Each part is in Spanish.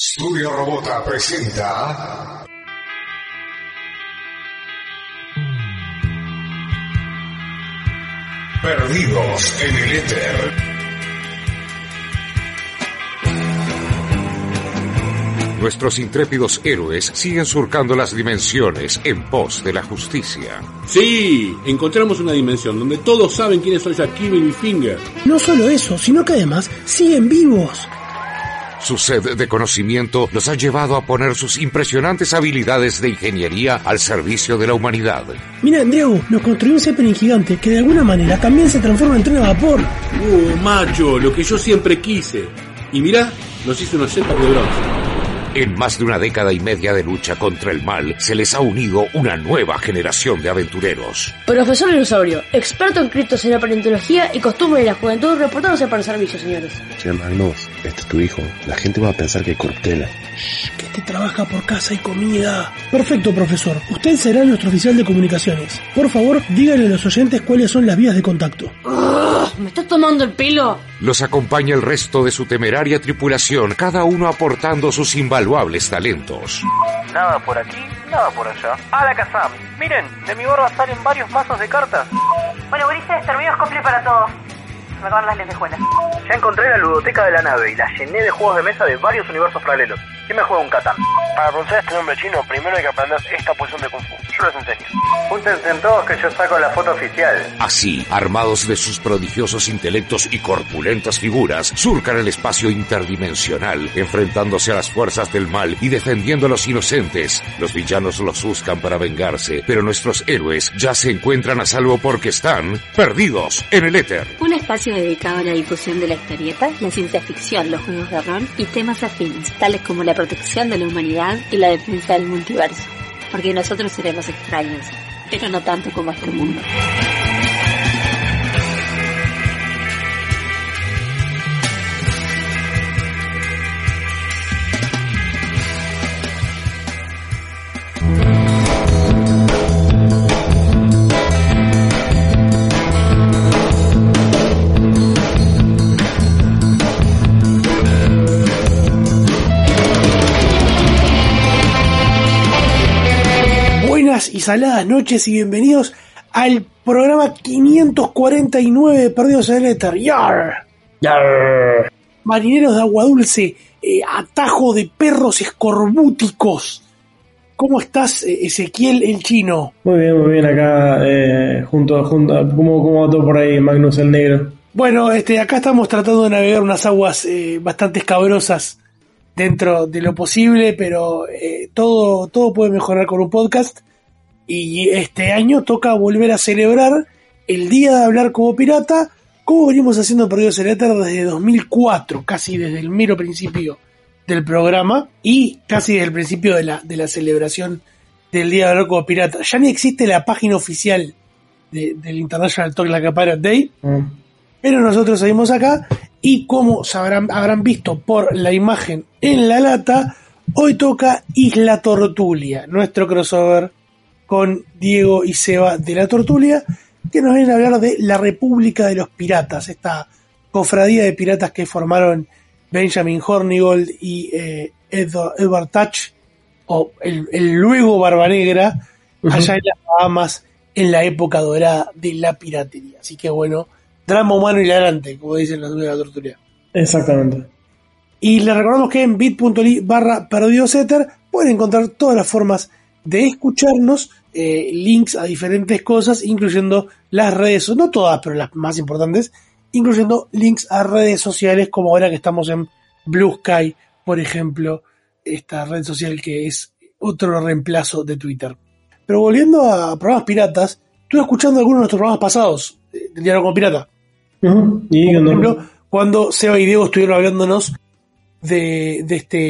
Studio Robota presenta Perdidos en el Éter. Nuestros intrépidos héroes siguen surcando las dimensiones en pos de la justicia. Sí, encontramos una dimensión donde todos saben quiénes son Shaquille y Finger. No solo eso, sino que además siguen vivos. Su sed de conocimiento los ha llevado a poner sus impresionantes habilidades de ingeniería al servicio de la humanidad. Mira, Andreu, nos construyó un Zeppelin gigante que de alguna manera también se transforma en tren a vapor. Macho, lo que yo siempre quise. Y mirá, nos hizo unos jetpack de bronce. En más de una década y media de lucha contra el mal, se les ha unido una nueva generación de aventureros. Profesor Dinosaurio, experto en criptos, paleontología y costumbres de la juventud, reportándose para el servicio, señores. Che, Magnus, este es tu hijo. La gente va a pensar que es corruptela. Que este trabaja por casa y comida. Perfecto, profesor. Usted será nuestro oficial de comunicaciones. Por favor, díganle a los oyentes cuáles son las vías de contacto. ¿Me estás tomando el pelo? Los acompaña el resto de su temeraria tripulación, cada uno aportando sus invaluables talentos. Nada por aquí, nada por allá. ¡Hala Kazam! Miren, de mi barba salen varios mazos de cartas. Bueno, Ulises, terminó cumple para todos. Me acaban las lentejuelas. Ya encontré la ludoteca de la nave y la llené de juegos de mesa de varios universos paralelos. ¿Quién me juega un Catán? Para pronunciar este nombre chino, primero hay que aprender esta posición de Kung Fu. Yo les enseño. Júntense en todos que yo saco la foto oficial. Así, armados de sus prodigiosos intelectos y corpulentas figuras, surcan el espacio interdimensional, enfrentándose a las fuerzas del mal y defendiendo a los inocentes. Los villanos los buscan para vengarse, pero nuestros héroes ya se encuentran a salvo porque están perdidos en el éter. Un espacio dedicado a la difusión de la historieta, la ciencia ficción, los juegos de rol y temas afines, tales como la protección de la humanidad y la defensa del multiverso. Porque nosotros seremos extraños, pero no tanto como este mundo. Y saladas noches y bienvenidos al programa 549 de Perdidos en el Éter. ¡Yar! ¡Yar! Marineros de agua dulce, atajo de perros escorbúticos. ¿Cómo estás, Ezequiel el chino? Muy bien, acá junto, ¿cómo va todo por ahí, Magnus el negro? Bueno, acá estamos tratando de navegar unas aguas bastante escabrosas dentro de lo posible, pero todo puede mejorar con un podcast. Y este año toca volver a celebrar el Día de Hablar como Pirata, como venimos haciendo Perdidos en el Éter desde 2004, casi desde el mero principio del programa y casi desde el principio de la celebración del Día de Hablar como Pirata. Ya ni existe la página oficial del International Talk Like a Pirate Day, pero nosotros seguimos acá y como habrán visto por la imagen en la lata, hoy toca Isla Tortulia, nuestro crossover con Diego y Seba de la Tortulia, que nos vienen a hablar de la República de los Piratas, esta cofradía de piratas que formaron Benjamin Hornigold y Edward Touch, o el luego Barba Negra, allá en las Bahamas, en la época dorada de la piratería. Así que bueno, drama humano hilarante, como dicen los de la Tortulia. Exactamente. Y les recordamos que en bit.ly/perdidoséter pueden encontrar todas las formas de escucharnos, links a diferentes cosas, incluyendo las redes, no todas, pero las más importantes, incluyendo links a redes sociales, como ahora que estamos en Blue Sky, por ejemplo, esta red social que es otro reemplazo de Twitter. Pero volviendo a programas piratas, estuve escuchando algunos de nuestros programas pasados del Diálogo con Pirata. Y por ejemplo, cuando Seba y Diego estuvieron hablándonos de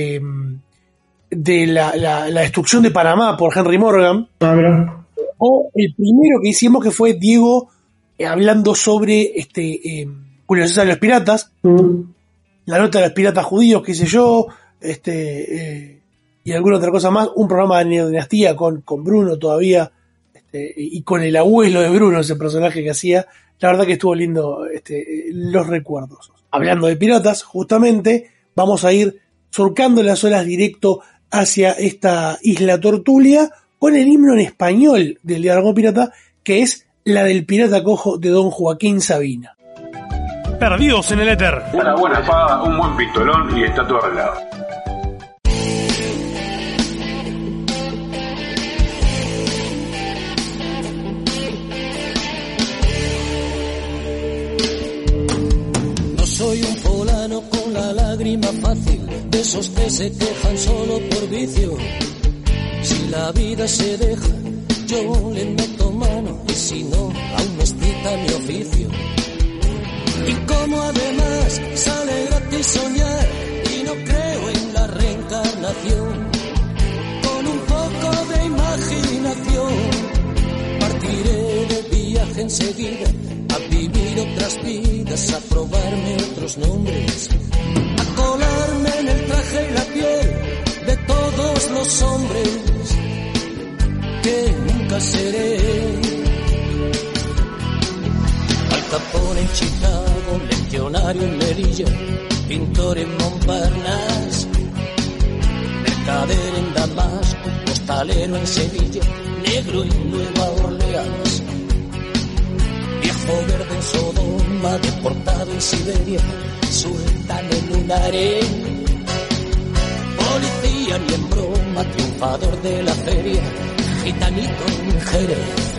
la destrucción de Panamá por Henry Morgan, o el primero que hicimos, que fue Diego hablando sobre Julio César de los piratas, la nota de los piratas judíos que hice yo, y alguna otra cosa más, un programa de Neodinastía con Bruno todavía, y con el abuelo de Bruno, ese personaje que hacía. La verdad que estuvo lindo los recuerdos. Hablando de piratas, justamente vamos a ir surcando las olas directo hacia esta isla Tortulia, con el himno en español del Diálogo Pirata, que es la del pirata cojo de don Joaquín Sabina. Perdidos en el éter. Una buena espada, un buen pistolón y está todo arreglado. No soy un polano con la lágrima fácil, de esos que se quejan solo por vicio. Si la vida se deja, yo le meto mano, y si no, aún me excita mi oficio. Y como además sale gratis soñar, y no creo en la reencarnación, con un poco de imaginación, partiré de viaje enseguida, a vivir otras vidas, a probarme otros nombres, a colarme en el traje y la piel de todos los hombres que nunca seré. Al Capone en Chicago, legionario en Melilla, pintor en Montparnasse, mercader en Damasco, costalero en Sevilla, negro en Nueva Orleans, viejo verde en Sodoma, deportado en Siberia, sultán en un harén, policía ni en broma, triunfador de la feria, gitanito en Jerez,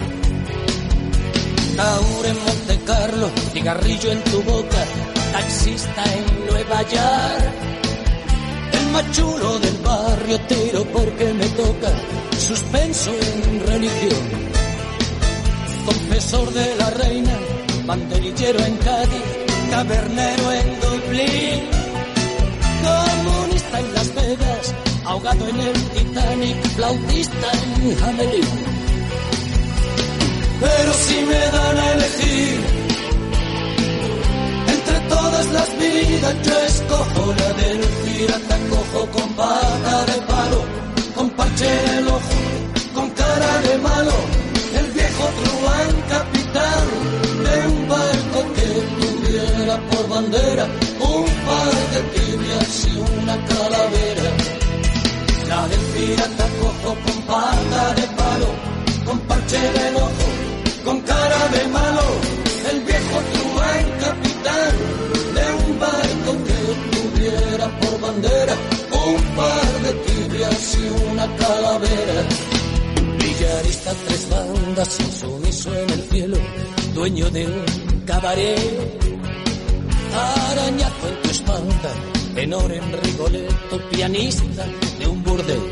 taur en Monte Carlo, cigarrillo en tu boca, taxista en Nueva York, el más chulo del barrio, tiro porque me toca, suspenso en religión, confesor de la reina, banderillero en Cádiz, tabernero en Dublín, comunista en Las Vegas, ahogado en el Titanic, flautista en Hamelin. Pero si me dan a elegir entre todas las vidas, yo escojo la del pirata cojo, con pata de palo, con parche en el ojo, con cara de malo, el viejo truán capitán de un barco que tuviera por bandera un par de tibias y una calavera. La del pirata cojo, con pata de palo, con parche en el ojo, con cara de malo, el viejo truán capitán de un barco que tuviera por bandera un par de tibias y una calavera. Villarista, tres bandas, insumiso en el cielo, dueño de un cabaret, arañazo en tu espalda, tenor en Rigoletto, pianista de un burdel,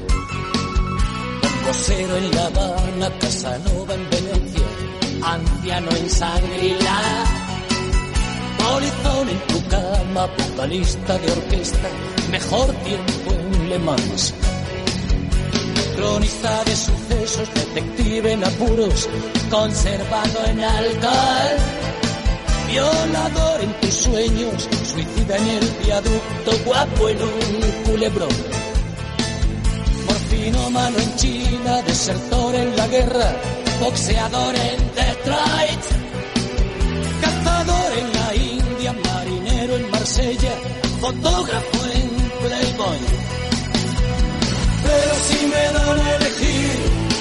cosero en La Habana, Casanova en Venecia, anciano en Shangri-La, polizón en tu cama, vocalista de orquesta, mejor tiempo en Le Mans, cronista de sucesos, detective en apuros, conservado en alcohol, violador en tus sueños, suicida en el viaducto, guapo en un culebrón, morfinómano en China, desertor en la guerra, boxeador en Detroit, cazador en la India, marinero en Marsella, fotógrafo en Playboy. Pero si me dan a elegir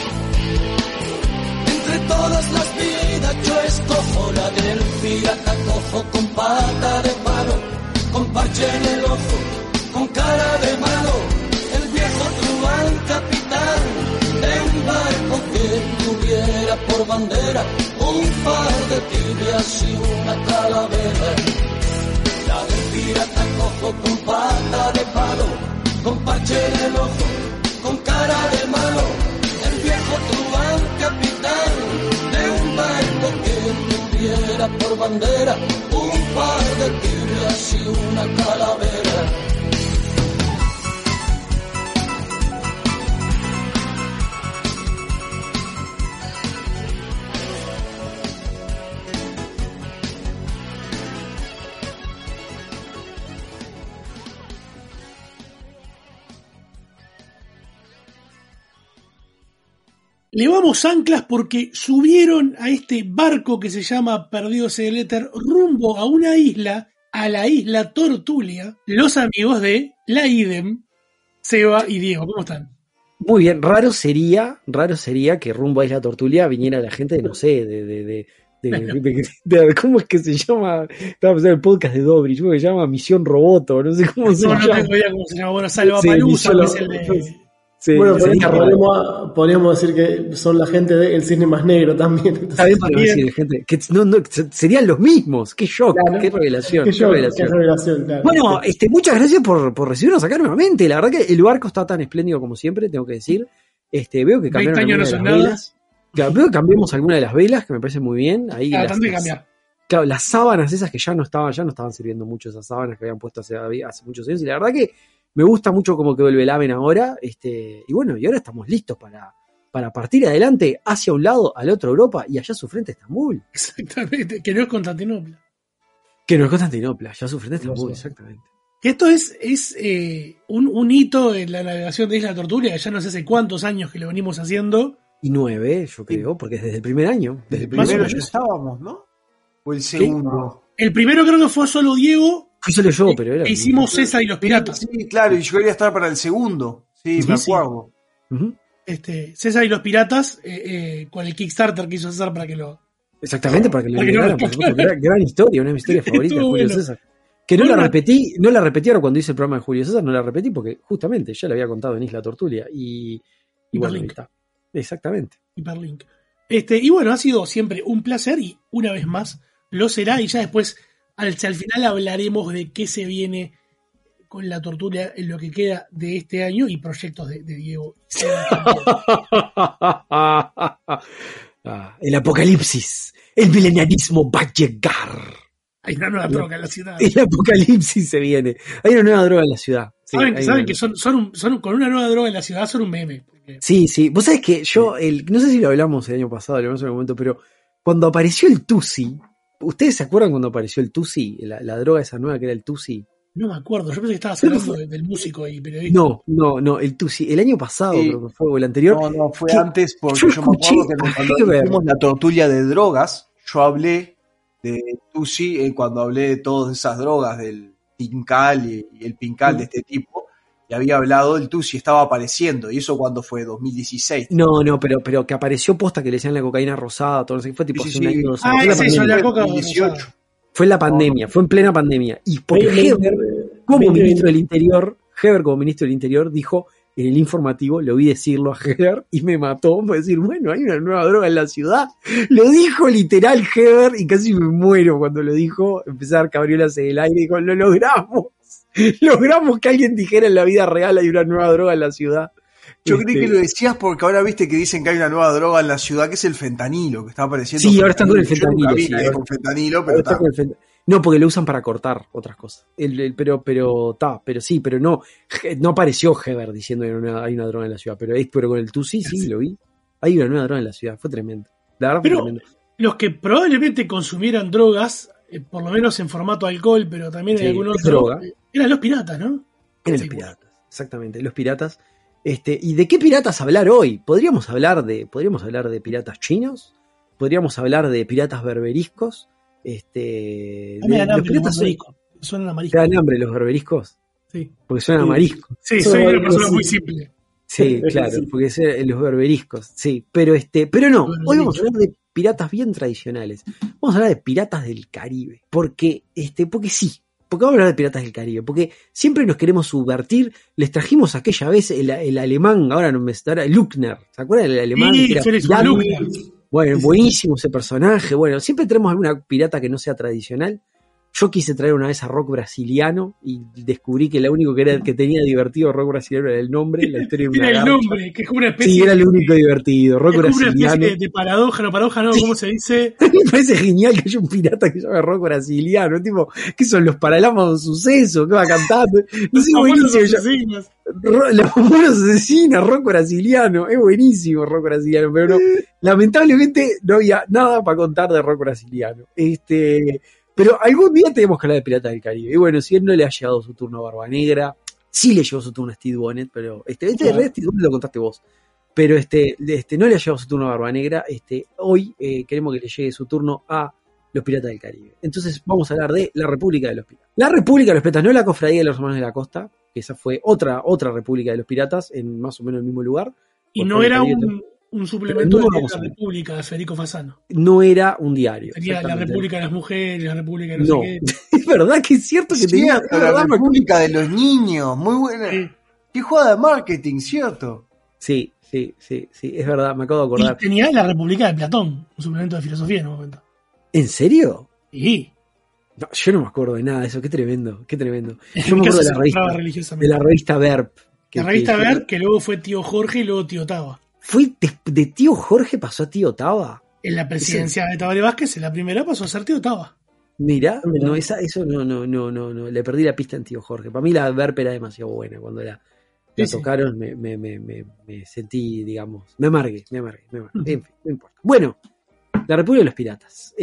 entre todas las vidas, yo escojo la del pirata cojo, con pata de palo, con parche en el ojo, con cara de malo, el viejo truán capitán de un barco que tuviera por bandera un par de tibias y una calavera. La del pirata cojo, con pata de palo, con parche en el ojo, con cara de malo, el viejo truán capitán de un barco que tuviera por bandera un par de tibias y una calavera. Levamos anclas porque subieron a este barco que se llama Perdidos en el Éter rumbo a una isla a la isla Tortulia los amigos de la IDEM, Seba y Diego. ¿Cómo están? Muy bien, raro sería que rumbo a Isla Tortulia viniera la gente de, no sé, de ¿cómo es que se llama? Estaba pensando en el podcast de Dobrich, ¿cómo se llama? Misión Roboto, no sé cómo se llama. No tengo idea cómo se llama. Bueno, Salvapalusa, que es el de... Sí, bueno, podríamos decir que son la gente del cine más negro también. Está bien para decir, gente, que serían los mismos. Qué shock, claro, qué revelación. Qué revelación, claro. Bueno, muchas gracias por recibirnos acá nuevamente. La verdad que el barco está tan espléndido como siempre, tengo que decir. Veo que cambiaron algunas de las velas. Claro, veo que cambiamos algunas de las velas, que me parece muy bien. Ahí claro, las sábanas esas que ya no estaban sirviendo mucho, esas sábanas que habían puesto hace muchos años. Y la verdad que me gusta mucho cómo quedó el velamen ahora, y bueno, y ahora estamos listos para partir adelante hacia un lado, al otro Europa, y allá su frente Estambul. Exactamente, que no es Constantinopla. Ya su frente Estambul, exactamente. Esto es un hito en la navegación de Isla Tortulia, ya no sé hace cuántos años que lo venimos haciendo. Y 9, yo creo, porque es desde el primer año. Desde el primero ya estábamos, ¿no? O el segundo. ¿Qué? El primero creo que fue solo Diego. Fui solo yo, pero era... Hicimos César y los Piratas. Sí, claro, y yo quería estar para el segundo. Sí, me acuerdo. Uh-huh. César y los Piratas, con el Kickstarter que hizo César para que lo... Exactamente, para que lo liberaran, por supuesto. Gran historia, una de mis historias favoritas de Julio César. Que no la repetí ahora cuando hice el programa de Julio César, no la repetí porque justamente ya la había contado en Isla Tortulia. Y bueno, ahí está. Exactamente. Hiperlink. Y bueno, ha sido siempre un placer y una vez más lo será, y ya después al final hablaremos de qué se viene con la Tortulia en lo que queda de este año y proyectos de Diego. El apocalipsis, el milenarismo va a llegar. Hay una nueva droga en la ciudad. El apocalipsis se viene. Hay una nueva droga en la ciudad. Sí, ¿Saben que son con una nueva droga en la ciudad son un meme? Porque... Sí. Vos sabés que yo, no sé si lo hablamos el año pasado, lo hablamos en algún momento, pero cuando apareció el Tusi, ¿ustedes se acuerdan cuando apareció el Tusi? La droga esa nueva que era el Tusi. No me acuerdo, yo pensé que estabas hablando del músico y periodista. No, el Tusi. El año pasado creo que fue, o el anterior. No, fue antes, porque yo me acuerdo que cuando hicimos la Tortulia de drogas, yo hablé de Tusi cuando hablé de todas esas drogas, del Pincal y el Pincal de este tipo, y había hablado del Tusi, estaba apareciendo, y eso cuando fue 2016. No, pero que apareció posta que le decían la cocaína rosada, todo no sé qué, fue tipo hace un año, 2 años. La coca 2018. Fue en la pandemia, fue en plena pandemia. Y porque Heber, como ministro del Interior, dijo en el informativo, lo vi decirlo a Heber y me mató por decir, bueno, hay una nueva droga en la ciudad. Lo dijo literal Heber y casi me muero cuando lo dijo. Empecé a dar cabriolas en el aire y dijo, lo logramos. Logramos que alguien dijera en la vida real hay una nueva droga en la ciudad. Yo creí que lo decías porque ahora viste que dicen que hay una nueva droga en la ciudad que es el fentanilo, que está apareciendo. Sí, ahora están con el fentanilo. Con fentanilo, pero está. No, porque lo usan para cortar otras cosas. Pero no apareció Heber diciendo que hay una droga en la ciudad. Pero con el Tusi sí lo vi. Hay una nueva droga en la ciudad. Fue tremendo. La verdad fue tremendo. Los que probablemente consumieran drogas, por lo menos en formato alcohol, pero también hay algunos droga. Eran los piratas, ¿no? Eran los piratas, exactamente, los piratas. ¿Y de qué piratas hablar hoy? ¿Podríamos hablar de piratas chinos? ¿Podríamos hablar de piratas berberiscos? Los piratas suenan a marisco. ¿Te dan hambre los berberiscos? Sí. Porque suenan a marisco. Sí, soy una persona muy simple. Sí, claro, porque los berberiscos. Sí, pero no. Hoy vamos a hablar de piratas bien tradicionales. Vamos a hablar de piratas del Caribe. Porque sí. Porque vamos a hablar de piratas del Caribe, porque siempre nos queremos subvertir. Les trajimos aquella vez el alemán, ahora no me estará, Luckner, ¿se acuerdan del alemán? Sí, Luckner. Bueno, buenísimo ese personaje. Bueno, siempre traemos alguna pirata que no sea tradicional. Yo quise traer una vez a rock brasiliano y descubrí que lo único que tenía divertido rock brasiliano era el nombre, la historia de una era el nombre, que es como una especie. Sí, era lo único divertido, rock brasiliano. Es como una especie de paradoja, no, ¿cómo se dice? Me parece genial que haya un pirata que se llame rock brasiliano, tipo, ¿qué son los Paralamas de un Suceso? ¿Qué va cantando? No sé, buenísimo. Los buenos asesinos, rock brasiliano, es buenísimo rock brasiliano, pero no, lamentablemente no había nada para contar de rock brasiliano. Pero algún día tenemos que hablar de Piratas del Caribe. Y bueno, si él no le ha llegado su turno a Barba Negra, sí le llegó su turno a Steve Bonnet, pero Steve Bonnet lo contaste vos. Pero no le ha llegado su turno a Barba Negra. Hoy queremos que le llegue su turno a los Piratas del Caribe. Entonces vamos a hablar de la República de los Piratas. La República de los Piratas, no la Cofradía de los Hermanos de la Costa, que esa fue otra República de los Piratas, en más o menos el mismo lugar. Y no era un suplemento de la República de Federico Fasano. No era un diario. Sería la República de las Mujeres, la República de no sé qué. Es verdad que es cierto que tenía la República de los Niños, muy buena. Sí. Qué jugada de marketing, ¿cierto? Sí, es verdad, me acabo de acordar. Y tenía la República de Platón, un suplemento de filosofía en un momento. ¿En serio? Sí. No, yo no me acuerdo de nada de eso, qué tremendo. Yo me acuerdo de la revista Verb. La revista Verb, que luego fue Tío Jorge y luego Tío Taba. ¿Fue de Tío Jorge pasó a Tío Taba? En la presidencia de Tabaré Vázquez, en la primera pasó a ser Tío Taba. Mirá, no, eso no, le perdí la pista en Tío Jorge. Para mí la Verb era demasiado buena. Cuando la tocaron me sentí, digamos, me amargué. En fin, no importa. Bueno, la República de los Piratas.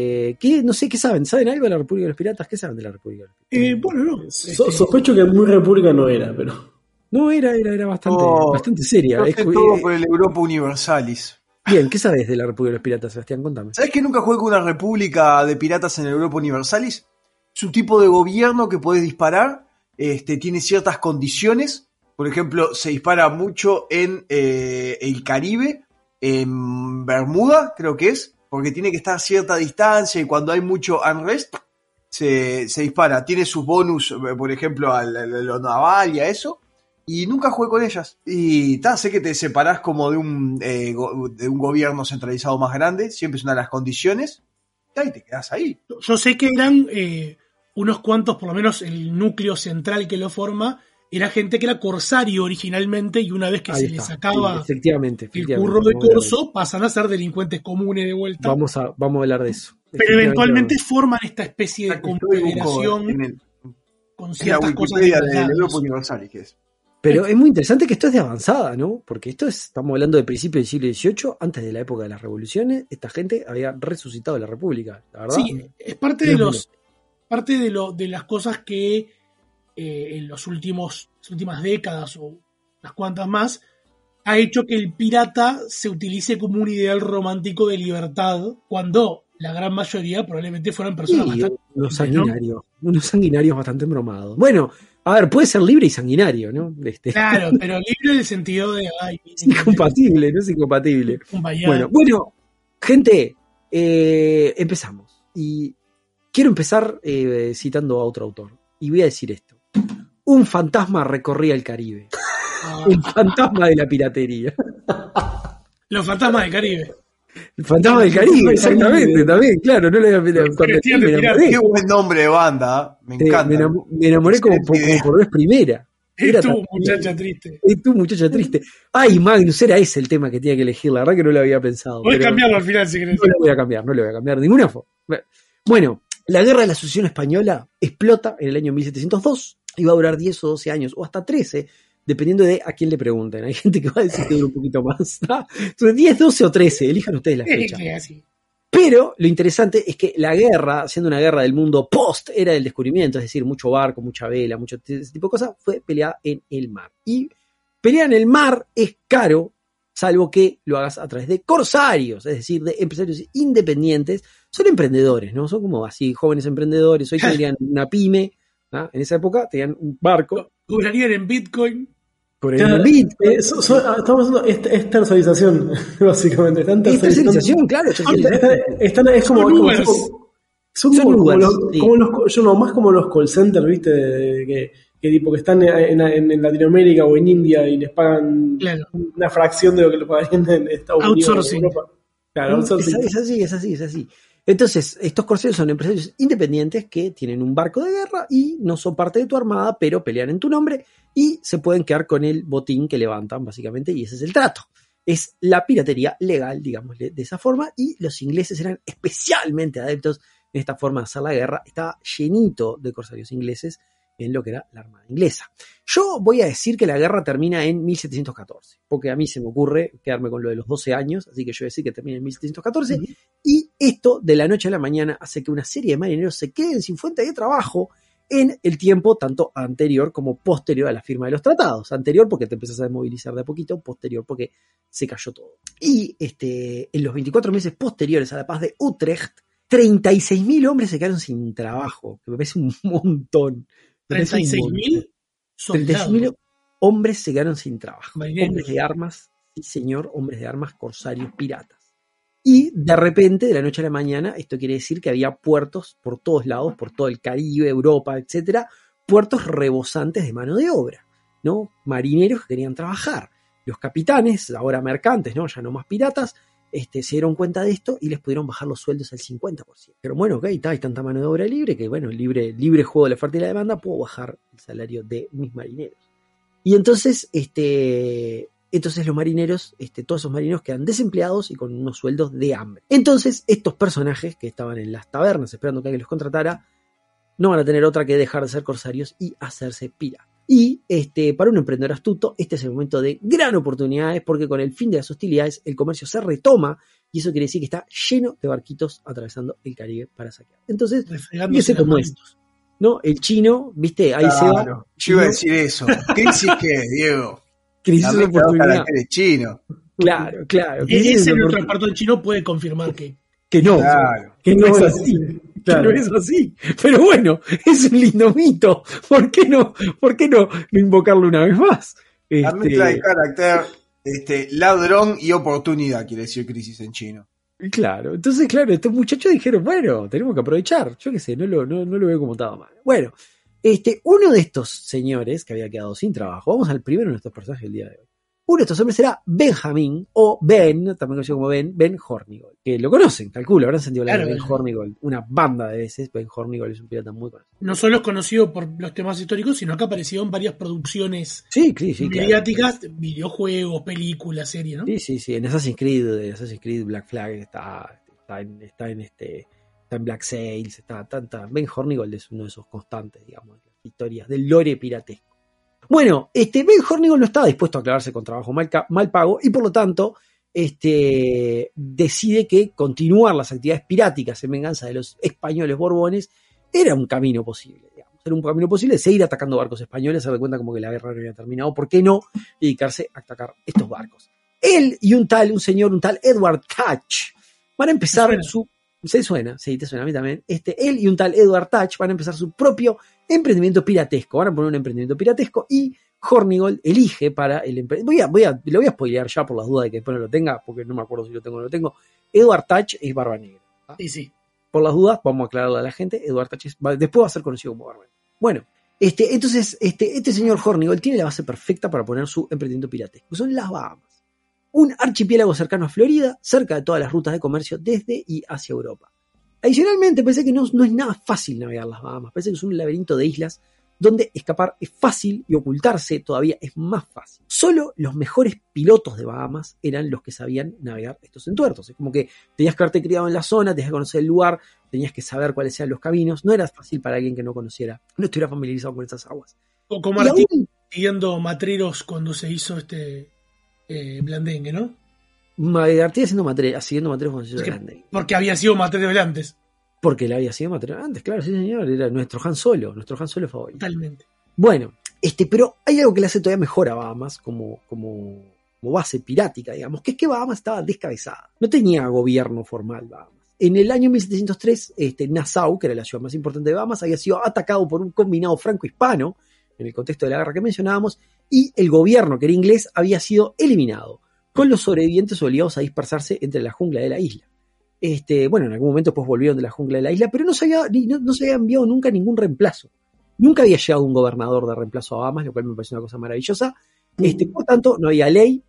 No sé qué saben. ¿Saben algo de la República de los Piratas? ¿Qué saben de la República de los Piratas? Bueno, no. Sospecho que muy república no era, pero... No, era bastante seria. Es todo por el Europa Universalis. Bien, ¿qué sabes de la República de los Piratas, Sebastián? Contame. ¿Sabes que nunca jugué con una república de piratas en el Europa Universalis? Es un tipo de gobierno que podés disparar, tiene ciertas condiciones. Por ejemplo, se dispara mucho en el Caribe, en Bermuda, creo que es, porque tiene que estar a cierta distancia y cuando hay mucho unrest, se dispara. Tiene sus bonus, por ejemplo, a lo naval y a eso. Y nunca jugué con ellas. Y sé que te separás como de un gobierno centralizado más grande. Siempre es una de las condiciones. Y ahí te quedás ahí. Yo sé que eran unos cuantos, por lo menos el núcleo central que lo forma, era gente que era corsario originalmente y una vez que se les sacaba el curro de corso, pasan a ser delincuentes comunes de vuelta. Vamos a hablar de eso. Pero eventualmente forman esta especie de confederación con ciertas cosas de Europa Universal, que es. Pero es muy interesante que esto es de avanzada, ¿no? Porque estamos hablando de principios del siglo XVIII, antes de la época de las revoluciones, esta gente había resucitado la República, la verdad. Sí, es parte de las cosas que en las últimas décadas o unas cuantas más ha hecho que el pirata se utilice como un ideal romántico de libertad, cuando la gran mayoría probablemente fueran personas bastante... Unos sanguinarios bastante embromados. Bueno, a ver, puede ser libre y sanguinario, ¿no? Claro, pero libre en el sentido de... es incompatible, no es incompatible. Bueno, gente, empezamos. Y quiero empezar citando a otro autor. Y voy a decir esto. Un fantasma recorría el Caribe. El fantasma de la piratería. Los fantasmas del Caribe. El fantasma del Caribe, exactamente, también, claro, no le había Qué buen nombre de banda, me encanta. Me enamoré como por vez primera. Es tu muchacha triste. Es tu muchacha triste. Ay, Magnus, era ese el tema que tenía que elegir, la verdad que no lo había pensado. Voy a cambiarlo al final si querés. No lo voy a cambiar de ninguna forma. Bueno, la guerra de la sucesión española explota en el año 1702 y va a durar 10 o 12 años, o hasta 13, dependiendo de a quién le pregunten. Hay gente que va a decir que dura un poquito más. Entonces, 10, 12 o 13, elijan ustedes la fecha. Pero lo interesante es que la guerra, siendo una guerra del mundo post-era del descubrimiento, es decir, mucho barco, mucha vela, mucho ese tipo de cosas, fue peleada en el mar. Y pelear en el mar es caro, salvo que lo hagas a través de corsarios, es decir, de empresarios independientes. Son emprendedores, ¿no? Son como así, jóvenes emprendedores. Hoy tendrían una pyme, ¿no? En esa época tenían un barco. Cobrarían en Bitcoin. Estamos haciendo esterilización, básicamente. Esterilización, claro. Es como más como los call centers, ¿viste? Que tipo que están en Latinoamérica o en India y les pagan una fracción de lo que le pagarían en Estados Unidos. Outsourcing. Claro, outsourcing. Es así. Entonces, estos corsarios son empresarios independientes que tienen un barco de guerra y no son parte de tu armada, pero pelean en tu nombre y se pueden quedar con el botín que levantan, básicamente, y ese es el trato. Es la piratería legal, digámosle de esa forma, y los ingleses eran especialmente adeptos en esta forma de hacer la guerra. Estaba llenito de corsarios ingleses en lo que era la armada inglesa. Yo voy a decir que la guerra termina en 1714, porque a mí se me ocurre quedarme con lo de los 12 años, así que yo voy a decir que termina en 1714, y esto de la noche a la mañana hace que una serie de marineros se queden sin fuente de trabajo en el tiempo tanto anterior como posterior a la firma de los tratados. Anterior porque te empezás a desmovilizar de a poquito, posterior porque se cayó todo. Y en los 24 meses posteriores a la paz de Utrecht, 36.000 hombres se quedaron sin trabajo, que me parece un montón. 36.000 36.000 hombres se quedaron sin trabajo. Marineros. Hombres de armas, sí señor, hombres de armas, corsarios, piratas. Y de repente, de la noche a la mañana, esto quiere decir que había puertos por todos lados, por todo el Caribe, Europa, etcétera, puertos rebosantes de mano de obra, ¿no? Marineros que querían trabajar. Los capitanes, ahora mercantes, ¿no? Ya no más piratas, se dieron cuenta de esto y les pudieron bajar los sueldos al 50%. Pero bueno, ok, hay tanta mano de obra libre que, bueno, libre juego de la oferta y la demanda, puedo bajar el salario de mis marineros. Y entonces, los marineros, todos esos marineros quedan desempleados y con unos sueldos de hambre. Entonces, estos personajes que estaban en las tabernas esperando que alguien los contratara, no van a tener otra que dejar de ser corsarios y hacerse piratas. Y para un emprendedor astuto, este es el momento de gran oportunidades, porque con el fin de las hostilidades, el comercio se retoma, y eso quiere decir que está lleno de barquitos atravesando el Caribe para saquear. Entonces, fíjese como estos, ¿no? El chino, ¿viste? Ahí se va. Yo iba a decir eso. ¿Crisis qué, Diego? Crisis de oportunidad. Chino. Claro. Ese nuestro experto en chino puede confirmar que no, claro, que no es así. Claro. Que no es así. Pero bueno, es un lindo mito. ¿Por qué no invocarlo una vez más? La mezcla de carácter, ladrón y oportunidad, quiere decir crisis en chino. Claro, entonces, estos muchachos dijeron, bueno, tenemos que aprovechar. Yo qué sé, no lo veo como estaba mal. Bueno, uno de estos señores que había quedado sin trabajo, vamos al primero de nuestros personajes del día de hoy. Uno de estos hombres será Benjamín, o Ben, también conocido como Ben Hornigold, que lo conocen, calculo, habrán sentido hablar de Ben Hornigold una banda de veces. Ben Hornigold es un pirata muy conocido. No solo es conocido por los temas históricos, sino que apareció en varias producciones mediáticas, claro. Videojuegos, películas, series, ¿no? Sí, en Assassin's Creed Black Flag está en Black Sails, está. Ben Hornigold es uno de esos constantes, digamos, de las historias del lore piratesco. Bueno, Ben Hornigold no estaba dispuesto a aclararse con trabajo mal pago, y por lo tanto decide que continuar las actividades piráticas en venganza de los españoles borbones era un camino posible, digamos. Era un camino posible de seguir atacando barcos españoles, se da cuenta como que la guerra no había terminado. ¿Por qué no dedicarse a atacar estos barcos? Él y un tal Edward Thatch van a empezar su... ¿Se suena? Sí, te suena a mí también. Él y un tal Edward Thatch van a empezar su propio emprendimiento piratesco. Van a poner un emprendimiento piratesco y Hornigold elige para el emprendimiento. Lo voy a spoilear ya por las dudas de que después no lo tenga, porque no me acuerdo si lo tengo o no lo tengo. Edward Thatch es Barba Negra. Sí. Por las dudas, vamos a aclararle a la gente. Edward Thatch después va a ser conocido como Barba Negra. Bueno, entonces, este señor Hornigold tiene la base perfecta para poner su emprendimiento piratesco. Son las Bahamas. Un archipiélago cercano a Florida, cerca de todas las rutas de comercio desde y hacia Europa. Adicionalmente, parece que no es nada fácil navegar las Bahamas. Parece que es un laberinto de islas donde escapar es fácil y ocultarse todavía es más fácil. Solo los mejores pilotos de Bahamas eran los que sabían navegar estos entuertos. Es como que tenías que haberte criado en la zona, tenías que conocer el lugar, tenías que saber cuáles eran los caminos. No era fácil para alguien que no estuviera familiarizado con esas aguas. O como Martín siguiendo matreros cuando se hizo Blandengue, ¿no? Artigas siguiendo matreros cuando se hizo Blandengue. Porque había sido matrero antes. Porque él había sido matrero antes, claro, sí señor, era nuestro Han Solo favorito. Totalmente. Bueno, pero hay algo que le hace todavía mejor a Bahamas como base pirática, digamos, que es que Bahamas estaba descabezada. No tenía gobierno formal Bahamas. En el año 1703, Nassau, que era la ciudad más importante de Bahamas, había sido atacado por un combinado franco-hispano, en el contexto de la guerra que mencionábamos, y el gobierno, que era inglés, había sido eliminado, con los sobrevivientes obligados a dispersarse entre la jungla de la isla. Bueno, en algún momento pues volvieron de la jungla de la isla, pero no se había enviado nunca ningún reemplazo. Nunca había llegado un gobernador de reemplazo a Bahamas, lo cual me parece una cosa maravillosa. Por tanto, no había ley,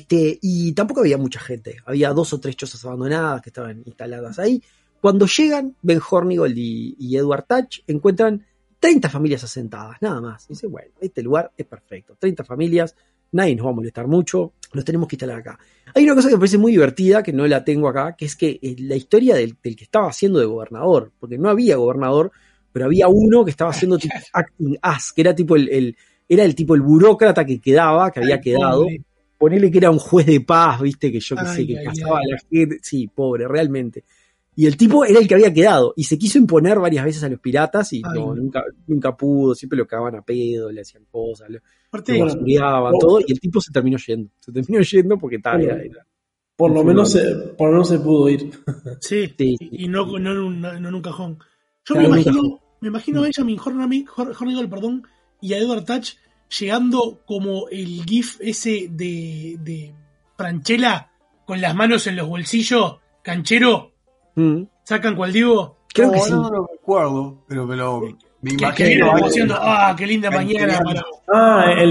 y tampoco había mucha gente. Había 2 o 3 chozas abandonadas que estaban instaladas ahí. Cuando llegan, Ben Hornigold y Edward Thatch encuentran 30 familias asentadas, nada más. Y dice, bueno, este lugar es perfecto. 30 familias, nadie nos va a molestar mucho, nos tenemos que instalar acá. Hay una cosa que me parece muy divertida, que no la tengo acá, que es que la historia del que estaba haciendo de gobernador, porque no había gobernador, pero había uno que estaba haciendo tipo acting as, que era tipo el burócrata que había quedado. Ponele que era un juez de paz, viste, que yo qué sé, que casaba a la gente. Sí, pobre, realmente. Y el tipo era el que había quedado, y se quiso imponer varias veces a los piratas, y nunca pudo, siempre lo cagaban a pedo, le hacían cosas, lo basuriaban, todo, y el tipo se terminó yendo porque tal, era Por lo menos se pudo ir. Sí, Sí. y no en un cajón. Yo Claro, me imagino a Benjamin Hornigold, perdón, y a Edward Touch llegando como el GIF ese de Franchella con las manos en los bolsillos, canchero, sacan cual digo. Creo que sí. No lo recuerdo, pero me imagino. Que viene haciendo, qué linda mañana para... el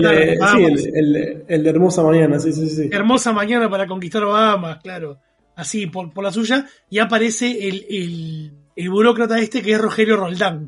de Hermosa Mañana, sí. Hermosa mañana para conquistar Bahamas, claro. Así, por la suya, y aparece el burócrata que es Rogelio Roldán.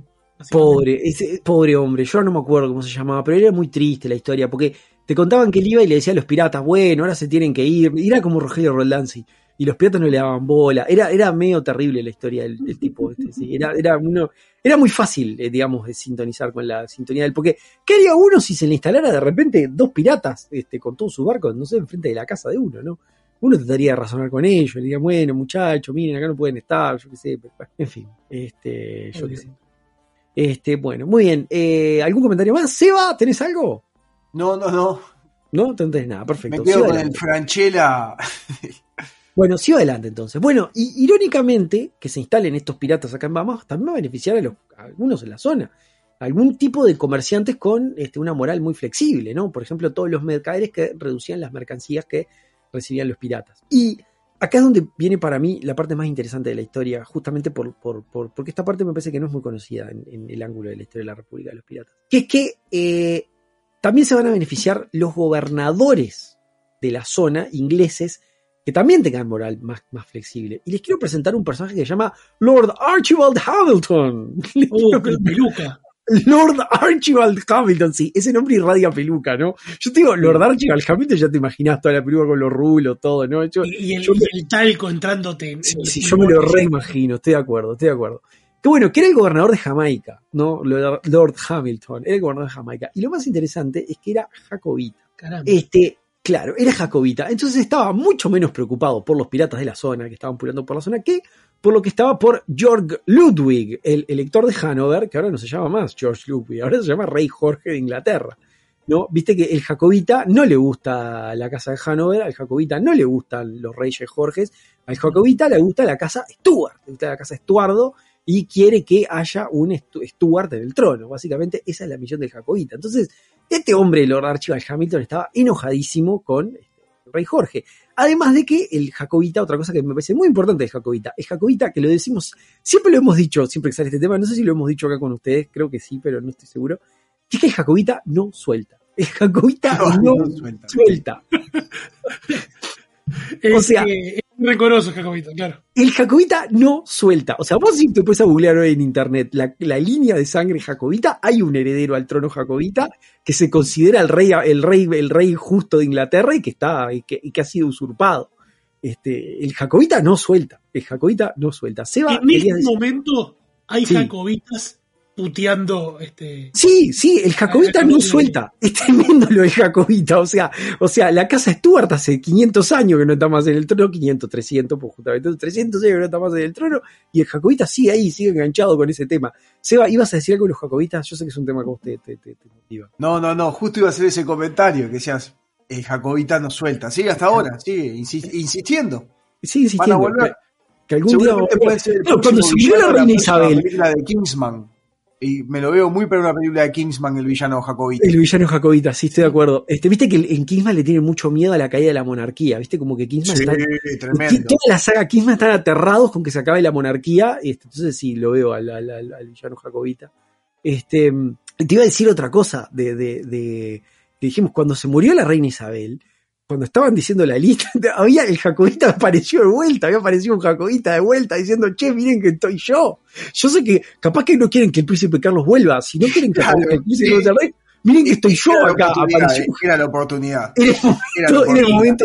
Pobre hombre, yo no me acuerdo cómo se llamaba, pero era muy triste la historia, porque te contaban que él iba y le decía a los piratas, bueno, ahora se tienen que ir, y era como Rogelio Roldán, sí, y los piratas no le daban bola, era medio terrible la historia del tipo sí, era muy fácil, digamos, de sintonizar con la sintonía del, porque ¿qué haría uno si se le instalara de repente 2 piratas, con todos sus barcos, no sé, enfrente de la casa de uno, ¿no? Uno trataría de razonar con ellos, le diría, bueno, muchachos, miren, acá no pueden estar, yo qué sé, pero, en fin, yo qué sé. Bueno, muy bien. ¿Algún comentario más? Seba, ¿tenés algo? No. No, no tenés nada, perfecto. Me quedo con el Franchella. Bueno, sigo adelante entonces. Bueno, y irónicamente, que se instalen estos piratas acá en Bahamas también va a beneficiar a algunos en la zona. Algún tipo de comerciantes con una moral muy flexible, ¿no? Por ejemplo, todos los mercaderes que reducían las mercancías que recibían los piratas. Y acá es donde viene para mí la parte más interesante de la historia, justamente porque esta parte me parece que no es muy conocida en el ángulo de la historia de la República de los Piratas. Que es que también se van a beneficiar los gobernadores de la zona, ingleses, que también tengan moral más flexible. Y les quiero presentar un personaje que se llama Lord Archibald Hamilton. Peluca. Lord Archibald Hamilton, sí, ese nombre irradia peluca, ¿no? Yo te digo, Lord Archibald Hamilton, ya te imaginás toda la peluca con los rulos, todo, ¿no? Y el talco entrándote. Sí, yo me lo reimagino, estoy de acuerdo. Que bueno, que era el gobernador de Jamaica, ¿no? Lord Hamilton, era el gobernador de Jamaica. Y lo más interesante es que era jacobita. Caramba. Claro, era jacobita. Entonces estaba mucho menos preocupado por los piratas de la zona, que estaban pululando por la zona, que por lo que estaba por George Ludwig, el elector de Hanover, que ahora no se llama más George Ludwig, ahora se llama Rey Jorge de Inglaterra, ¿no? Viste que el jacobita no le gusta la casa de Hanover, al jacobita no le gustan los reyes Jorges, al jacobita le gusta la casa Stuart, le gusta la casa Estuardo, y quiere que haya un Stuart en el trono. Básicamente esa es la misión del jacobita. Entonces, este hombre, Lord Archibald Hamilton, estaba enojadísimo con el rey Jorge. Además de que el jacobita, otra cosa que me parece muy importante del jacobita, el jacobita, que lo decimos, siempre lo hemos dicho, siempre que sale este tema, no sé si lo hemos dicho acá con ustedes, creo que sí, pero no estoy seguro, que es que el jacobita no suelta. El jacobita no suelta. O sea, es rencoroso el jacobita, claro. El jacobita no suelta. O sea, vos si te puedes a googlear hoy en internet la línea de sangre jacobita, hay un heredero al trono jacobita que se considera el rey justo de Inglaterra y que ha sido usurpado. El jacobita no suelta. Seba, en este momento hay jacobitas puteando Sí, el jacobita no suelta. Es tremendo lo del jacobita. O sea, la casa Stuart hace 500 años que no está más en el trono, 500, 300, pues justamente 300 años que no está más en el trono, y el jacobita sigue ahí, sigue enganchado con ese tema. Seba, ¿ibas a decir algo de los jacobitas? Yo sé que es un tema que vos te motiva. No, justo iba a hacer ese comentario, que decías, el jacobita no suelta. Sigue hasta ahora, sigue insistiendo. Sigue insistiendo. Van a volver. Que algún día puede ser cuando se murió la reina Isabel. La película de Kingsman. Y me lo veo muy para una película de Kingsman, el villano jacobita. El villano jacobita, sí, estoy de acuerdo. Viste que en Kingsman le tiene mucho miedo a la caída de la monarquía, viste como que Kingsman tremendo. Toda la saga Kingsman están aterrados con que se acabe la monarquía, entonces sí, lo veo al villano jacobita. Te iba a decir otra cosa que dijimos, cuando se murió la reina Isabel, cuando estaban diciendo la lista, el jacobita apareció de vuelta, había aparecido un jacobita de vuelta diciendo, che, miren que estoy yo. Yo sé que capaz que no quieren que el príncipe Carlos vuelva, si no quieren que el príncipe Carlos vuelva, miren que estoy yo acá. Era la oportunidad. Era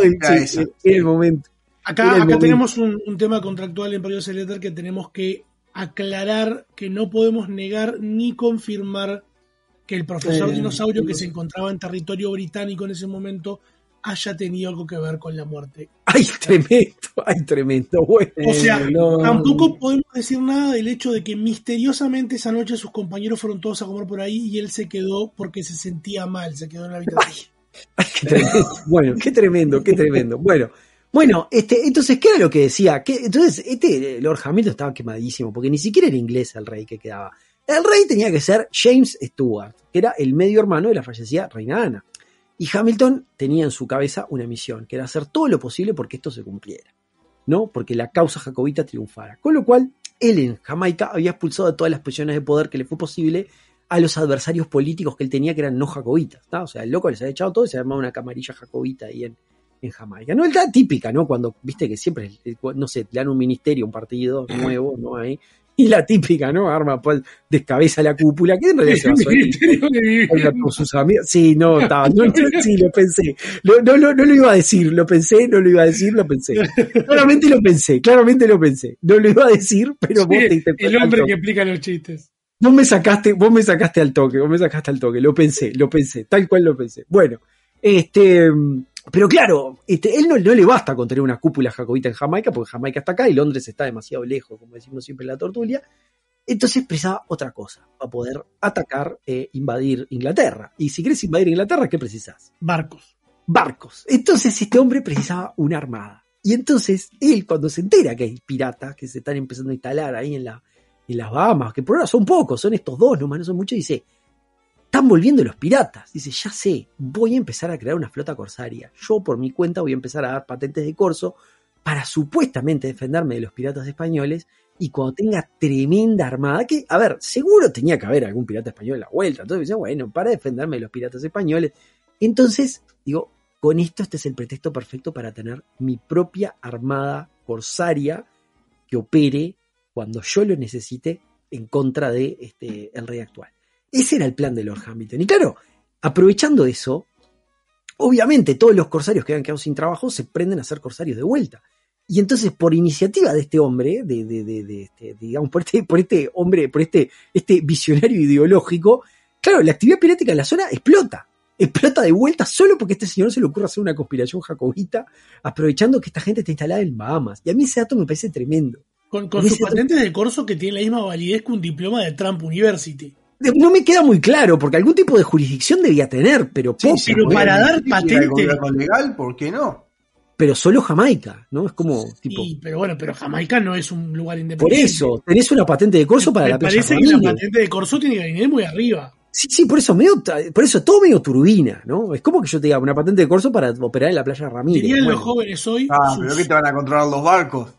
el momento. Acá tenemos un tema contractual en Periodo Letter que tenemos que aclarar, que no podemos negar ni confirmar que el profesor dinosaurio que se encontraba en territorio británico en ese momento haya tenido algo que ver con la muerte. ¡Ay, tremendo! Bueno, o sea, tampoco podemos decir nada del hecho de que misteriosamente esa noche sus compañeros fueron todos a comer por ahí y él se quedó porque se sentía mal, se quedó en la habitación. Ay, qué tremendo. Bueno, qué tremendo. Bueno, Bueno, entonces, ¿qué era lo que decía? Entonces, Lord Hamilton estaba quemadísimo, porque ni siquiera era inglés el rey que quedaba. El rey tenía que ser James Stuart, que era el medio hermano de la fallecida reina Ana. Y Hamilton tenía en su cabeza una misión, que era hacer todo lo posible porque esto se cumpliera, ¿no? Porque la causa jacobita triunfara. Con lo cual, él en Jamaica había expulsado de todas las posiciones de poder que le fue posible a los adversarios políticos que él tenía, que eran no jacobitas, ¿no? O sea, el loco les había echado todo y se armaba una camarilla jacobita ahí en Jamaica. No, es la típica, ¿no? Cuando, viste que siempre, no sé, le dan un ministerio, un partido nuevo, ¿no? Ahí. Y la típica, ¿no? Arma, pues, descabeza la cúpula, que en realidad se basó con sus amigos. Sí, no, estaba, sí, lo pensé. No lo iba a decir, lo pensé. Claramente lo pensé. No lo iba a decir, pero sí, vos te interpretaste. El hombre que explica los chistes. Vos me sacaste al toque, lo pensé, tal cual lo pensé. Bueno, pero claro, él no le basta con tener una cúpula jacobita en Jamaica, porque Jamaica está acá y Londres está demasiado lejos, como decimos siempre en la tertulia. Entonces precisaba otra cosa, para poder atacar, invadir Inglaterra. Y si querés invadir Inglaterra, ¿qué precisás? Barcos. Entonces este hombre precisaba una armada. Y entonces él, cuando se entera que hay piratas que se están empezando a instalar ahí en las Bahamas, que por ahora son pocos, son estos dos nomás, no son muchos, dice: están volviendo los piratas. Dice: ya sé, voy a empezar a crear una flota corsaria. Yo por mi cuenta voy a empezar a dar patentes de corso para supuestamente defenderme de los piratas españoles, y cuando tenga tremenda armada, que, a ver, seguro tenía que haber algún pirata español a la vuelta. Entonces dice: bueno, para defenderme de los piratas españoles. Entonces, digo, con esto este es el pretexto perfecto para tener mi propia armada corsaria que opere cuando yo lo necesite en contra de el rey actual. Ese era el plan de Lord Hamilton. Y claro, aprovechando eso, obviamente todos los corsarios que habían quedado sin trabajo se prenden a ser corsarios de vuelta. Y entonces, por iniciativa de este hombre, digamos, por este visionario ideológico, claro, la actividad pirática en la zona explota de vuelta solo porque a este señor se le ocurre hacer una conspiración jacobita, aprovechando que esta gente está instalada en Bahamas. Y a mí ese dato me parece tremendo. Con sus patentes de corso que tiene la misma validez que un diploma de Trump University. No me queda muy claro, porque algún tipo de jurisdicción debía tener, pero poco. Sí, pero para dar patente legal, ¿por qué no? Pero solo Jamaica, ¿no? Es como tipo. Sí, pero bueno, pero Jamaica no es un lugar independiente. Por eso, tenés una patente de corso para la playa. Me parece que la patente de corso tiene que venir muy arriba. Sí, por eso todo medio turbina, ¿no? Es como que yo te diga una patente de corso para operar en la playa Ramírez. Dirían los jóvenes hoy. Pero ¿qué te van a controlar los barcos?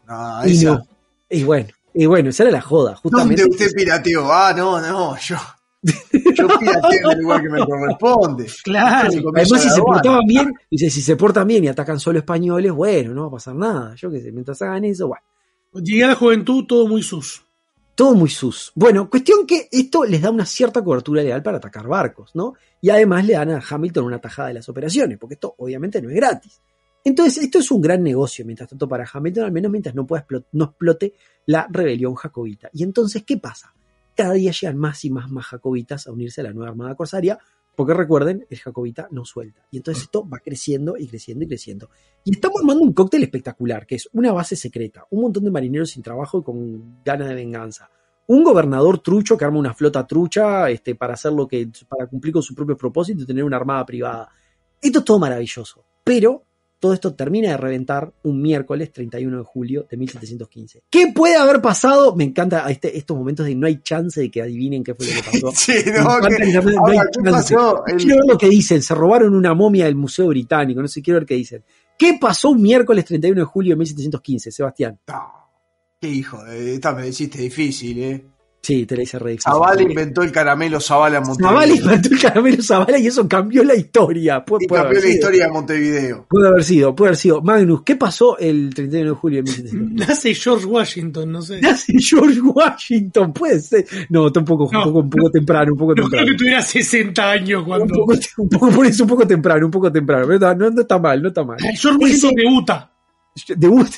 Y bueno, esa era la joda, justamente. ¿Dónde usted pirateó? No, yo pirateo en el lugar que me corresponde. Claro. Además, si se portaban bien, dice, si se portan bien y atacan solo españoles, bueno, no va a pasar nada. Yo qué sé, mientras hagan eso, bueno. Llegué a la juventud, todo muy sus. Bueno, cuestión que esto les da una cierta cobertura legal para atacar barcos, ¿no? Y además le dan a Hamilton una tajada de las operaciones, porque esto obviamente no es gratis. Entonces, esto es un gran negocio, mientras tanto, para Hamilton, al menos mientras no explote la rebelión jacobita. Y entonces, ¿qué pasa? Cada día llegan más y más jacobitas a unirse a la nueva armada corsaria, porque recuerden, el jacobita no suelta. Y entonces esto va creciendo y creciendo y creciendo. Y estamos armando un cóctel espectacular, que es una base secreta, un montón de marineros sin trabajo y con ganas de venganza, un gobernador trucho que arma una flota trucha para cumplir con su propio propósito y tener una armada privada. Esto es todo maravilloso, pero todo esto termina de reventar un miércoles 31 de julio de 1715. ¿Qué puede haber pasado? Me encanta estos momentos de no hay chance de que adivinen qué fue lo que pasó. Sí, no hay chance. Quiero ver lo que dicen. Se robaron una momia del Museo Británico. No sé, quiero ver qué dicen. ¿Qué pasó un miércoles 31 de julio de 1715, Sebastián? Qué hijo, esta me deciste difícil, Sí, te la hice re difícil. Zavala inventó el caramelo Zavala en Montevideo. Zavala inventó el caramelo Zavala y eso cambió la historia. Cambió la historia de Montevideo. Puede haber sido. Magnus, ¿qué pasó el 31 de julio de 1715? Nace George Washington, no sé. Nace George Washington, puede ser. No, está un poco temprano. No creo que tuviera 60 años cuando. Por eso un poco temprano. Pero no está mal. George Washington debuta.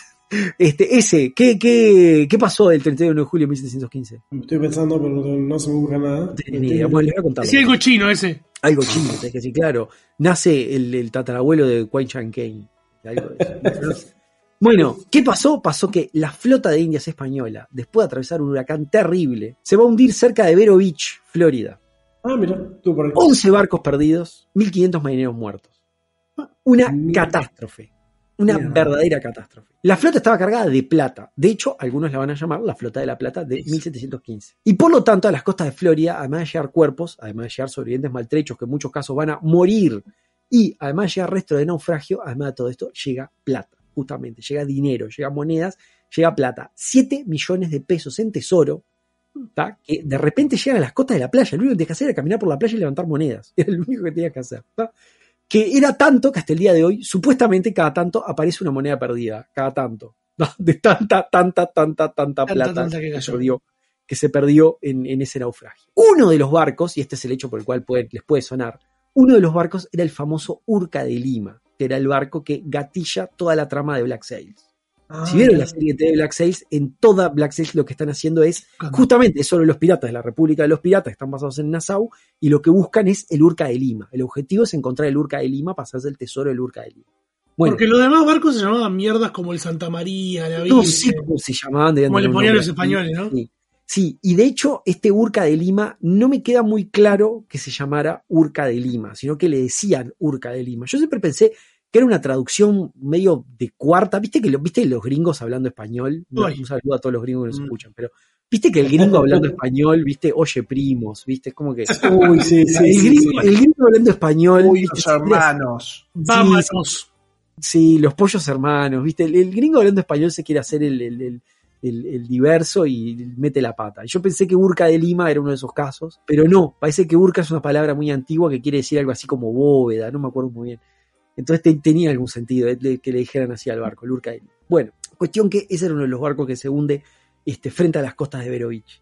¿Qué pasó el 31 de julio de 1715? Estoy pensando, pero no se me ocurre nada. No tenía ni idea. Bueno, les voy a contar. Sí, algo chino ese. Algo chino, es que sí, claro. Nace el tatarabuelo de Wang Changkei. Bueno, ¿qué pasó? Pasó que la flota de Indias española, después de atravesar un huracán terrible, se va a hundir cerca de Vero Beach, Florida. Mira, tú por aquí. 11 barcos perdidos, 1.500 marineros muertos. Una catástrofe. Una verdadera catástrofe. La flota estaba cargada de plata. De hecho, algunos la van a llamar la Flota de la Plata de 1715. Y por lo tanto, a las costas de Florida, además de llegar cuerpos, además de llegar sobrevivientes maltrechos que en muchos casos van a morir, y además de llegar resto de naufragio, además de todo esto, llega plata, justamente. Llega dinero, llega monedas, llega plata. 7 millones de pesos en tesoro, ¿tá? Que de repente llegan a las costas de la playa. Lo único que tenías que hacer era caminar por la playa y levantar monedas. Era lo único que tenías que hacer, ¿tá? Que era tanto que hasta el día de hoy, supuestamente cada tanto aparece una moneda perdida, cada tanto, ¿no? De tanta plata que se perdió en ese naufragio. Uno de los barcos, y este es el hecho por el cual les puede sonar, uno de los barcos era el famoso Urca de Lima, que era el barco que gatilla toda la trama de Black Sails. Si vieron la serie de Black Sails, en toda Black Sails lo que están haciendo es justamente sobre los piratas de la República de los Piratas, que están basados en Nassau, y lo que buscan es el Urca de Lima. El objetivo es encontrar el Urca de Lima para hacerse el tesoro del Urca de Lima. Bueno, porque los demás barcos se llamaban mierdas como el Santa María, la Virgen. No sé cómo se llamaban. Como le ponían los españoles, ¿no? Sí, y de hecho este Urca de Lima no me queda muy claro que se llamara Urca de Lima, sino que le decían Urca de Lima. Yo siempre pensé que era una traducción medio de cuarta. ¿Viste los gringos hablando español? Un saludo a todos los gringos que nos escuchan, pero ¿viste que el gringo hablando español, viste, oye primos, viste? Es como que... Uy, sí. El gringo hablando español... Uy, los hermanos. Vámonos. Sí, los pollos hermanos, viste. El gringo hablando español se quiere hacer el diverso y mete la pata. Yo pensé que Urca de Lima era uno de esos casos, pero no, parece que Urca es una palabra muy antigua que quiere decir algo así como bóveda, no me acuerdo muy bien. Entonces tenía algún sentido que le dijeran así al barco, el Urca de Lima. Bueno, cuestión que ese era uno de los barcos que se hunde frente a las costas de Vero Beach.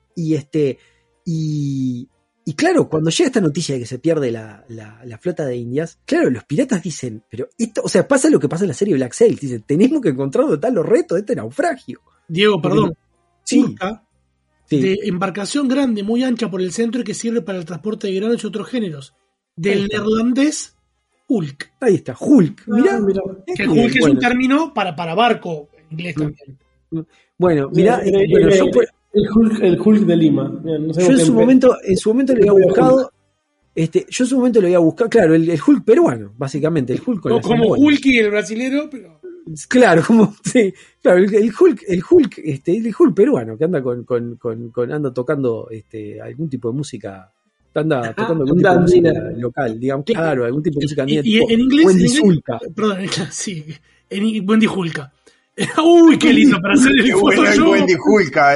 Y claro, cuando llega esta noticia de que se pierde la flota de Indias, claro, los piratas dicen, pero esto, o sea, pasa lo que pasa en la serie Black Sails, dicen, tenemos que encontrar dónde están los retos de este naufragio. Diego, perdón. Sí. Urca, de embarcación grande, muy ancha por el centro y que sirve para el transporte de granos y otros géneros. Del neerlandés Hulk. Ahí está, Hulk. Mirá. Que Hulk es un término para barco en inglés también. Bueno, mirá. El Hulk de Lima. No sé, yo en su momento lo había buscado. Yo en su momento lo había buscado, claro, el Hulk peruano, básicamente. El Hulk con como Hulk y el brasilero, pero. Claro, como sí, claro, el Hulk peruano que anda anda tocando algún tipo de música, anda tocando algún tipo de música local, digamos, claro, algún tipo de música andina, y en inglés, Wendy Zulka. Perdón, sí, en Wendy Zulka. Uy, qué lindo para hacer el Photoshop. Wendy Zulka,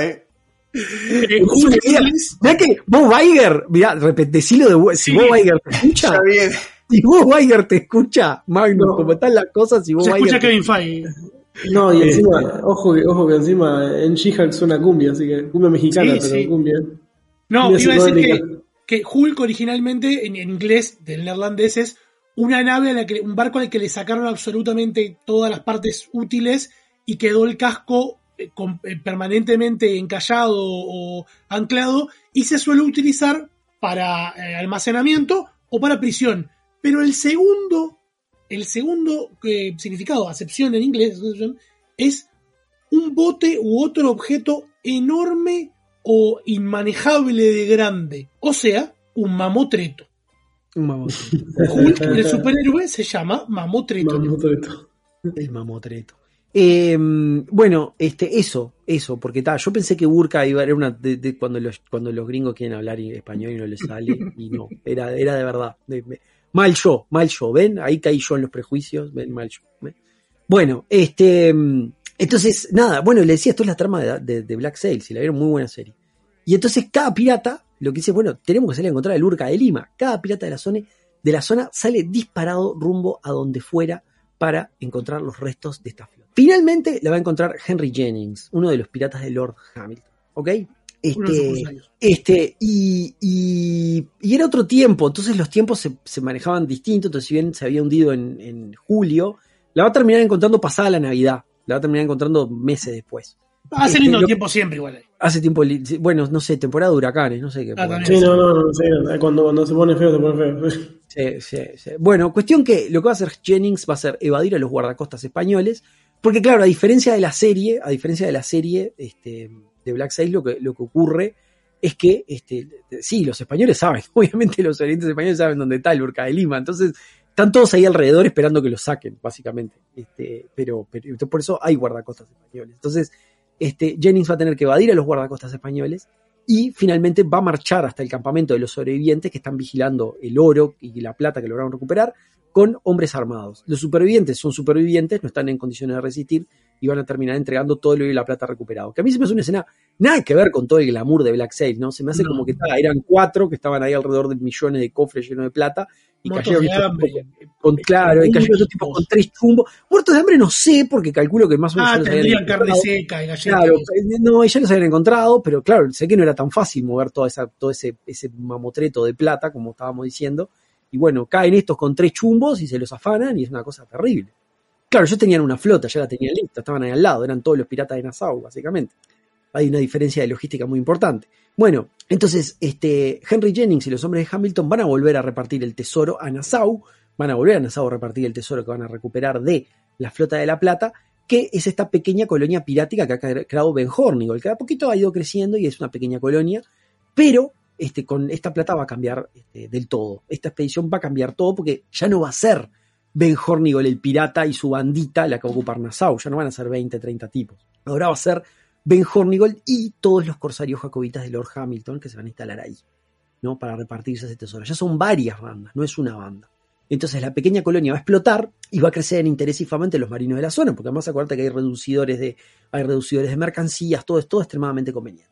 Mirá que Bob Iger, mirá, decilo si Bob Iger te escucha. Está bien. Si Bob Iger te escucha, Magnus, como están las cosas, si Bob se Iger escucha Kevin Feige. No, y encima, ojo que encima en She-Hulk suena cumbia, así que cumbia mexicana, pero cumbia. No, cumbia iba a decir que Hulk originalmente en inglés del neerlandés es una nave un barco al que le sacaron absolutamente todas las partes útiles y quedó el casco permanentemente encallado o anclado y se suele utilizar para almacenamiento o para prisión. Pero el segundo significado, acepción en inglés, es un bote u otro objeto enorme o inmanejable de grande. O sea, un mamotreto. Hulk, el superhéroe, se llama Mamotreto. El mamotreto. Bueno, eso, porque yo pensé que Urca era una cuando los gringos quieren hablar español y no les sale, y no, era de verdad. Mal yo, ¿ven? Ahí caí yo en los prejuicios, ven, mal yo. ¿ven? Bueno, entonces, nada, bueno, le decía, esto es la trama de Black Sails, y la vieron, muy buena serie. Y entonces cada pirata, lo que dice, bueno, tenemos que salir a encontrar el Urca de Lima. Cada pirata de la zona sale disparado rumbo a donde fuera para encontrar los restos de esta flota. Finalmente la va a encontrar Henry Jennings, uno de los piratas de Lord Hamilton, ¿ok? Y era otro tiempo, entonces los tiempos se manejaban distinto, entonces si bien se había hundido en julio, la va a terminar encontrando pasada la Navidad, la va a terminar encontrando meses después. Hace lindo tiempo siempre igual. Hace tiempo, bueno, no sé, temporada de huracanes, no sé qué. Sí, no, cuando se pone feo, se pone feo. Sí. Bueno, cuestión que lo que va a hacer Jennings va a ser evadir a los guardacostas españoles, porque claro, a diferencia de la serie de Black Sails, lo que ocurre es que sí, los españoles saben, obviamente los orientes españoles saben dónde está el Urca de Lima, entonces están todos ahí alrededor esperando que los saquen, básicamente. Pero por eso hay guardacostas españoles. Entonces, Jennings va a tener que evadir a los guardacostas españoles y finalmente va a marchar hasta el campamento de los sobrevivientes que están vigilando el oro y la plata que lograron recuperar con hombres armados. Los supervivientes son supervivientes, no están en condiciones de resistir y van a terminar entregando todo el oro y la plata recuperado. Que a mí se me hace una escena nada que ver con todo el glamour de Black Sail, ¿no? Se me hace como que eran 4 que estaban ahí alrededor de millones de cofres llenos de plata y cayeron cayeron otros tipos con 3 chumbos. Muertos de hambre no sé, porque calculo que más o menos tendrían carne seca y galletas. Claro, no, ya los habían encontrado, pero claro, sé que no era tan fácil mover todo ese mamotreto de plata, como estábamos diciendo. Y bueno, caen estos con 3 chumbos y se los afanan y es una cosa terrible. Claro, ellos tenían una flota, ya la tenían lista, estaban ahí al lado, eran todos los piratas de Nassau, básicamente. Hay una diferencia de logística muy importante. Bueno, entonces Henry Jennings y los hombres de Hamilton van a volver a repartir el tesoro a Nassau, van a volver a Nassau a repartir el tesoro que van a recuperar de la flota de la plata, que es esta pequeña colonia pirática que ha creado Ben Hornigold, que a poquito ha ido creciendo y es una pequeña colonia, pero con esta plata va a cambiar del todo. Esta expedición va a cambiar todo porque ya no va a ser Ben Hornigold el pirata y su bandita la que va a ocupar Nassau, ya no van a ser 20, 30 tipos. Ahora va a ser Ben Hornigold y todos los corsarios jacobitas de Lord Hamilton que se van a instalar ahí, ¿no? Para repartirse ese tesoro. Ya son varias bandas, no es una banda. Entonces la pequeña colonia va a explotar y va a crecer en interés y fama entre los marinos de la zona, porque además acuérdate que hay reducidores de mercancías, todo es todo extremadamente conveniente.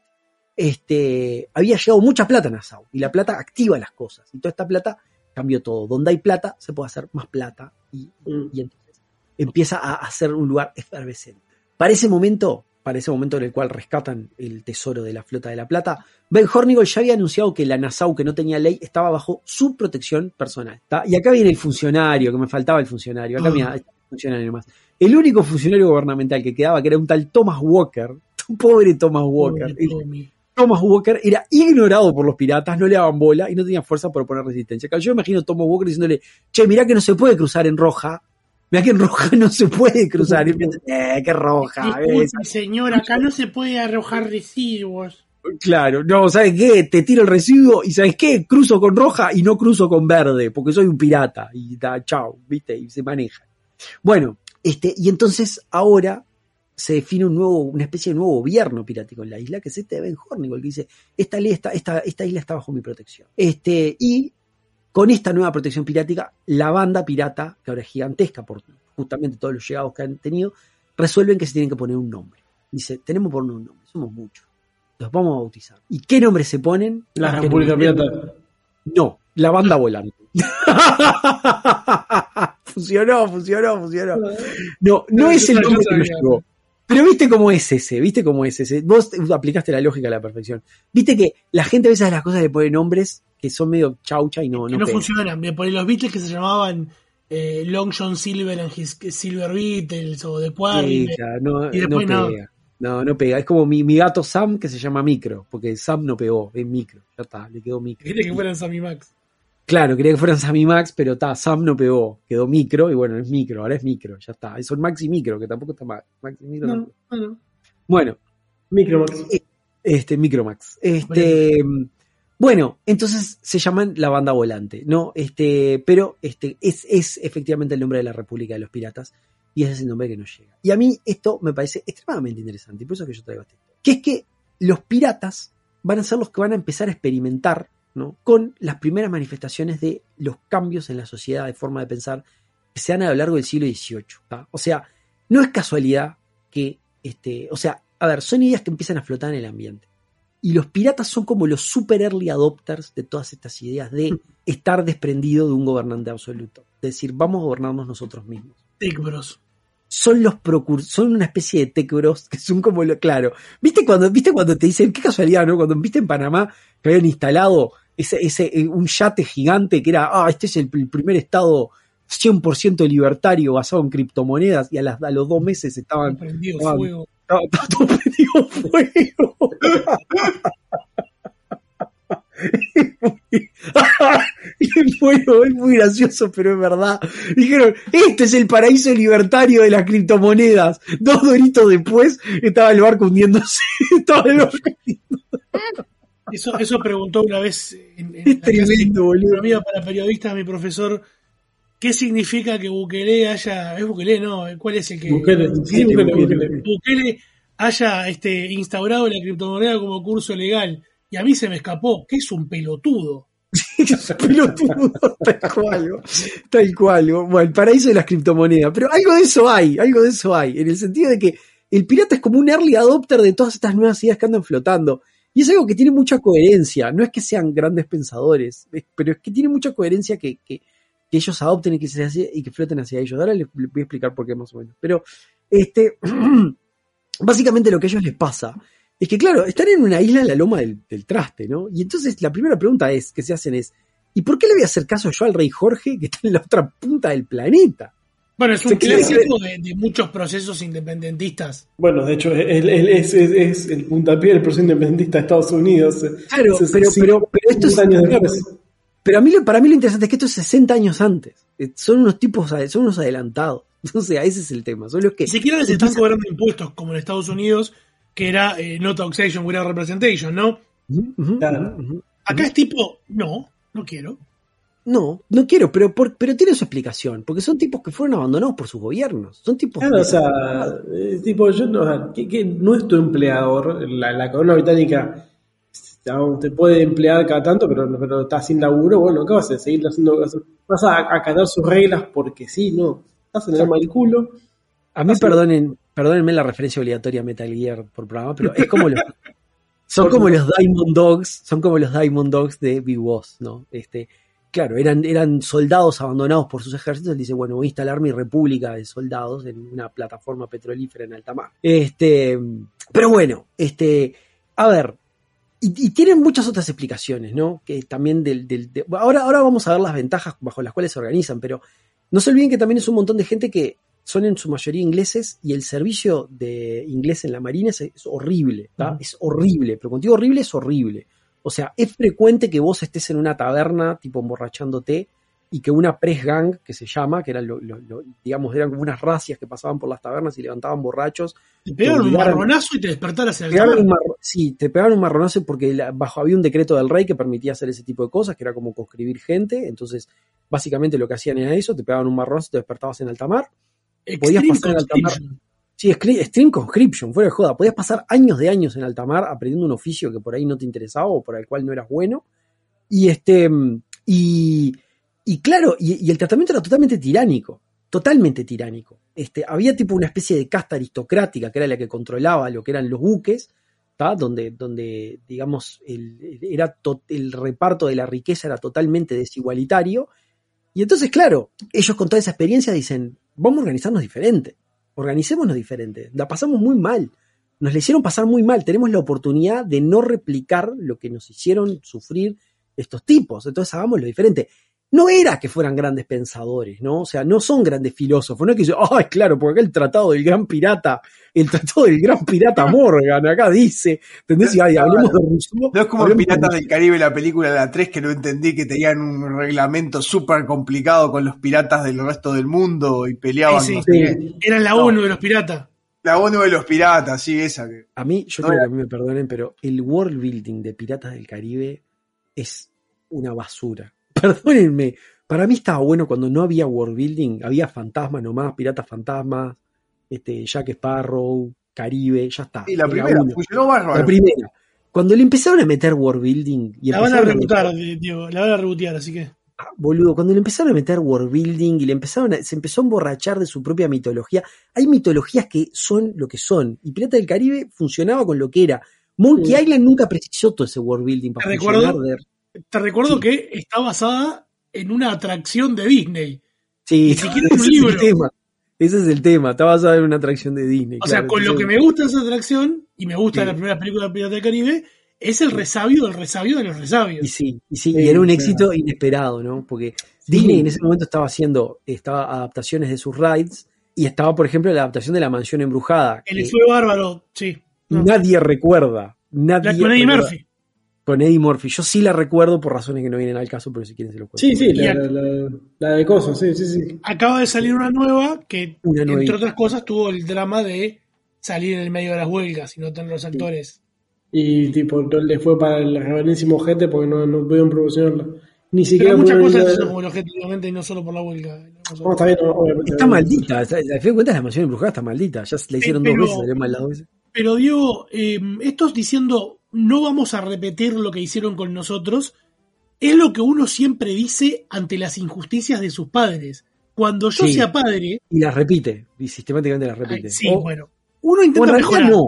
Había llegado mucha plata a Nassau y la plata activa las cosas y toda esta plata cambió todo. Donde hay plata se puede hacer más plata y entonces empieza a ser un lugar efervescente. Para ese momento en el cual rescatan el tesoro de la flota de la plata, Ben Hornigold ya había anunciado que la Nassau, que no tenía ley, estaba bajo su protección personal. ¿Tá? Y acá viene el funcionario, que me faltaba el funcionario. Acá mira, el funcionario nomás. El único funcionario gubernamental que quedaba, que era un tal Thomas Walker, pobre Thomas Walker. Thomas Walker era ignorado por los piratas, no le daban bola y no tenía fuerza para oponer resistencia. Yo imagino a Thomas Walker diciéndole, che, mirá que no se puede cruzar en roja. Mirá que en roja no se puede cruzar. Y piensa, qué roja. Disculpe, señor, acá no se puede arrojar residuos. Claro, no, ¿sabes qué? Te tiro el residuo y ¿sabes qué? Cruzo con roja y no cruzo con verde, porque soy un pirata. Y da, chao, ¿viste? Y se maneja. Bueno, y entonces ahora se define una especie de nuevo gobierno pirático en la isla, que es de Ben Hornigold, que dice, esta isla está bajo mi protección. Y con esta nueva protección pirática, la banda pirata, que ahora es gigantesca por justamente todos los llegados que han tenido, resuelven que se tienen que poner un nombre. Dice, tenemos que poner un nombre, somos muchos. Los vamos a bautizar. ¿Y qué nombre se ponen? La República Pirata. No, la banda volante. Funcionó. No es el nombre que nos llegó. Pero viste cómo es ese. Vos aplicaste la lógica a la perfección. Viste que la gente a veces a las cosas le pone nombres que son medio chaucha y no funcionan. Por los Beatles que se llamaban Long John Silver and his Silver Beatles o The Quarry. Sí, y después no pega. No pega. Es como mi gato Sam, que se llama Micro, porque Sam no pegó, es Micro. Ya está, le quedó Micro. Quería que fueran Sam y Max. Claro, quería que fueran Sam y Max, pero Sam no pegó, quedó Micro, y bueno, es Micro, ahora es Micro, ya está. Son Max y Micro, que tampoco está mal. Max y Micro no. Bueno. Micromax. Micromax. Bueno, entonces se llaman la banda volante, ¿no? Pero es efectivamente el nombre de la República de los Piratas, y ese es el nombre que nos llega. Y a mí esto me parece extremadamente interesante, y por eso es que yo traigo esto. Que es que los piratas van a ser los que van a empezar a experimentar, ¿no?, con las primeras manifestaciones de los cambios en la sociedad de forma de pensar que se dan a lo largo del siglo XVIII. ¿tá? O sea, no es casualidad que, son ideas que empiezan a flotar en el ambiente. Y los piratas son como los super early adopters de todas estas ideas de estar desprendido de un gobernante absoluto. Es decir, vamos a gobernarnos nosotros mismos. Tech Bros. Son una especie de tech bros que son como claro. ¿Viste cuando te dicen, qué casualidad, ¿no? Cuando viste en Panamá que habían instalado un yate gigante que era, este es el primer estado 100% libertario basado en criptomonedas, y a los 2 meses estaban prendido fuego. Estaba todo prendido fuego. Bueno, es muy gracioso, pero es verdad. Dijeron, este es el paraíso libertario de las criptomonedas. 2 doritos después estaba el barco hundiéndose. Eso preguntó una vez en es tremendo, boludo. Economía para periodistas, mi profesor, ¿qué significa que Bukele haya... ¿Es Bukele? No, ¿cuál es el que...? Bukele, sí, Bukele haya instaurado la criptomoneda como curso legal. Y a mí se me escapó, que es un pelotudo. Pelotudo, tal cual. Bueno, el paraíso de las criptomonedas. Pero algo de eso hay, en el sentido de que el pirata es como un early adopter de todas estas nuevas ideas que andan flotando. Y es algo que tiene mucha coherencia. No es que sean grandes pensadores, pero es que tiene mucha coherencia que ellos adopten y que floten hacia ellos. Ahora les voy a explicar por qué más o menos. Pero básicamente lo que a ellos les pasa es que, claro, están en una isla en la loma del traste, ¿no? Y entonces la primera pregunta que se hacen es, ¿y por qué le voy a hacer caso yo al rey Jorge que está en la otra punta del planeta? Bueno, es un clásico de muchos procesos independentistas. Bueno, de hecho, es el puntapié del proceso independentista de Estados Unidos. Claro, pero esto es... Pero para mí lo interesante es que esto es 60 años antes. Son unos tipos, son unos adelantados. O sea, ese es el tema. Son los que... Ni siquiera les están cobrando impuestos como en Estados Unidos, que era no taxation without representation, ¿no? Acá es tipo, no quiero. No quiero, pero tiene su explicación, porque son tipos que fueron abandonados por sus gobiernos. Son tipos... Claro, o sea, tipo, yo que no es tu empleador, la corona británica te puede emplear cada tanto, pero estás sin laburo, bueno, ¿qué vas a hacer? Seguir haciendo cosas. Vas a acatar sus reglas porque sí, no. Estás en el alma del culo. A mí, perdónenme la referencia obligatoria a Metal Gear por programa, pero es como son como los Diamond Dogs de Big Boss, ¿no? Claro, eran soldados abandonados por sus ejércitos. Él dice, bueno, voy a instalar mi república de soldados en una plataforma petrolífera en alta mar. Pero bueno, a ver, y tienen muchas otras explicaciones, ¿no? Que también ahora vamos a ver las ventajas bajo las cuales se organizan, pero no se olviden que también es un montón de gente que son en su mayoría ingleses y el servicio de inglés en la Marina es horrible, ¿tá? Es horrible, pero contigo horrible es horrible. O sea, es frecuente que vos estés en una taberna, tipo emborrachándote, y que una press gang, que se llama, que eran, digamos, eran como unas racias que pasaban por las tabernas y levantaban borrachos. Te pegaron un marronazo y te despertaras en el taberna. Sí, te pegaron un marronazo porque había un decreto del rey que permitía hacer ese tipo de cosas, que era como conscribir gente. Entonces, básicamente lo que hacían era eso, te pegaban un marronazo y te despertabas en alta mar. Podías pasar en alta mar. Sí, Extreme Conscription, fuera de joda. Podías pasar años de años en alta mar aprendiendo un oficio que por ahí no te interesaba o por el cual no eras bueno. Y claro, y el tratamiento era totalmente tiránico. Había tipo una especie de casta aristocrática que era la que controlaba lo que eran los buques, ¿tá? Donde digamos, el reparto de la riqueza era totalmente desigualitario. Y entonces, claro, ellos con toda esa experiencia dicen, vamos a organizarnos diferente. Organicémonos diferente, la pasamos muy mal, nos la hicieron pasar muy mal, tenemos la oportunidad de no replicar lo que nos hicieron sufrir estos tipos, entonces hagámoslo diferente. No era que fueran grandes pensadores, ¿no? O sea, no son grandes filósofos, no es que yo, claro, porque acá el tratado del gran pirata Morgan, acá dice, ¿entendés? Hablemos de Rousseau. No es como el Piratas del Caribe, la película de la 3, que no entendí que tenían un reglamento súper complicado con los piratas del resto del mundo y peleaban. Sí. Eran la ONU de los piratas. La ONU de los piratas, sí, esa. A mí, yo creo que a mí me perdonen, pero el world building de Piratas del Caribe es una basura. Perdónenme, para mí estaba bueno cuando no había world building, había fantasmas nomás, piratas fantasmas, Jack Sparrow, Caribe, ya está. Y la primera funcionó bárbaro. La primera. Cuando le empezaron a meter world building y la van a rebotar, Diego, la van a rebotear, así que. Boludo, cuando le empezaron a meter world building y se empezó a emborrachar de su propia mitología, hay mitologías que son lo que son, y Piratas del Caribe funcionaba con lo que era. Monkey Island nunca precisó todo ese world building para funcionar. Te recuerdo que está basada en una atracción de Disney. Sí, ni siquiera es un libro. Ese es el tema, está basada en una atracción de Disney. O sea, con lo que me gusta esa atracción, y me gusta la primera película de Piratas del Caribe, es el resabio del resabio de los resabios. Y era un éxito inesperado, ¿no? Porque Disney en ese momento estaba haciendo adaptaciones de sus rides, y estaba, por ejemplo, la adaptación de La Mansión Embrujada. El fue bárbaro, sí. Nadie recuerda. Con Eddie Murphy. Con Eddie Murphy. Yo sí la recuerdo por razones que no vienen al caso, pero si quieren se lo cuento. Sí, la de cosas, sí. Acaba de salir una nueva que, entre otras cosas, tuvo el drama de salir en el medio de las huelgas y no tener los actores. Y tipo, le fue para el reverendísimo ojete porque no pudieron promocionarla. Ni siquiera. Pero muchas cosas se hicieron objetivamente y no solo por la huelga. No, está bien, obviamente. Está maldita. A fin de cuentas, la mansión embrujada está maldita. Ya la hicieron 2 veces, salió mal las 2 veces. Pero Diego, estos diciendo no vamos a repetir lo que hicieron con nosotros, es lo que uno siempre dice ante las injusticias de sus padres. Cuando yo sea padre... Y las repite, y sistemáticamente las repite. Sí, bueno. Uno intenta mejorar. No.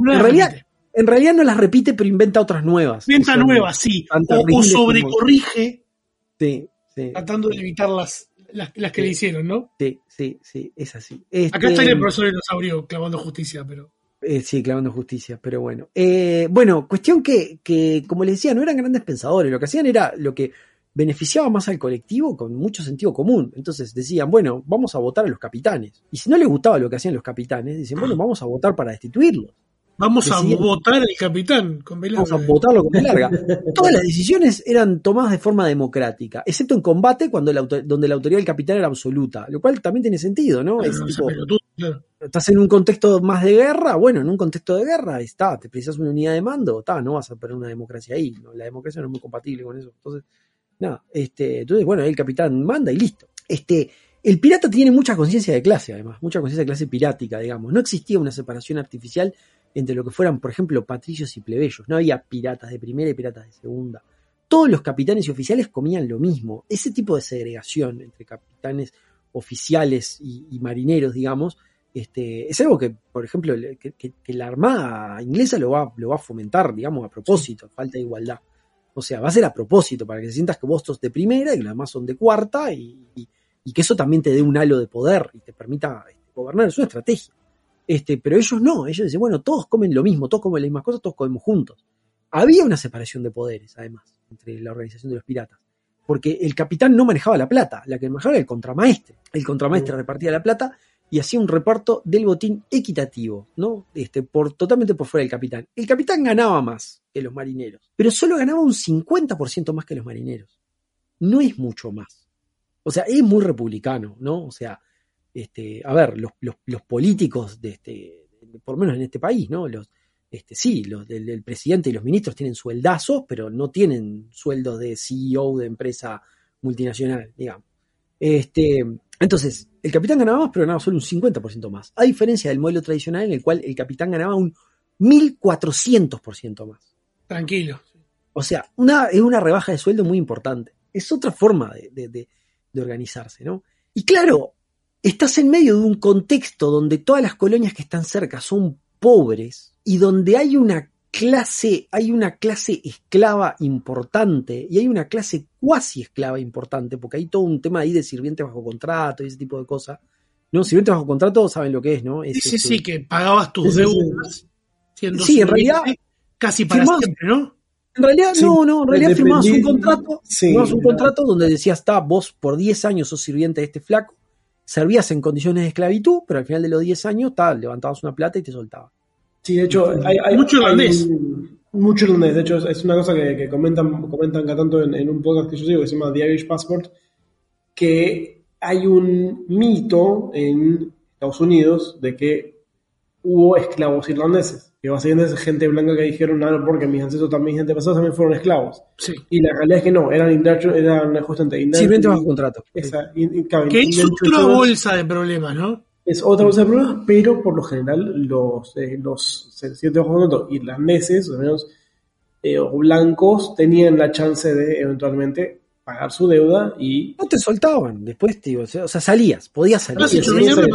En realidad no las repite, pero inventa otras nuevas. Inventa nuevas, sí. O sobrecorrige. Sí. Tratando de evitar las que le hicieron, ¿no? Sí, es así. Acá está el profesor dinosaurio clavando justicia, pero... sí, clavando justicia, pero bueno. Cuestión que, como les decía, no eran grandes pensadores. Lo que hacían era lo que beneficiaba más al colectivo con mucho sentido común. Entonces decían, bueno, vamos a votar a los capitanes. Y si no les gustaba lo que hacían los capitanes, dicen, bueno, vamos a votar para destituirlos. Vamos a votar al capitán con B larga. Vamos a votarlo con B larga. Todas las decisiones eran tomadas de forma democrática, excepto en combate donde la autoridad del capitán era absoluta, lo cual también tiene sentido, ¿no? Claro. Estás en un contexto más de guerra, bueno, en un contexto de guerra te precisas una unidad de mando, no vas a poner una democracia ahí, ¿no? La democracia no es muy compatible con eso. Entonces, bueno, el capitán manda y listo. El pirata tiene mucha conciencia de clase, además, mucha conciencia de clase pirática, digamos. No existía una separación artificial entre lo que fueran, por ejemplo, patricios y plebeyos. No había piratas de primera y piratas de segunda. Todos los capitanes y oficiales comían lo mismo. Ese tipo de segregación entre capitanes, oficiales y marineros, digamos, es algo que, por ejemplo, que la Armada inglesa lo va a fomentar, digamos, a propósito, falta de igualdad. O sea, va a ser a propósito, para que se sientas que vos sos de primera y que los demás son de cuarta y que eso también te dé un halo de poder y te permita gobernar. Es una estrategia. Pero ellos no, ellos dicen, bueno, todos comen lo mismo, todos comen las mismas cosas, todos comemos juntos. Había una separación de poderes, además, entre la organización de los piratas, porque el capitán no manejaba la plata, la que manejaba era el contramaestre. El contramaestre repartía la plata y hacía un reparto del botín equitativo, ¿no? Totalmente por fuera del capitán. El capitán ganaba más que los marineros, pero solo ganaba un 50% más que los marineros. No es mucho más. O sea, es muy republicano, ¿no? O sea, a ver, los políticos por lo menos en este país, ¿no? El presidente y los ministros tienen sueldazos, pero no tienen sueldos de CEO de empresa multinacional, digamos. Entonces, el capitán ganaba más, pero ganaba solo un 50% más. A diferencia del modelo tradicional en el cual el capitán ganaba un 1400% más. Tranquilo. O sea, es una rebaja de sueldo muy importante. Es otra forma de organizarse, ¿no? Y claro, estás en medio de un contexto donde todas las colonias que están cerca son pobres y donde hay una clase esclava importante y hay una clase cuasi esclava importante, porque hay todo un tema ahí de sirvientes bajo contrato y ese tipo de cosas. ¿No? Sirvientes bajo contrato saben lo que es, ¿no? Sí, que pagabas tus deudas siendo en realidad casi para siempre, ¿no? En realidad, en realidad firmabas un contrato donde decías, vos por 10 años sos sirviente de este flaco, servías en condiciones de esclavitud, pero al final de los 10 años levantabas una plata y te soltaban. Sí, de hecho, hay mucho irlandés. Mucho irlandés. De hecho, es una cosa que comentan cada tanto en un podcast que yo sigo que se llama The Irish Passport, que hay un mito en Estados Unidos de que hubo esclavos irlandeses. Que básicamente es gente blanca que dijeron, no, porque mis ancestros también, gente pasada, también fueron esclavos. Sí. Y la realidad es que no, eran justamente sirvientes bajo contrato. Que es otra bolsa de problemas, ¿no? Es otra bolsa de problemas, pero por lo general los sirvientes bajo contrato irlandeses, o menos o blancos, tenían la chance de eventualmente pagar su deuda y... No te soltaban después, tío. O sea, podías salir.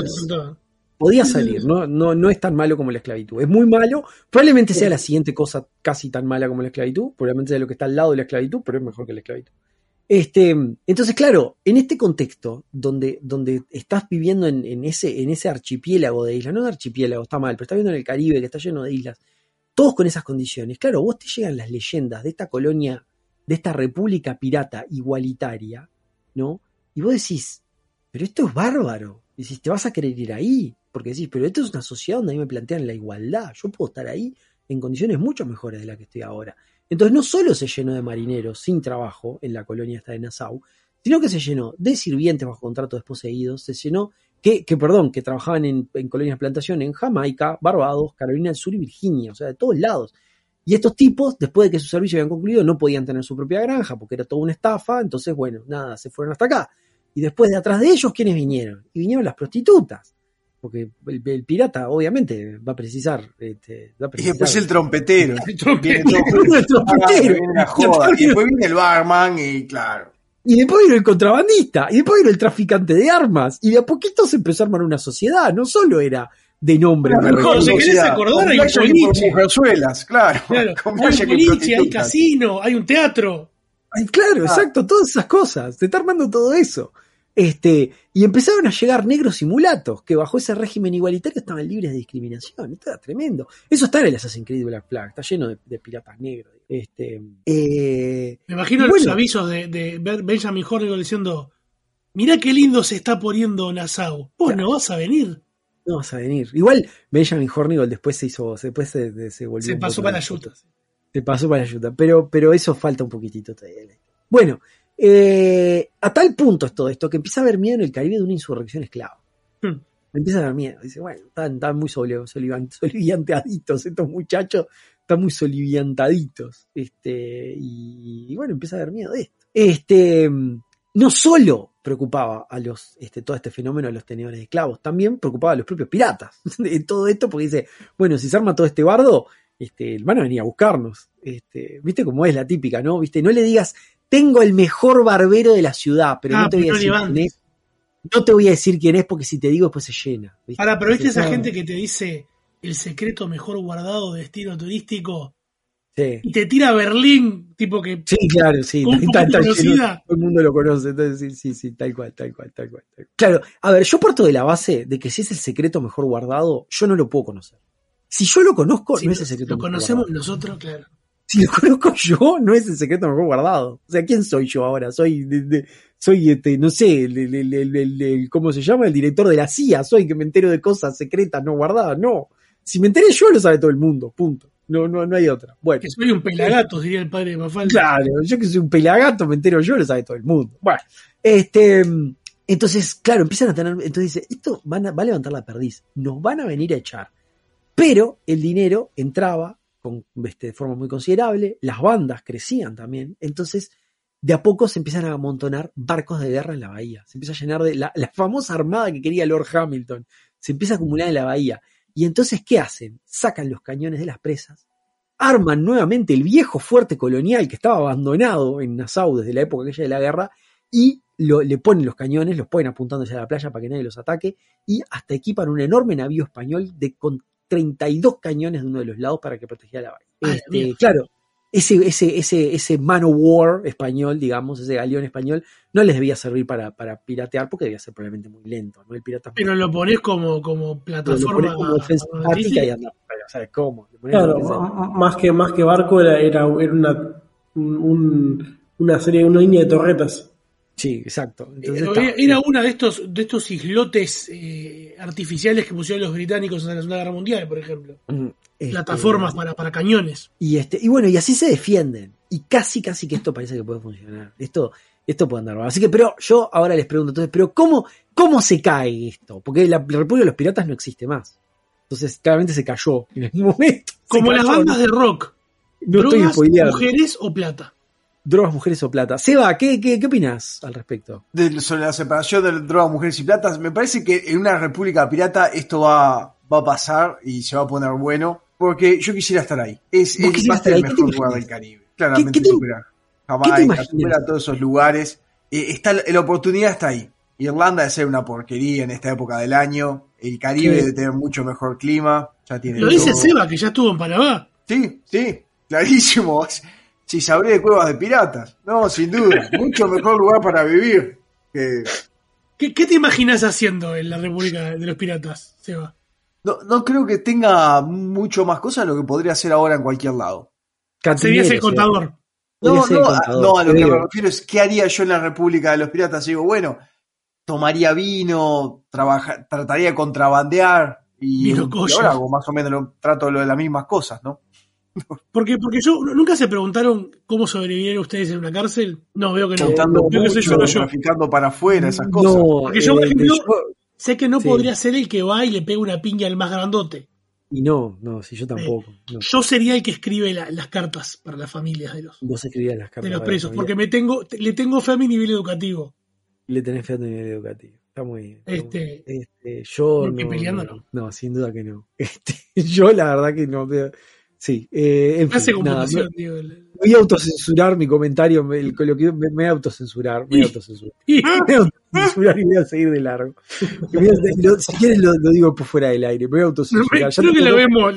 Podías salir, no es tan malo como la esclavitud. Es muy malo, probablemente sea la siguiente cosa casi tan mala como la esclavitud, probablemente sea lo que está al lado de la esclavitud, pero es mejor que la esclavitud. Entonces, claro, en este contexto, donde estás viviendo en ese archipiélago de islas, no un archipiélago, está mal, pero estás viviendo en el Caribe, que está lleno de islas, todos con esas condiciones, claro, vos te llegan las leyendas de esta colonia, de esta república pirata igualitaria, ¿no? Y vos decís, pero esto es bárbaro. Y decís, ¿te vas a querer ir ahí? Porque decís, pero esto es una sociedad donde a mí me plantean la igualdad. Yo puedo estar ahí en condiciones mucho mejores de las que estoy ahora. Entonces no solo se llenó de marineros sin trabajo en la colonia esta de Nassau, sino que se llenó de sirvientes bajo contrato desposeídos, se llenó que trabajaban en colonias de plantación en Jamaica, Barbados, Carolina del Sur y Virginia, o sea, de todos lados. Y estos tipos, después de que su servicio habían concluido, no podían tener su propia granja porque era toda una estafa. Entonces, bueno, nada, se fueron hasta acá. Y después de atrás de ellos, ¿quiénes vinieron? Y vinieron las prostitutas. Porque el pirata, obviamente, va a precisar. Y después el trompetero. El trompetero. Y después viene el barman y claro. Y después vino el contrabandista. Y después vino el traficante de armas. Y de a poquito se empezó a armar una sociedad. No solo era de nombre. Mejor, si querés acordar, hay un boliche. Claro. Hay un boliche, hay casino, hay un teatro. Claro, exacto, todas esas cosas. Se está armando todo eso. Y empezaron a llegar negros y mulatos que bajo ese régimen igualitario estaban libres de discriminación. Esto era tremendo. Eso está en el Assassin's Creed Black Flag, está lleno de piratas negros. Me imagino los avisos de Benjamin Hornigold diciendo: mirá qué lindo se está poniendo Nassau. Vos no vas a venir. No vas a venir. Igual Benjamin Hornigold después se volvió. Se pasó para la Utah. Se pasó para la Utah. Pero eso falta un poquitito todavía. Bueno. A tal punto es todo esto que empieza a haber miedo en el Caribe de una insurrección esclava. Empieza a haber miedo. Dice, bueno, están muy soliviantaditos estos muchachos, están muy soliviantaditos. Y bueno, empieza a haber miedo de esto. No solo preocupaba a todo este fenómeno de los tenedores de esclavos, también preocupaba a los propios piratas de todo esto, porque dice, bueno, si se arma todo este bardo, van a venir a buscarnos. ¿Viste cómo es la típica, no? ¿Viste? No le digas, tengo el mejor barbero de la ciudad, pero no te voy a decir quién es. No te voy a decir quién es porque si te digo después se llena. ¿Viste? Ahora, pero ¿viste esa gente que te dice el secreto mejor guardado de destino turístico? Sí. Y te tira a Berlín, tipo que... Sí, claro, sí. Todo el mundo lo conoce. Entonces, sí, tal cual. Claro, a ver, yo parto de la base de que si es el secreto mejor guardado, yo no lo puedo conocer. Si yo lo conozco, no es el secreto mejor guardado. Lo conocemos nosotros, claro. Si lo conozco yo, no es el secreto mejor guardado. O sea, ¿quién soy yo ahora? Soy no sé, ¿cómo se llama? El director de la CIA. Soy que me entero de cosas secretas no guardadas. No. Si me enteré yo, lo sabe todo el mundo. Punto. No hay otra. Bueno. Que soy un pelagato, diría el padre de Mafalda. Claro, yo que soy un pelagato, me entero yo, lo sabe todo el mundo. Bueno. Entonces, claro, empiezan a tener... Entonces dice, esto va a levantar la perdiz. Nos van a venir a echar. Pero el dinero entraba de forma muy considerable, las bandas crecían también, entonces de a poco se empiezan a amontonar barcos de guerra en la bahía, se empieza a llenar de la famosa armada que quería Lord Hamilton, se empieza a acumular en la bahía, y entonces ¿qué hacen? Sacan los cañones de las presas, arman nuevamente el viejo fuerte colonial que estaba abandonado en Nassau desde la época aquella de la guerra, y le ponen los cañones, los ponen apuntándose a la playa para que nadie los ataque, y hasta equipan un enorme navío español con 32 cañones de uno de los lados para que protegiera la bahía. Claro, ese man of war español, digamos, ese galeón español, no les debía servir para piratear porque debía ser probablemente muy lento, ¿no? El pirata pero lo pones como plataforma. Lo pones como defensa táctica y anda. ¿Sabes cómo? Claro, más que barco era una serie, una línea de torretas. Sí, exacto. Entonces, era una de estos islotes artificiales que pusieron los británicos en la Segunda Guerra Mundial, por ejemplo. Plataformas para cañones. Y bueno, y así se defienden. Y casi que esto parece que puede funcionar. Esto puede andar mal. Así que, pero yo ahora les pregunto, entonces, pero ¿cómo se cae esto? Porque la República de los Piratas no existe más. Entonces, claramente se cayó en algún momento. Como las bandas de rock. No drogas, estoy spoileando. Mujeres o plata. Drogas, mujeres o plata. Seba, ¿qué opinas al respecto? Sobre la separación de drogas, mujeres y platas, me parece que en una república pirata esto va a pasar y se va a poner bueno, porque yo quisiera estar ahí. Va a ser el mejor lugar del Caribe. Claramente superar Jamaica, supera todos esos lugares. La oportunidad está ahí. Irlanda debe ser una porquería en esta época del año. El Caribe debe tener mucho mejor clima. Ya tiene lo dice Seba, que ya estuvo en Panamá. Sí, clarísimo. Si sabré de cuevas de piratas. No, sin duda. Mucho mejor lugar para vivir. ¿Qué te imaginas haciendo en la República de los Piratas, Seba? No creo que tenga mucho más cosas de lo que podría hacer ahora en cualquier lado. Serías el contador. No, a lo que me refiero es ¿qué haría yo en la República de los Piratas? Digo, bueno, tomaría vino, trataría de contrabandear y ahora hago más o menos trato de las mismas cosas, ¿no? Porque nunca se preguntaron cómo sobrevivirían ustedes en una cárcel. No, veo que no. Traficando para afuera, esas cosas. Porque yo, por ejemplo, sé que no podría ser el que va y le pega una piña al más grandote. Y no, si yo tampoco. No. Yo sería el que escribe las cartas para las familias Vos escribías las cartas de los presos, porque le tengo fe a mi nivel educativo. Le tenés fe a tu nivel educativo. Está muy bien. Yo no. No, sin duda que no. Yo la verdad que no. Sí. En fin, nada, voy a autocensurar mi comentario. Me voy a autocensurar. Me voy a autocensurar y voy a seguir de largo. Si quieres lo digo por fuera del aire. Me voy a autocensurar. Creo que lo vemos.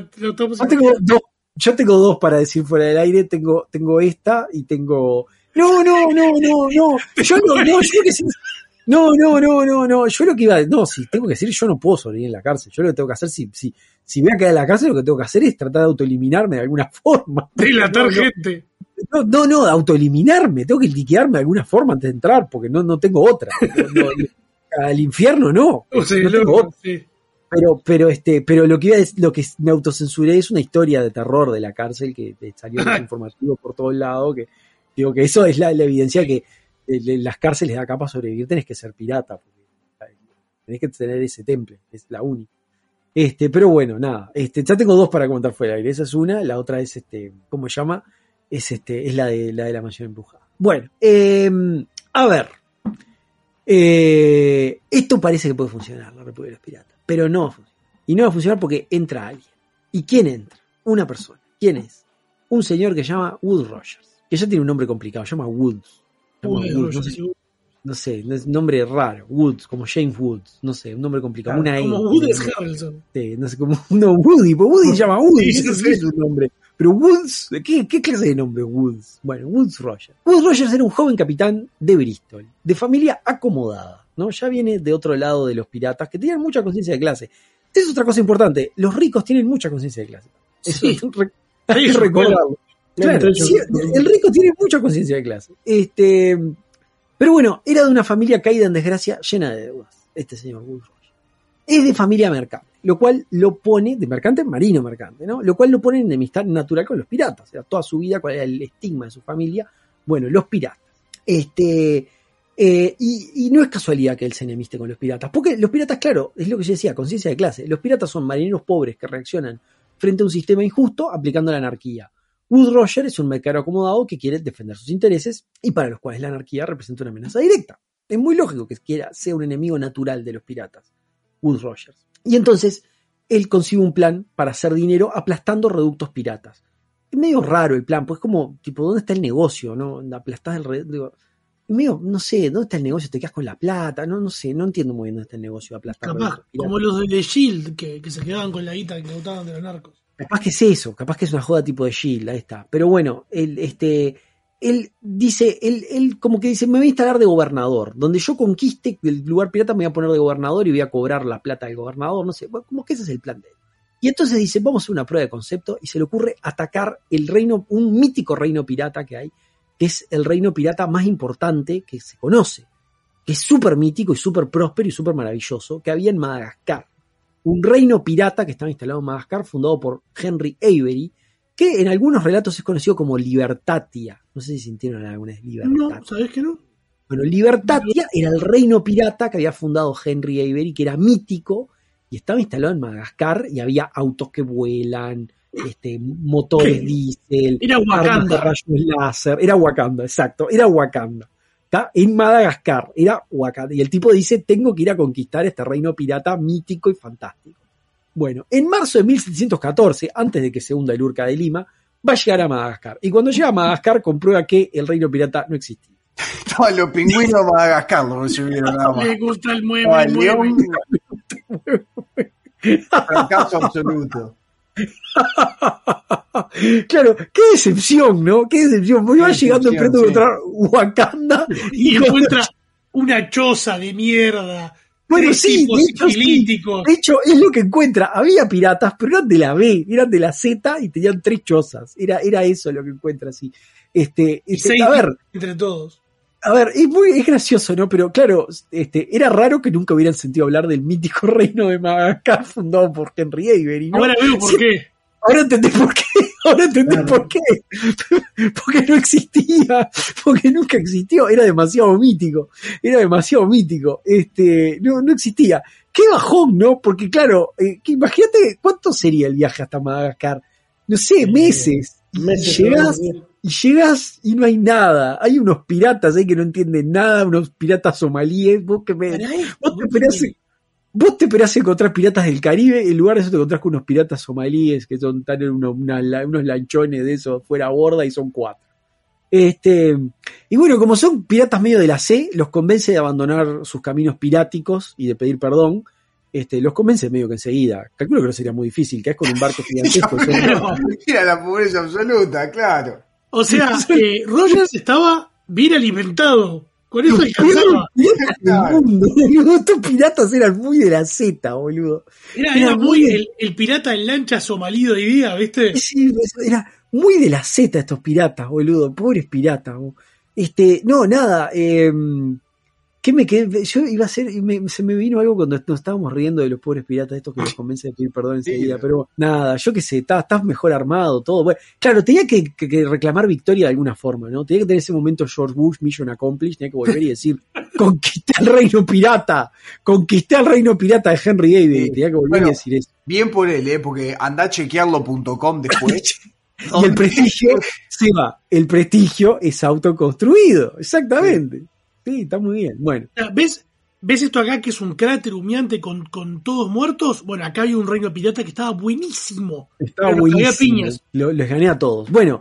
Yo tengo dos para decir fuera del aire. Tengo esta y tengo. No. Yo creo que sí. No. Yo lo que iba a decir, si tengo que decir, yo no puedo sobrevivir en la cárcel. Yo lo que tengo que hacer, si voy a quedar en la cárcel, lo que tengo que hacer es tratar de autoeliminarme de alguna forma. Delatar gente. No, autoeliminarme. Tengo que liquidarme de alguna forma antes de entrar, porque no tengo otra. Al infierno no. No tengo otra. Sí. Pero lo que me autocensuré es una historia de terror de la cárcel que salió en los informativos por todos lados, que digo que eso es la evidencia que las cárceles de acá para sobrevivir tenés que ser pirata, porque tenés que tener ese temple, es la única. Pero bueno, nada, ya tengo dos para comentar fuera del aire. Esa es una, la otra es ¿cómo se llama? Es la de la mansión embrujada. Bueno, a ver. Esto parece que puede funcionar, la República de los Piratas, pero no va a funcionar. Y no va a funcionar porque entra alguien. ¿Y quién entra? Una persona. ¿Quién es? Un señor que se llama Wood Rogers, que ya tiene un nombre complicado, se llama Woods. No sé, es un nombre raro. Woods, como James Woods, no sé, un nombre complicado. Claro, como Woody Harrelson. Sí, no sé, como Woody, pues Woody se llama Woody, ese es su nombre. Pero Woods, ¿qué clase de nombre Woods? Bueno, Woods Rogers. Woods Rogers era un joven capitán de Bristol, de familia acomodada, ¿no? Ya viene de otro lado de los piratas, que tenían mucha conciencia de clase. Es otra cosa importante, los ricos tienen mucha conciencia de clase. Eso hay que recordarlo. Claro, sí, el rico tiene mucha conciencia de clase. Pero bueno, era de una familia caída en desgracia, llena de deudas, este señor Wood Rogers. Es de familia mercante, lo cual lo pone, de mercante, marino mercante, ¿no? Lo cual lo pone en enemistad natural con los piratas. O sea, toda su vida, cuál era el estigma de su familia. Bueno, los piratas. Y no es casualidad que él se enemiste con los piratas, porque los piratas, claro, es lo que yo decía, conciencia de clase. Los piratas son marineros pobres que reaccionan frente a un sistema injusto aplicando la anarquía. Wood Rogers es un mercader acomodado que quiere defender sus intereses y para los cuales la anarquía representa una amenaza directa. Es muy lógico que sea un enemigo natural de los piratas, Wood Rogers. Y entonces él concibe un plan para hacer dinero aplastando reductos piratas. Es medio raro el plan, pues es como, tipo, ¿dónde está el negocio? ¿No? Aplastás el reducto. Medio, no sé, ¿dónde está el negocio? Te quedas con la plata, no sé, no entiendo muy bien dónde está el negocio de aplastar reductos piratas. Como los de The Shield, que se quedaban con la guita que incautaban de los narcos. Capaz que es eso, capaz que es una joda tipo de Shield, ahí está. Pero bueno, él dice, él como que dice, me voy a instalar de gobernador. Donde yo conquiste el lugar pirata me voy a poner de gobernador y voy a cobrar la plata del gobernador, no sé, como que ese es el plan de él. Y entonces dice, vamos a hacer una prueba de concepto y se le ocurre atacar el reino, un mítico reino pirata que hay, que es el reino pirata más importante que se conoce, que es súper mítico y súper próspero y súper maravilloso, que había en Madagascar. Un reino pirata que estaba instalado en Madagascar, fundado por Henry Avery, que en algunos relatos es conocido como Libertatia. No sé si sintieron alguna vez Libertatia. No, ¿sabés que no? Bueno, Libertatia era el reino pirata que había fundado Henry Avery, que era mítico, y estaba instalado en Madagascar, y había autos que vuelan, motores diésel, era Wakanda. Rayos láser. Era Wakanda, exacto, era Wakanda. ¿Está? En Madagascar, era Wakanda. Y el tipo dice, tengo que ir a conquistar este reino pirata mítico y fantástico. Bueno, en marzo de 1714, antes de que se hunda el Urca de Lima, va a llegar a Madagascar. Y cuando llega a Madagascar, comprueba que el reino pirata no existía. Estaban los pingüinos de Madagascar, no recibieron nada más. Me gusta el mueble. Fracaso absoluto. Claro, qué decepción, ¿no? Qué decepción. Porque va llegando enfrente a encontrar Wakanda y encuentra una choza de mierda. Bueno, sí, de hecho, es lo que encuentra. Había piratas, pero eran de la B, eran de la Z y tenían 3 chozas. Era eso lo que encuentra, sí. A ver, entre todos. A ver, es gracioso, ¿no? Pero claro, era raro que nunca hubieran sentido hablar del mítico reino de Madagascar fundado por Henry Avery, ¿no? Ahora veo por qué. Ahora entendés por qué. Ahora entendés por qué. Porque no existía, porque nunca existió, era demasiado mítico. No existía. Qué bajón, ¿no? Porque claro, imagínate cuánto sería el viaje hasta Madagascar. No sé, meses. Llegás y no hay nada. Hay unos piratas ahí que no entienden nada, unos piratas somalíes. Vos te esperás encontrar piratas del Caribe, en lugar de eso te encontrás con unos piratas somalíes que están en unos lanchones de esos fuera a borda y son 4. Y bueno, como son piratas medio de la C, los convence de abandonar sus caminos piráticos y de pedir perdón. Los convence medio que enseguida. Calculo que no sería muy difícil, que es con un barco gigantesco. Mira la pobreza absoluta, claro. O sea, Rogers estaba bien alimentado. Con eso alcanzaba. Estos piratas eran muy de la Z, boludo. Era muy el pirata en lancha somalí de hoy día, ¿viste? Sí, era muy de la Z estos piratas, boludo. Pobres piratas. No, nada. ¿Qué me quedé? Yo iba a hacer, se me vino algo cuando nos estábamos riendo de los pobres piratas estos que los convence de pedir perdón enseguida, sí. Pero nada, yo qué sé, estás mejor armado, todo. Bueno, claro, tenía que reclamar victoria de alguna forma, ¿no? Tenía que tener ese momento George Bush, Mission Accomplished, tenía que volver y decir, conquisté el reino pirata de Henry David, sí. Tenía que volver y decir eso. Bien por él, porque anda a chequearlo.com después. Y el prestigio es autoconstruido, exactamente. Sí, está muy bien. Bueno. ¿Ves esto acá que es un cráter humeante con todos muertos? Bueno, acá había un reino pirata que estaba buenísimo. Estaba buenísimo. Había piñas. Les gané a todos. Bueno,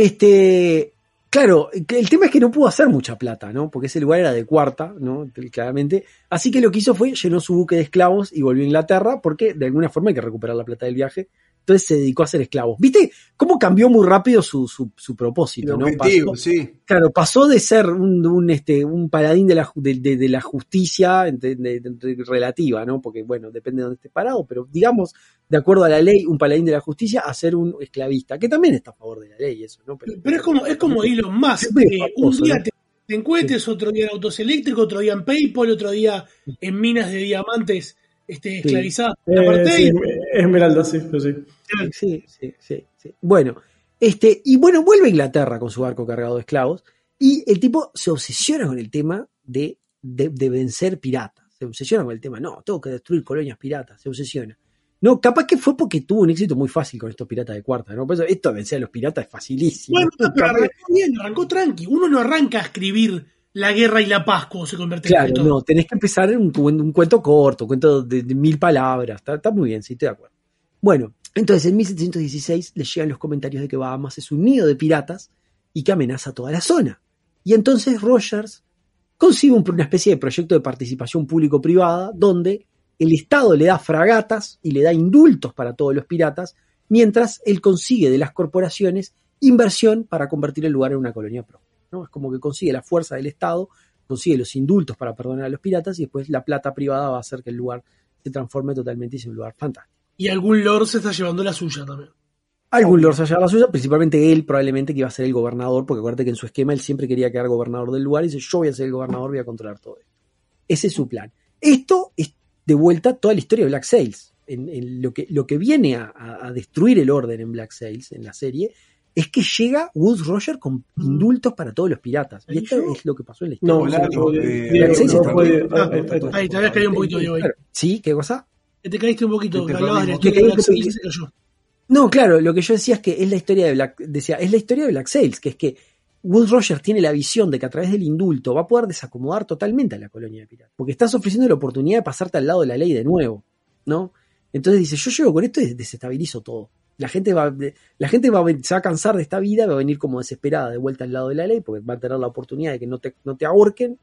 claro, el tema es que no pudo hacer mucha plata, ¿no? Porque ese lugar era de cuarta, ¿no? Claramente. Así que lo que hizo fue llenó su buque de esclavos y volvió a Inglaterra porque de alguna forma hay que recuperar la plata del viaje. Entonces se dedicó a ser esclavos. ¿Viste cómo cambió muy rápido su propósito? ¿No? Claro, pasó de ser un paladín de la justicia relativa, ¿no? Porque, bueno, depende de dónde estés parado, pero digamos, de acuerdo a la ley, un paladín de la justicia a ser un esclavista, que también está a favor de la ley, eso, ¿no? Pero es como Elon Musk, un día te en cohetes, otro día en autos eléctricos, otro día en PayPal, otro día en minas de diamantes esclavizadas. Esmeralda, sí. Sí. Bueno, y bueno, vuelve a Inglaterra con su barco cargado de esclavos y el tipo se obsesiona con el tema de vencer piratas. Se obsesiona con el tema, no, tengo que destruir colonias piratas, se obsesiona. No, capaz que fue porque tuvo un éxito muy fácil con estos piratas de cuarta, ¿no? Por eso esto de vencer a los piratas es facilísimo. Bueno, pero arrancó bien, arrancó tranqui. Uno no arranca a escribir la guerra y la paz cuando se convierte en escritor. Claro, no, tenés que empezar en un cuento corto, un cuento de 1000 palabras. Está muy bien, sí, estoy de acuerdo. Bueno, entonces en 1716 le llegan los comentarios de que Bahamas es un nido de piratas y que amenaza a toda la zona. Y entonces Rogers concibe una especie de proyecto de participación público-privada donde el Estado le da fragatas y le da indultos para todos los piratas, mientras él consigue de las corporaciones inversión para convertir el lugar en una colonia próspera, ¿no? Es como que consigue la fuerza del Estado, consigue los indultos para perdonar a los piratas y después la plata privada va a hacer que el lugar se transforme totalmente y sea un lugar fantástico. Y algún lord se está llevando la suya también. Algún lord se ha llevado la suya, principalmente él probablemente que iba a ser el gobernador, porque acuérdate que en su esquema él siempre quería quedar gobernador del lugar y dice, yo voy a ser el gobernador, voy a controlar todo esto. Ese es su plan. Esto es de vuelta toda la historia de Black Sails. En lo que viene a destruir el orden en Black Sails, en la serie, es que llega Woodes Rogers con indultos para todos los piratas. Y esto es lo que pasó en la historia. Black Sails ahí te habías caído un poquito, Diego. ¿Sí? ¿Qué cosa? Que te caíste un poquito, que hablabas de la historia de Black Sails y se cayó. No, claro, lo que yo decía es que es la historia de Black Sails, que es que Woodes Rogers tiene la visión de que a través del indulto va a poder desacomodar totalmente a la colonia de piratas. Porque estás ofreciendo la oportunidad de pasarte al lado de la ley de nuevo, ¿no? Entonces dice, yo llego con esto y desestabilizo todo. La gente se va a cansar de esta vida, va a venir como desesperada de vuelta al lado de la ley, porque va a tener la oportunidad de que no te ahorquen,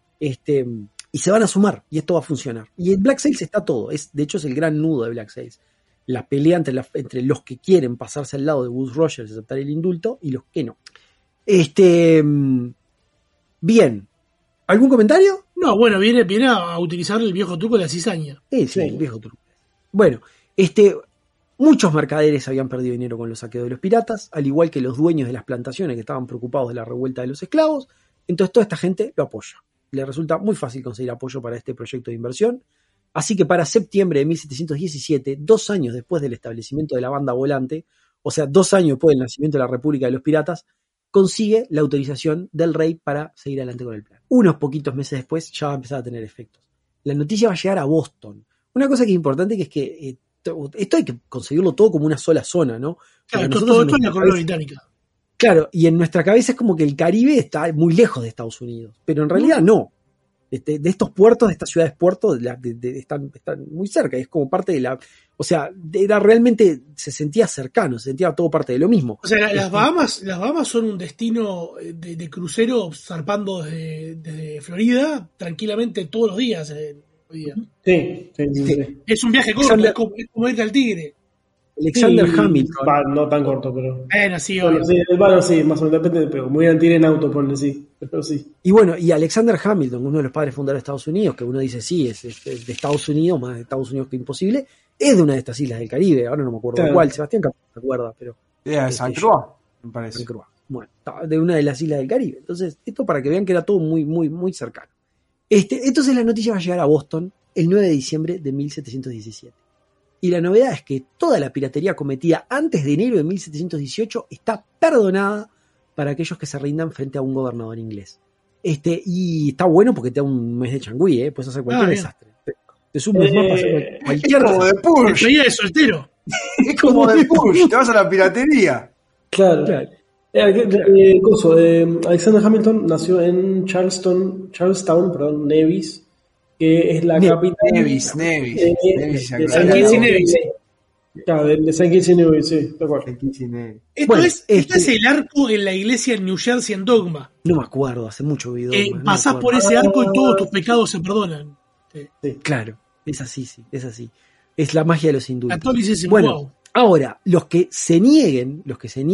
y se van a sumar, y esto va a funcionar. Y en Black Sails está todo, de hecho es el gran nudo de Black Sails. La pelea entre los que quieren pasarse al lado de Woodes Rogers y aceptar el indulto, y los que no. Bien. ¿Algún comentario? No, bueno, viene a utilizar el viejo truco de la cizaña. Sí, el viejo truco. Bueno, muchos mercaderes habían perdido dinero con los saqueos de los piratas, al igual que los dueños de las plantaciones que estaban preocupados de la revuelta de los esclavos. Entonces toda esta gente lo apoya. Le resulta muy fácil conseguir apoyo para este proyecto de inversión. Así que para septiembre de 1717, 2 años después del establecimiento de la banda volante, o sea, 2 años después del nacimiento de la República de los Piratas, consigue la autorización del rey para seguir adelante con el plan. Unos poquitos meses después ya va a empezar a tener efectos. La noticia va a llegar a Boston. Una cosa que es importante que es que esto hay que conseguirlo todo como una sola zona, ¿no? Claro, todo esto es la corona británica. Claro, y en nuestra cabeza es como que el Caribe está muy lejos de Estados Unidos, pero en realidad no. De estos puertos, de estas ciudades puertos, están muy cerca, es como parte de la... O sea, era realmente, se sentía cercano, se sentía todo parte de lo mismo. O sea, las Bahamas son un destino de crucero zarpando desde Florida tranquilamente todos los días. Sí. Es un viaje corto, es como irte al Tigre. Alexander Hamilton. No tan corto, pero... Bueno, sí, obvio. Sí, más o menos depende, pero muy al Tigre en auto, ponle, sí. Pero sí. Y bueno, y Alexander Hamilton, uno de los padres fundadores de Estados Unidos, que uno dice sí, es de Estados Unidos, más de Estados Unidos que imposible, es de una de estas islas del Caribe, ahora no me acuerdo cuál, Sebastián capaz se acuerda, pero... de San Croix, me parece. San Croix. Bueno, de una de las islas del Caribe. Entonces, esto para que vean que era todo muy, muy, muy cercano. Entonces la noticia va a llegar a Boston el 9 de diciembre de 1717. Y la novedad es que toda la piratería cometida antes de enero de 1718 está perdonada para aquellos que se rindan frente a un gobernador inglés. Y está bueno porque te da un mes de changüí, puedes hacer cualquier desastre. Te sumo un mapa, cualquier es como de push. De soltero. Es como de push, te vas a la piratería. Claro. Alexander Hamilton nació en Charlestown, Nevis, que es la capital. Nevis. Claro, de San Kitts y Nevis, sí, de acuerdo. Esto es el arco en la iglesia en New Jersey en Dogma. No me acuerdo, hace mucho video. Pasás por ese arco y todos tus pecados se perdonan. Sí. Claro, es así, sí, es así. Es la magia de los indultos. Bueno, ahora, los que se nieguen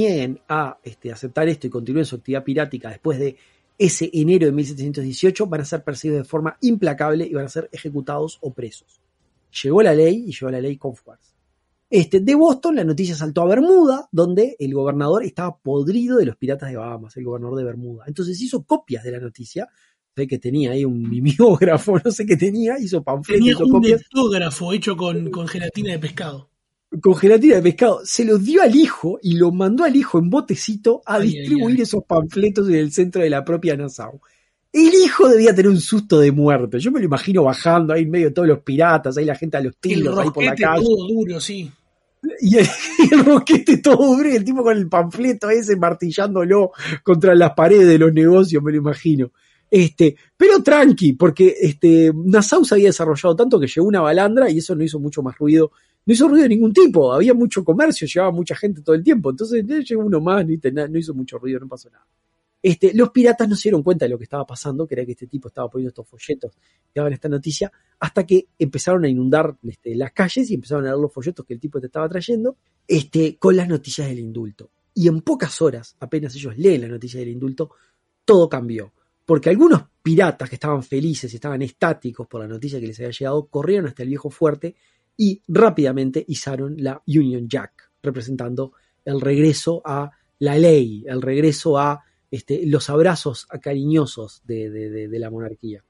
a aceptar esto y continúen su actividad pirática después de ese enero de 1718 van a ser perseguidos de forma implacable y van a ser ejecutados o presos. Llegó la ley con fuerza. De Boston la noticia saltó a Bermuda, donde el gobernador estaba podrido de los piratas de Bahamas, el gobernador de Bermuda. Entonces hizo copias de la noticia, sé que tenía ahí un mimeógrafo, no sé qué tenía, hizo panfletos. Tenía un mimeógrafo hecho con gelatina de pescado. Con gelatina de pescado, se lo dio al hijo y lo mandó al hijo en botecito a distribuir esos panfletos en el centro de la propia Nassau. El hijo debía tener un susto de muerte. Yo me lo imagino bajando ahí en medio de todos los piratas, ahí la gente a los tiros ahí por la calle. Todo duro, sí. Y el roquete todo duro y el tipo con el panfleto ese martillándolo contra las paredes de los negocios, me lo imagino. Pero tranqui, porque Nassau se había desarrollado tanto que llegó una balandra y eso no hizo mucho más ruido. No hizo ruido de ningún tipo, había mucho comercio, llevaba mucha gente todo el tiempo. Entonces llegó uno más, no hizo mucho ruido, no pasó nada. Los piratas no se dieron cuenta de lo que estaba pasando, que era que este tipo estaba poniendo estos folletos que daban esta noticia, hasta que empezaron a inundar las calles y empezaron a ver los folletos que el tipo te estaba trayendo, con las noticias del indulto. Y en pocas horas, apenas ellos leen la noticia del indulto, todo cambió. Porque algunos piratas que estaban felices y estaban estáticos por la noticia que les había llegado, corrieron hasta el viejo fuerte y rápidamente izaron la Union Jack, representando el regreso a la ley, el regreso a los abrazos cariñosos de la monarquía.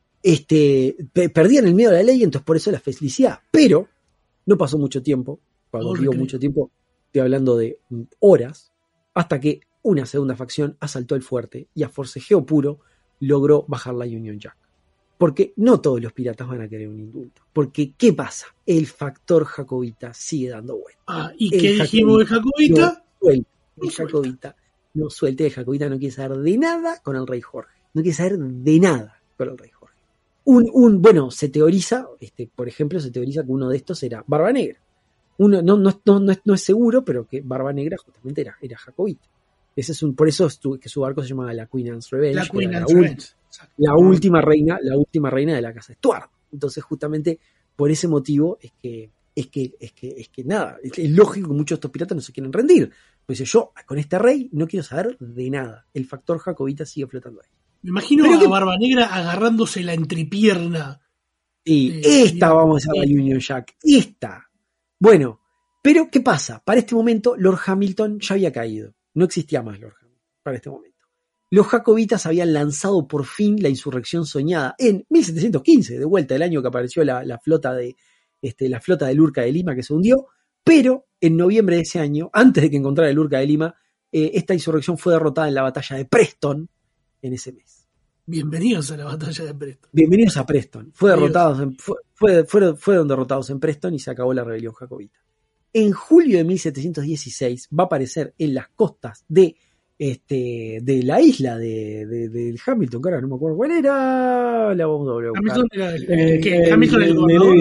Perdían el miedo a la ley, entonces por eso la felicidad. Pero no pasó mucho tiempo, cuando digo mucho tiempo, estoy hablando de horas, hasta que una segunda facción asaltó el fuerte y a forcejeo puro logró bajar la Union Jack. Porque no todos los piratas van a querer un indulto. Porque, ¿qué pasa? El factor jacobita sigue dando vueltas. ¿Y qué dijimos de jacobita? El jacobita no suelte, el jacobita no quiere saber de nada con el rey Jorge. No quiere saber de nada con el rey Jorge. Bueno, se teoriza, por ejemplo, se teoriza que uno de estos era Barba Negra. No es seguro, pero que Barba Negra justamente era jacobita. Por eso que su barco se llamaba la Queen Anne's Revenge. La última reina de la casa Stuart. Entonces, justamente por ese motivo es que nada, es lógico que muchos de estos piratas no se quieren rendir. Pues yo con este rey no quiero saber de nada. El factor jacobita sigue flotando ahí. Me imagino a Barba Negra agarrándose la entrepierna. Y vamos a la Union Jack. Bueno, pero ¿qué pasa? Para este momento Lord Hamilton ya había caído. No existía más Lord Hamilton para este momento. Los jacobitas habían lanzado por fin la insurrección soñada en 1715, de vuelta, el año que apareció la flota del Urca de Lima que se hundió. Pero en noviembre de ese año, antes de que encontrara el Urca de Lima, esta insurrección fue derrotada en la batalla de Preston en ese mes. Bienvenidos a la batalla de Preston. Bienvenidos a Preston. Fueron derrotados en Preston y se acabó la rebelión jacobita. En julio de 1716 va a aparecer en las costas de la isla de Hamilton, que ahora no me acuerdo cuál era. La vamos a volver a buscar. Hamilton era el gobernador.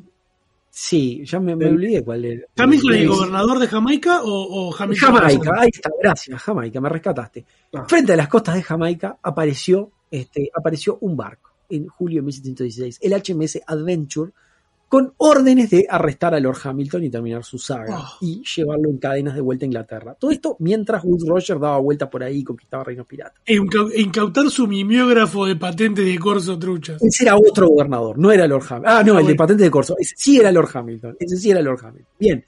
Sí, ya me olvidé cuál era. ¿Hamilton el gobernador de Jamaica o Hamilton? Jamaica, ahí está, gracias, Jamaica, me rescataste. Frente a las costas de Jamaica apareció un barco en julio de 1716, el HMS Adventure, con órdenes de arrestar a Lord Hamilton y terminar su saga y llevarlo en cadenas de vuelta a Inglaterra. Todo esto mientras Wood Roger daba vuelta por ahí y conquistaba reinos piratas. E incautar su mimeógrafo de patentes de corso truchas. Ese era otro gobernador, no era Lord Hamilton. El de patentes de corso. Ese sí era Lord Hamilton. Bien.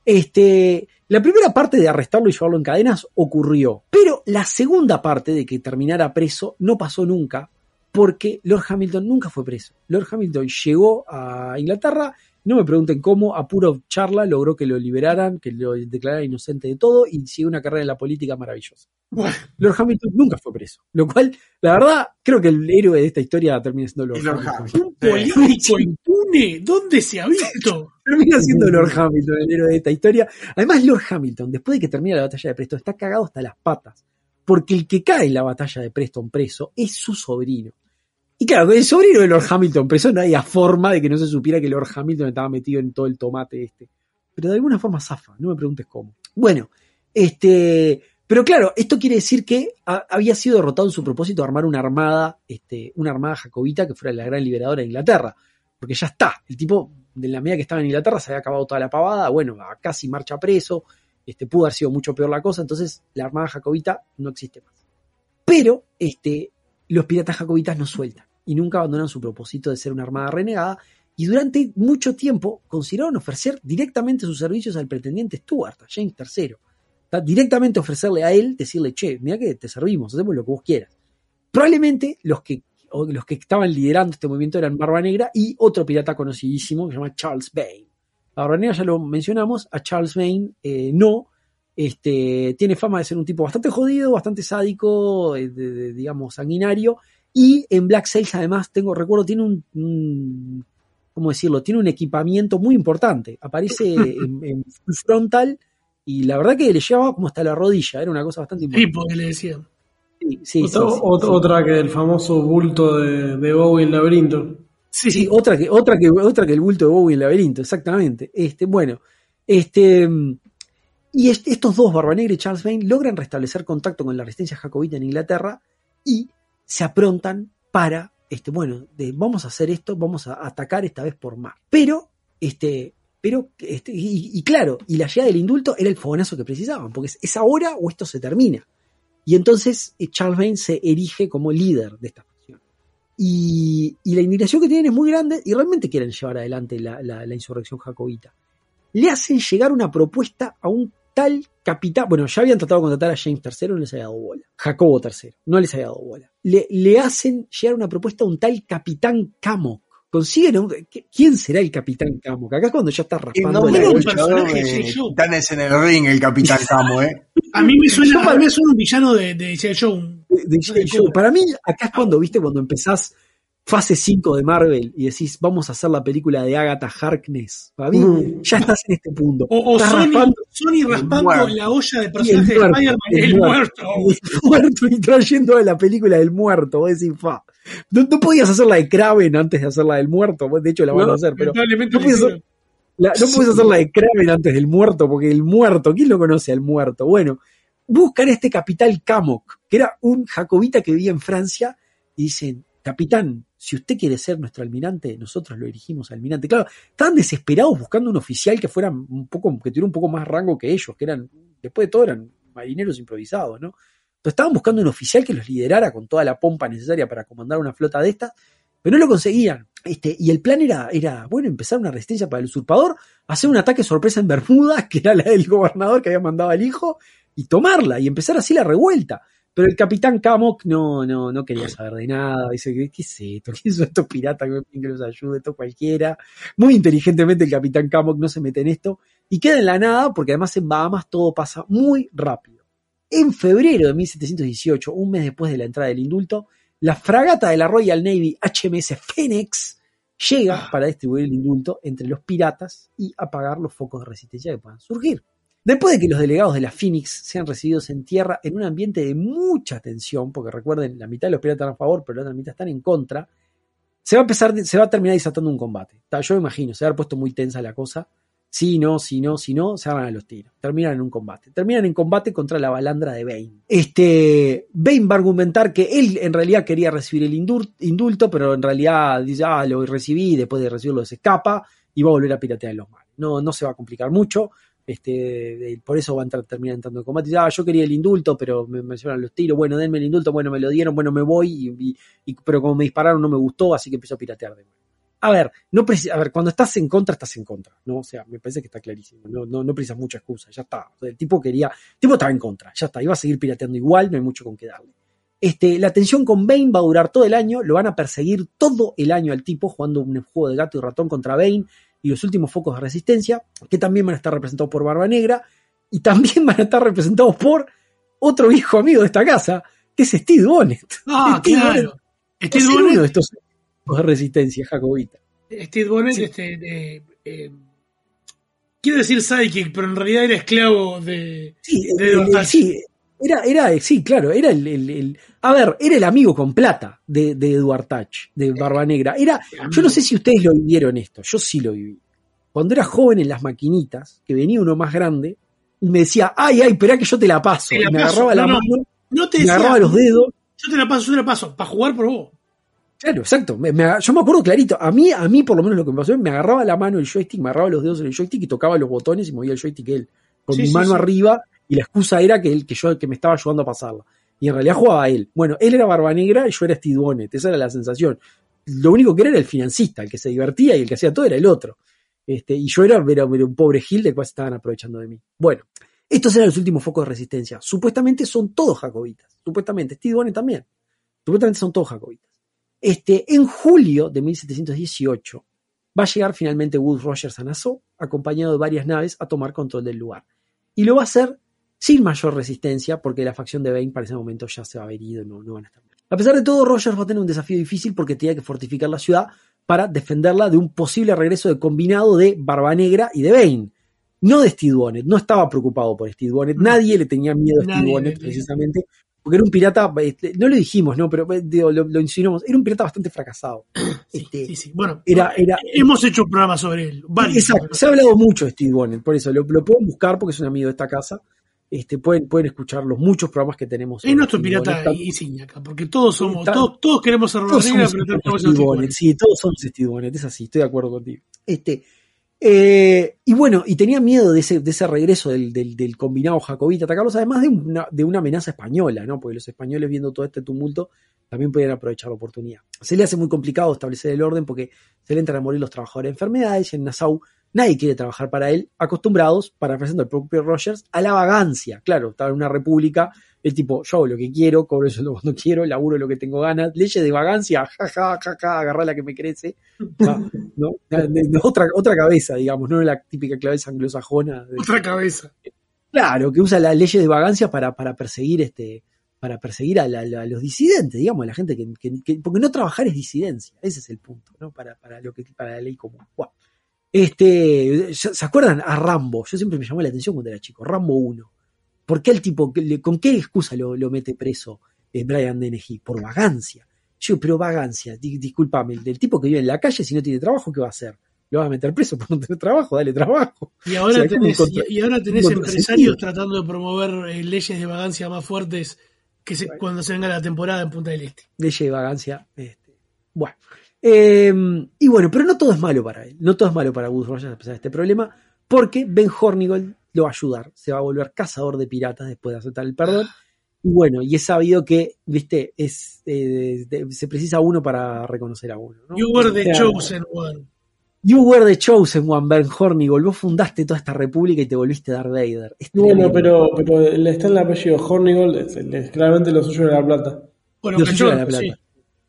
La primera parte de arrestarlo y llevarlo en cadenas ocurrió, pero la segunda parte de que terminara preso no pasó nunca, porque Lord Hamilton nunca fue preso. Lord Hamilton llegó a Inglaterra, no me pregunten cómo, a puro charla logró que lo liberaran, que lo declararan inocente de todo y siguió una carrera en la política maravillosa. Bueno. Lord Hamilton nunca fue preso, lo cual, la verdad, creo que el héroe de esta historia termina siendo Lord Hamilton. Un político impune, ¿dónde se ha visto? Termina siendo Lord Hamilton el héroe de esta historia. Además, Lord Hamilton, después de que termina la batalla de Preston, está cagado hasta las patas, porque el que cae en la batalla de Preston preso es su sobrino. Y claro, el sobrino de Lord Hamilton preso no había forma de que no se supiera que Lord Hamilton estaba metido en todo el tomate Pero de alguna forma zafa, no me preguntes cómo. Bueno, pero claro, esto quiere decir que había sido derrotado en su propósito de armar una armada jacobita que fuera la gran liberadora de Inglaterra. Porque ya está, el tipo, de la medida que estaba en Inglaterra, se había acabado toda la pavada, bueno, casi marcha preso, pudo haber sido mucho peor la cosa, entonces la armada jacobita no existe más. Pero, los piratas jacobitas no sueltan y nunca abandonan su propósito de ser una armada renegada, y durante mucho tiempo consideraron ofrecer directamente sus servicios al pretendiente Stuart, a James III. Directamente ofrecerle a él, decirle, che, mira que te servimos, hacemos lo que vos quieras. Probablemente los que estaban liderando este movimiento eran Barba Negra y otro pirata conocidísimo que se llama Charles Vane. A Barba Negra ya lo mencionamos, a Charles Vane no. Tiene fama de ser un tipo bastante jodido, bastante sádico, digamos sanguinario, y en Black Sails además recuerdo tiene ¿cómo decirlo? Tiene un equipamiento muy importante, aparece en full frontal y la verdad que le llevaba como hasta la rodilla, era una cosa bastante importante. Sí, porque le decían. Sí, otra que el famoso bulto de Bowie en Laberinto. Sí, otra que el bulto de Bowie en Laberinto, exactamente. Y estos dos, Barba Negra y Charles Vane, logran restablecer contacto con la resistencia jacobita en Inglaterra y se aprontan para, vamos a hacer esto, vamos a atacar esta vez por mar. Pero claro, y la llegada del indulto era el fogonazo que precisaban, porque es ahora o esto se termina. Y entonces Charles Vane se erige como líder de esta facción. Y la indignación que tienen es muy grande y realmente quieren llevar adelante la insurrección jacobita. Le hacen llegar una propuesta a un tal capitán, bueno, ya habían tratado de contratar a James III, no les había dado bola. Jacobo III, no les había dado bola. Le hacen llegar una propuesta a un tal capitán Cammock. Consiguen ¿quién será el capitán Cammock? Acá es cuando ya está raspando Titanes en el ring, el capitán Cammock, A mí me suena un villano de G.I. Joe. Para mí, acá es cuando empezás fase 5 de Marvel y decís, vamos a hacer la película de Agatha Harkness. Para mí, ya estás en este punto. O Sony raspando en la olla de personajes de Spider-Man, el muerto. El muerto y trayendo a la película del muerto. Vos decís, no podías hacer la de Kraven antes de hacer la del muerto. De hecho, la van a hacer, pero no puedes hacer la de Kraven antes del muerto, porque el muerto, ¿quién lo conoce al muerto? Bueno, buscan a este capitán Cammock, que era un jacobita que vivía en Francia, y dicen, capitán, si usted quiere ser nuestro almirante, nosotros lo elegimos almirante. Claro, estaban desesperados buscando un oficial que fuera que tuviera un poco más rango que ellos, que eran, después de todo, eran marineros improvisados, ¿no? Entonces estaban buscando un oficial que los liderara con toda la pompa necesaria para comandar una flota de estas, pero no lo conseguían. Y el plan era, empezar una resistencia para el usurpador, hacer un ataque sorpresa en Bermuda, que era la del gobernador que había mandado al hijo, y tomarla, y empezar así la revuelta. Pero el capitán Cammock no quería saber de nada. Dice, ¿qué es esto? ¿Qué son estos piratas que los ayude? Esto cualquiera. Muy inteligentemente el capitán Cammock no se mete en esto y queda en la nada porque además en Bahamas todo pasa muy rápido. En febrero de 1718, un mes después de la entrada del indulto, la fragata de la Royal Navy HMS Phoenix llega para distribuir el indulto entre los piratas y apagar los focos de resistencia que puedan surgir. Después de que los delegados de la Phoenix sean recibidos en tierra en un ambiente de mucha tensión, porque recuerden, la mitad de los piratas están a favor, pero la otra mitad están en contra, se va a terminar desatando un combate. Yo me imagino, se va a haber puesto muy tensa la cosa. Si no, se agarran a los tiros. Terminan en un combate. Terminan en combate contra la balandra de Vane. Vane va a argumentar que él en realidad quería recibir el indulto, pero en realidad dice, lo recibí, y después de recibirlo se escapa y va a volver a piratear en los mares. No se va a complicar mucho. Por eso va a terminar entrando en combate. Yo quería el indulto, pero me llevaron los tiros. Bueno, denme el indulto, bueno, me lo dieron, bueno, me voy, pero como me dispararon no me gustó, así que empezó a piratear de nuevo. A ver, cuando estás en contra, ¿no? O sea, me parece que está clarísimo. No precisas mucha excusa, ya está. O sea, el tipo estaba en contra, ya está. Iba a seguir pirateando igual, no hay mucho con qué darle. La tensión con Vane va a durar todo el año, lo van a perseguir todo el año al tipo, jugando un juego de gato y ratón contra Vane y los últimos focos de resistencia, que también van a estar representados por Barba Negra, y también van a estar representados por otro viejo amigo de esta casa, que es Steve Bonnet. Claro. Steve Bonnet es uno de estos de resistencia jacobita. Steve Bonnet, quiero decir sidekick, pero en realidad era esclavo de era era el amigo con plata de Edward Touch, de Barba Negra. Yo no sé si ustedes lo vivieron esto, yo sí lo viví. Cuando era joven en las maquinitas, que venía uno más grande y me decía, esperá que yo te la paso. Y me agarraba la mano, me agarraba los dedos. Yo te la paso, para jugar por vos. Claro, exacto. Yo me acuerdo clarito. A mí por lo menos lo que me pasó, me agarraba la mano el joystick, me agarraba los dedos en el joystick y tocaba los botones y movía el joystick él. Con mi mano arriba, y la excusa era que me estaba ayudando a pasarla. Y en realidad jugaba él. Bueno, él era Barba Negra y yo era Steve Bonnet. Esa era la sensación. Lo único que era el financista, el que se divertía y el que hacía todo era el otro. Y yo era un pobre Gil del cual se estaban aprovechando de mí. Bueno, estos eran los últimos focos de resistencia. Supuestamente son todos jacobitas. Supuestamente. Steve Bonnet también. Supuestamente son todos jacobitas. En julio de 1718 va a llegar finalmente Wood Rogers a Nassau, acompañado de varias naves a tomar control del lugar. Y lo va a hacer sin mayor resistencia, porque la facción de Vane para ese momento ya se va a haber ido, no van a estar bien. A pesar de todo, Rogers va a tener un desafío difícil porque tenía que fortificar la ciudad para defenderla de un posible regreso de combinado de Barba Negra y de Vane. No de Steve Bonnet, no estaba preocupado por Steve Bonnet, nadie le tenía miedo a Steve Bonnet precisamente, porque era un pirata, no lo dijimos, ¿no? Pero lo insinuamos, era un pirata bastante fracasado. Sí. Bueno, hemos hecho un programa sobre él. Exacto, se ha hablado mucho de Steve Bonnet, por eso lo pueden buscar porque es un amigo de esta casa. Pueden escuchar los muchos programas que tenemos. Es nuestro pirata insignia acá, porque todos todos queremos ser Barba Negra, pero tenemos Steve Bonnet. Sí, todos somos Steve Bonnet, es así, estoy de acuerdo contigo. Y bueno, y tenía miedo de ese regreso del combinado jacobita a atacarlos, además de una amenaza española, ¿no? Porque los españoles, viendo todo este tumulto, también podían aprovechar la oportunidad. Se le hace muy complicado establecer el orden porque se le entran a morir los trabajadores de enfermedades y en Nassau nadie quiere trabajar para él, acostumbrados, parafraseando al propio Rogers, a la vagancia. Claro, estaba en una república, el tipo, yo hago lo que quiero, cobro el sueldo cuando quiero, laburo lo que tengo ganas, leyes de vagancia, agarrá la que me crece, ¿no? Otra cabeza, digamos, no la típica cabeza anglosajona. Otra cabeza. Claro, que usa las leyes de vagancia para perseguir a los disidentes, digamos, a la gente que porque no trabajar es disidencia, ese es el punto, ¿no? Para la ley común. Wow. ¿Se acuerdan a Rambo? Yo siempre me llamó la atención cuando era chico, Rambo 1. ¿Por qué el tipo, con qué excusa lo mete preso Brian Dennehy? Por vagancia. Yo, pero vagancia, discúlpame, el tipo que vive en la calle, si no tiene trabajo, ¿qué va a hacer? ¿Lo vas a meter preso por no tener trabajo? Dale trabajo. Y ahora tenés empresarios tratando de promover leyes de vagancia más fuertes cuando se venga la temporada en Punta del Este. Leyes de vagancia, bueno. Y bueno, pero no todo es malo para él, no todo es malo para Wood Rogers a pesar de este problema, porque Ben Hornigold lo va a ayudar, se va a volver cazador de piratas después de aceptar el perdón, y bueno, y es sabido que, viste, se precisa uno para reconocer a uno, ¿no? You were the chosen one. You were the chosen one, Ben Hornigold, vos fundaste toda esta república y te volviste Darth Vader. Bueno, pero está en el apellido Hornigold, claramente lo suyo de la plata. Bueno, lo suyo de la plata. Sí.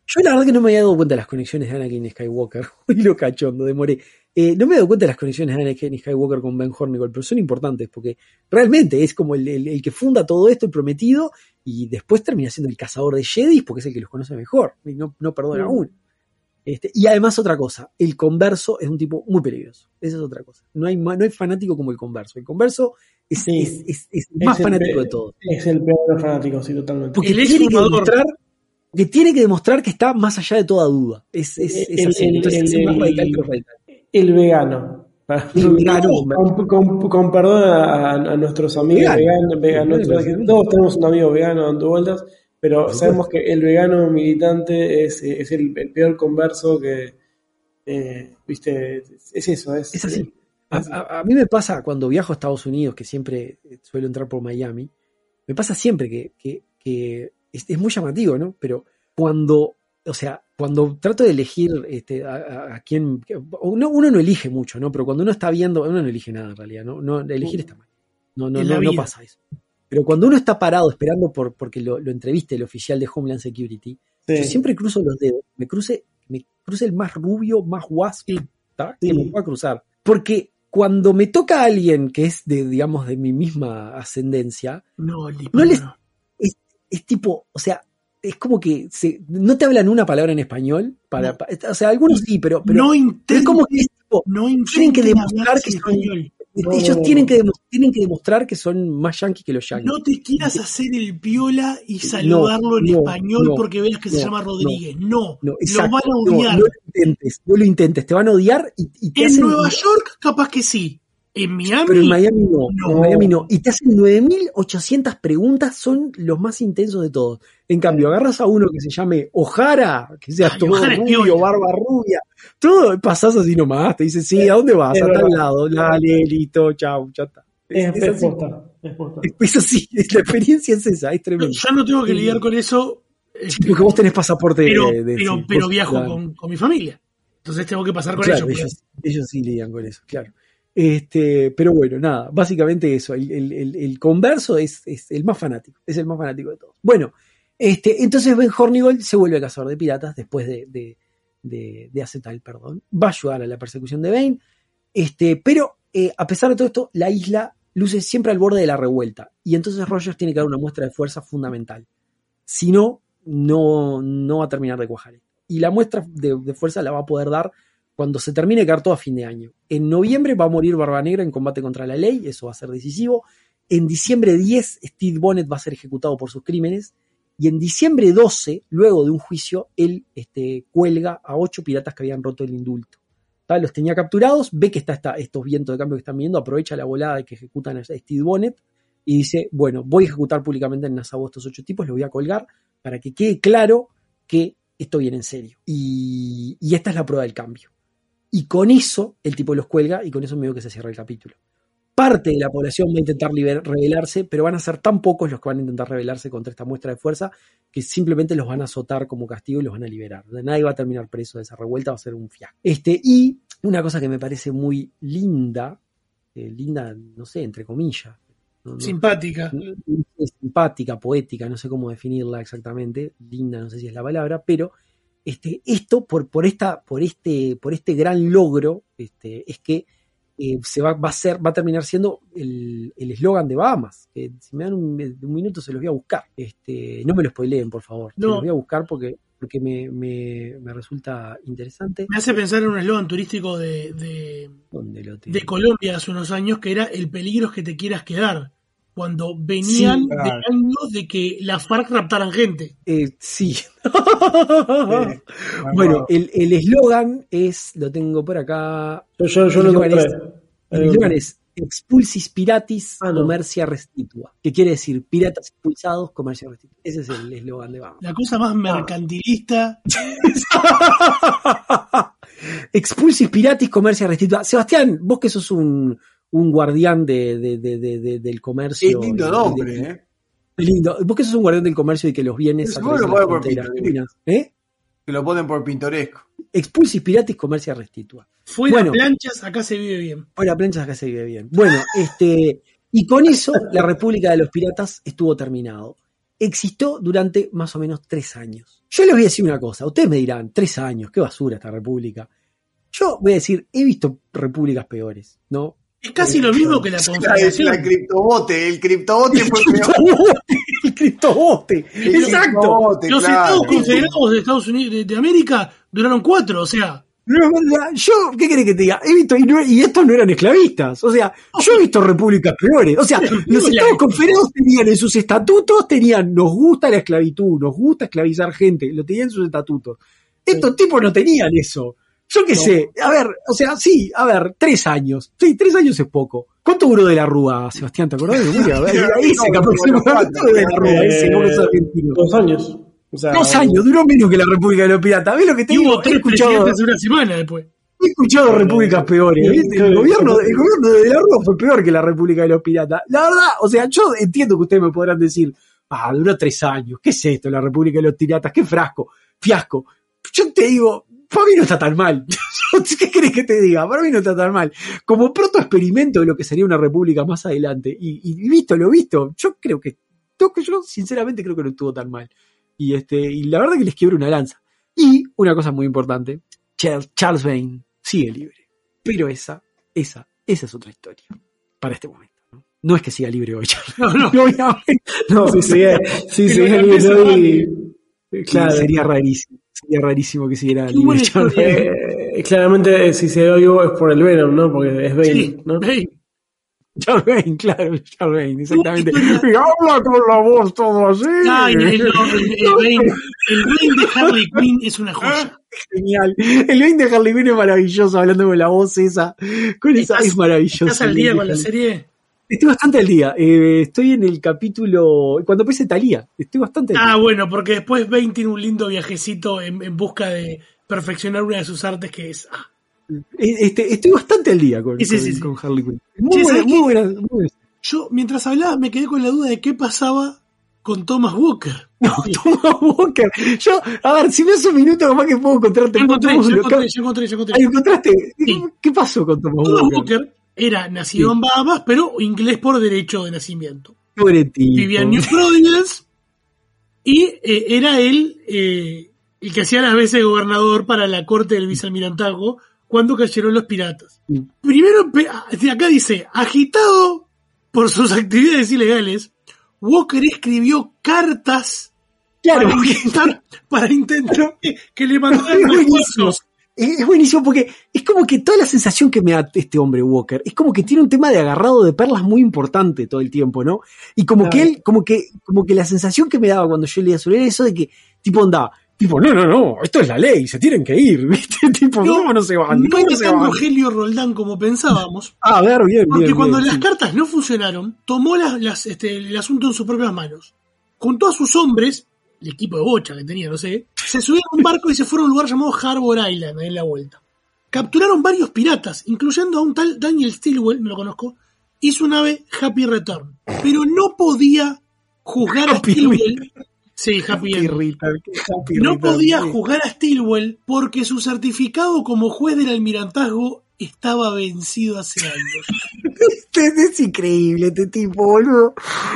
Yo la verdad que no me había dado cuenta de las conexiones de Anakin Skywalker. Uy, lo cachondo, demoré. No me he dado cuenta de las conexiones de Anakin Skywalker con Ben Hornigold, pero son importantes porque realmente es como el que funda todo esto, el prometido, y después termina siendo el cazador de Jedis porque es el que los conoce mejor y no perdona a uno. Y además otra cosa, el converso es un tipo muy peligroso. Esa es otra cosa. No hay fanático como el converso. El converso es más fanático de todo. Es el peor fanático, sí, totalmente. Porque tiene que demostrar que está más allá de toda duda. Es así. Entonces es más radical que radical. El vegano. Con perdón a nuestros amigos veganos. Todos tenemos un amigo vegano dando vueltas, pero sabemos que el vegano militante es el peor converso que, viste, es eso. Es así. A mí me pasa cuando viajo a Estados Unidos, que siempre suelo entrar por Miami, me pasa siempre que es muy llamativo, ¿no? Pero cuando trato de elegir a quién, uno no elige mucho, ¿no? Pero cuando uno está viendo, uno no elige nada en realidad, ¿no? Elegir está mal. No pasa eso. Pero cuando uno está parado esperando porque lo entreviste el oficial de Homeland Security, yo siempre cruzo los dedos, me cruce el más rubio, más guaspi que me pueda cruzar. Porque cuando me toca a alguien que es de mi misma ascendencia, es tipo, o sea, es como que no te hablan una palabra en español, o sea, algunos sí, pero es como que es tipo, tienen que demostrar que son, ellos tienen que demostrar que son más yanquis que los yanquis. No te quieras hacer el piola y saludarlo en español porque veas que se llama Rodríguez. No, lo van a odiar. No lo intentes, te van a odiar y te en Nueva York capaz que sí. En Miami. Pero en Miami no. En Miami no. Y te hacen 9.800 preguntas, son los más intensos de todos. En cambio, agarras a uno que se llame O'Hara, que sea todo rubio, barba rubia, todo, pasás así nomás, te dice, sí, ¿a dónde vas? A tal lado, dale, listo, chau, ya está. Es así, la experiencia es esa, es tremendo. Yo no tengo que lidiar con eso. Porque vos tenés pasaporte pero viajo con mi familia. Entonces tengo que pasar con ellos. Ellos sí lidian con eso, claro. Pero bueno, nada, básicamente eso, el converso es el más fanático, es el más fanático de todos. Bueno, entonces Ben Hornigold se vuelve cazador de piratas después de Acetal, perdón. Va a ayudar a la persecución de Bane, pero a pesar de todo esto, la isla luce siempre al borde de la revuelta, y entonces Rogers tiene que dar una muestra de fuerza fundamental. Si no va a terminar de cuajar. Y la muestra de fuerza la va a poder dar cuando se termine de quedar todo a fin de año. En noviembre va a morir Barba Negra en combate contra la ley, eso va a ser decisivo. En diciembre 10, Steve Bonnet va a ser ejecutado por sus crímenes. Y en diciembre 12, luego de un juicio, él cuelga a 8 piratas que habían roto el indulto. Los tenía capturados, ve que está estos vientos de cambio que están viendo, aprovecha la volada de que ejecutan a Steve Bonnet y dice, bueno, voy a ejecutar públicamente en Nassau a estos 8 tipos, los voy a colgar para que quede claro que esto viene en serio. Y esta es la prueba del cambio. Y con eso el tipo los cuelga y con eso medio que se cierra el capítulo. Parte de la población va a intentar rebelarse, pero van a ser tan pocos los que van a intentar rebelarse contra esta muestra de fuerza que simplemente los van a azotar como castigo y los van a liberar. Nadie va a terminar preso de esa revuelta, va a ser un fiasco. Y una cosa que me parece muy linda, no sé, entre comillas. Simpática. Simpática, poética, no sé cómo definirla exactamente. Linda, no sé si es la palabra, pero esto por este gran logro es que va a terminar siendo el eslogan de Bahamas. Si me dan un minuto se los voy a buscar. No me lo spoileen, por favor. Se los voy a buscar porque me resulta interesante. Me hace pensar en un eslogan turístico de Colombia hace unos años que era: el peligro es que te quieras quedar. Cuando venían de años de que las FARC raptaran gente. Sí. Bueno, el eslogan es, lo tengo por acá. Yo lo encontré. El eslogan es Expulsis Piratis Comercia Restitua, que quiere decir piratas expulsados, comercia restitua. Ese es el eslogan de Bahamas. La cosa más mercantilista. Expulsis Piratis Comercia Restitua. Sebastián, vos que sos un guardián del comercio. Qué lindo nombre, lindo. Vos que sos un guardián del comercio y que los bienes atraviesan las fronteras. Que lo ponen por pintoresco. Expulsis Piratis Comercia Restitua. Fuera planchas, acá se vive bien. Fuera planchas, acá se vive bien. Bueno, y con eso la República de los Piratas estuvo terminado. existió durante más o menos 3 años. Yo les voy a decir una cosa, ustedes me dirán, 3 años, qué basura esta república. Yo voy a decir, he visto repúblicas peores, ¿no? Es casi lo mismo que la Confederación. El criptobote fue peor. El criptobote, exacto. Los Estados Confederados de Estados Unidos de América duraron 4, o sea. Yo, ¿qué querés que te diga? He visto, y estos no eran esclavistas. O sea, yo he visto repúblicas peores. O sea, los Estados Confederados tenían en sus estatutos, nos gusta la esclavitud, nos gusta esclavizar gente, lo tenían en sus estatutos. Estos tipos no tenían eso. Yo qué sé, a ver, o sea, sí, a ver, 3 años. Sí, 3 años es poco. ¿Cuánto duró de la Rúa, Sebastián? ¿Te acordás de memoria? Ese 2 años. O sea, 2 años, duró menos que la República de los Piratas. ¿Ves lo que te digo? He escuchado hace una semana después. He escuchado repúblicas peores. El gobierno de la Rúa fue peor que la República de los Piratas. La verdad, o sea, yo entiendo que ustedes me podrán decir, duró 3 años. ¿Qué es esto, la República de los Piratas? ¿Qué fiasco? Yo te digo, para mí no está tan mal. ¿Qué querés que te diga? Para mí no está tan mal. Como protoexperimento de lo que sería una república más adelante. Y visto lo visto, yo sinceramente creo que no estuvo tan mal. Y la verdad que les quiebro una lanza. Y una cosa muy importante, Charles Vane sigue libre. Pero esa es otra historia para este momento. No es que siga libre hoy, Charles. No, si sigue libre hoy, claro. Sería rarísimo que siguiera libre Charles. Claramente, si se ve vivo es por el Venom, ¿no? Porque es Bane, sí, ¿no? Bane. Charles Vane, claro, Charles Vane, exactamente. Y habla con la voz todo así. Ay, el Bane de Harley Quinn es una joya. Genial. El Bane de Harley Quinn es maravilloso, hablando con la voz esa. Es maravilloso. ¿Estás al día con la serie? Estoy bastante al día. Estoy en el capítulo. Cuando empiece Thalía. Estoy bastante al día. Bueno, porque después Bane tiene un lindo viajecito en busca de perfeccionar una de sus artes que es. Estoy bastante al día con Harley Quinn. Muy buena. Yo, mientras hablaba, me quedé con la duda de qué pasaba con Thomas Walker. No, Thomas Walker. Yo, a ver, si me hace un minuto, capaz que puedo encontrarte. Ya encontré. ¿Encontraste? Sí. ¿Qué pasó con Thomas Walker? Thomas Walker era nacido en Bahamas, pero inglés por derecho de nacimiento. Vivía en New Providence y era él el que hacía las veces de gobernador para la corte del vicealmirantazgo cuando cayeron los piratas. Primero, acá dice, agitado por sus actividades ilegales, Walker escribió cartas para intentar que le mandaran refuerzos. Es buenísimo porque es como que toda la sensación que me da este hombre Walker es como que tiene un tema de agarrado de perlas muy importante todo el tiempo, ¿no? Y como que él, como que la sensación que me daba cuando yo leía sobre él, eso de que tipo andaba, tipo, no, esto es la ley, se tienen que ir, ¿viste? Tipo, ¿cómo no se van? No era tan Rogelio Roldán como pensábamos. A ver, bien. Porque cuando las cartas no funcionaron, tomó el asunto en sus propias manos. Juntó a sus hombres, el equipo de bocha que tenía, no sé, se subieron a un barco y se fueron a un lugar llamado Harbor Island, en la vuelta. Capturaron varios piratas, incluyendo a un tal Daniel Stilwell, no lo conozco, y su nave Happy Return. Pero no podía juzgar a Stilwell. Sí, no podía juzgar a Stilwell porque su certificado como juez del almirantazgo estaba vencido hace años. Es increíble este tipo, boludo.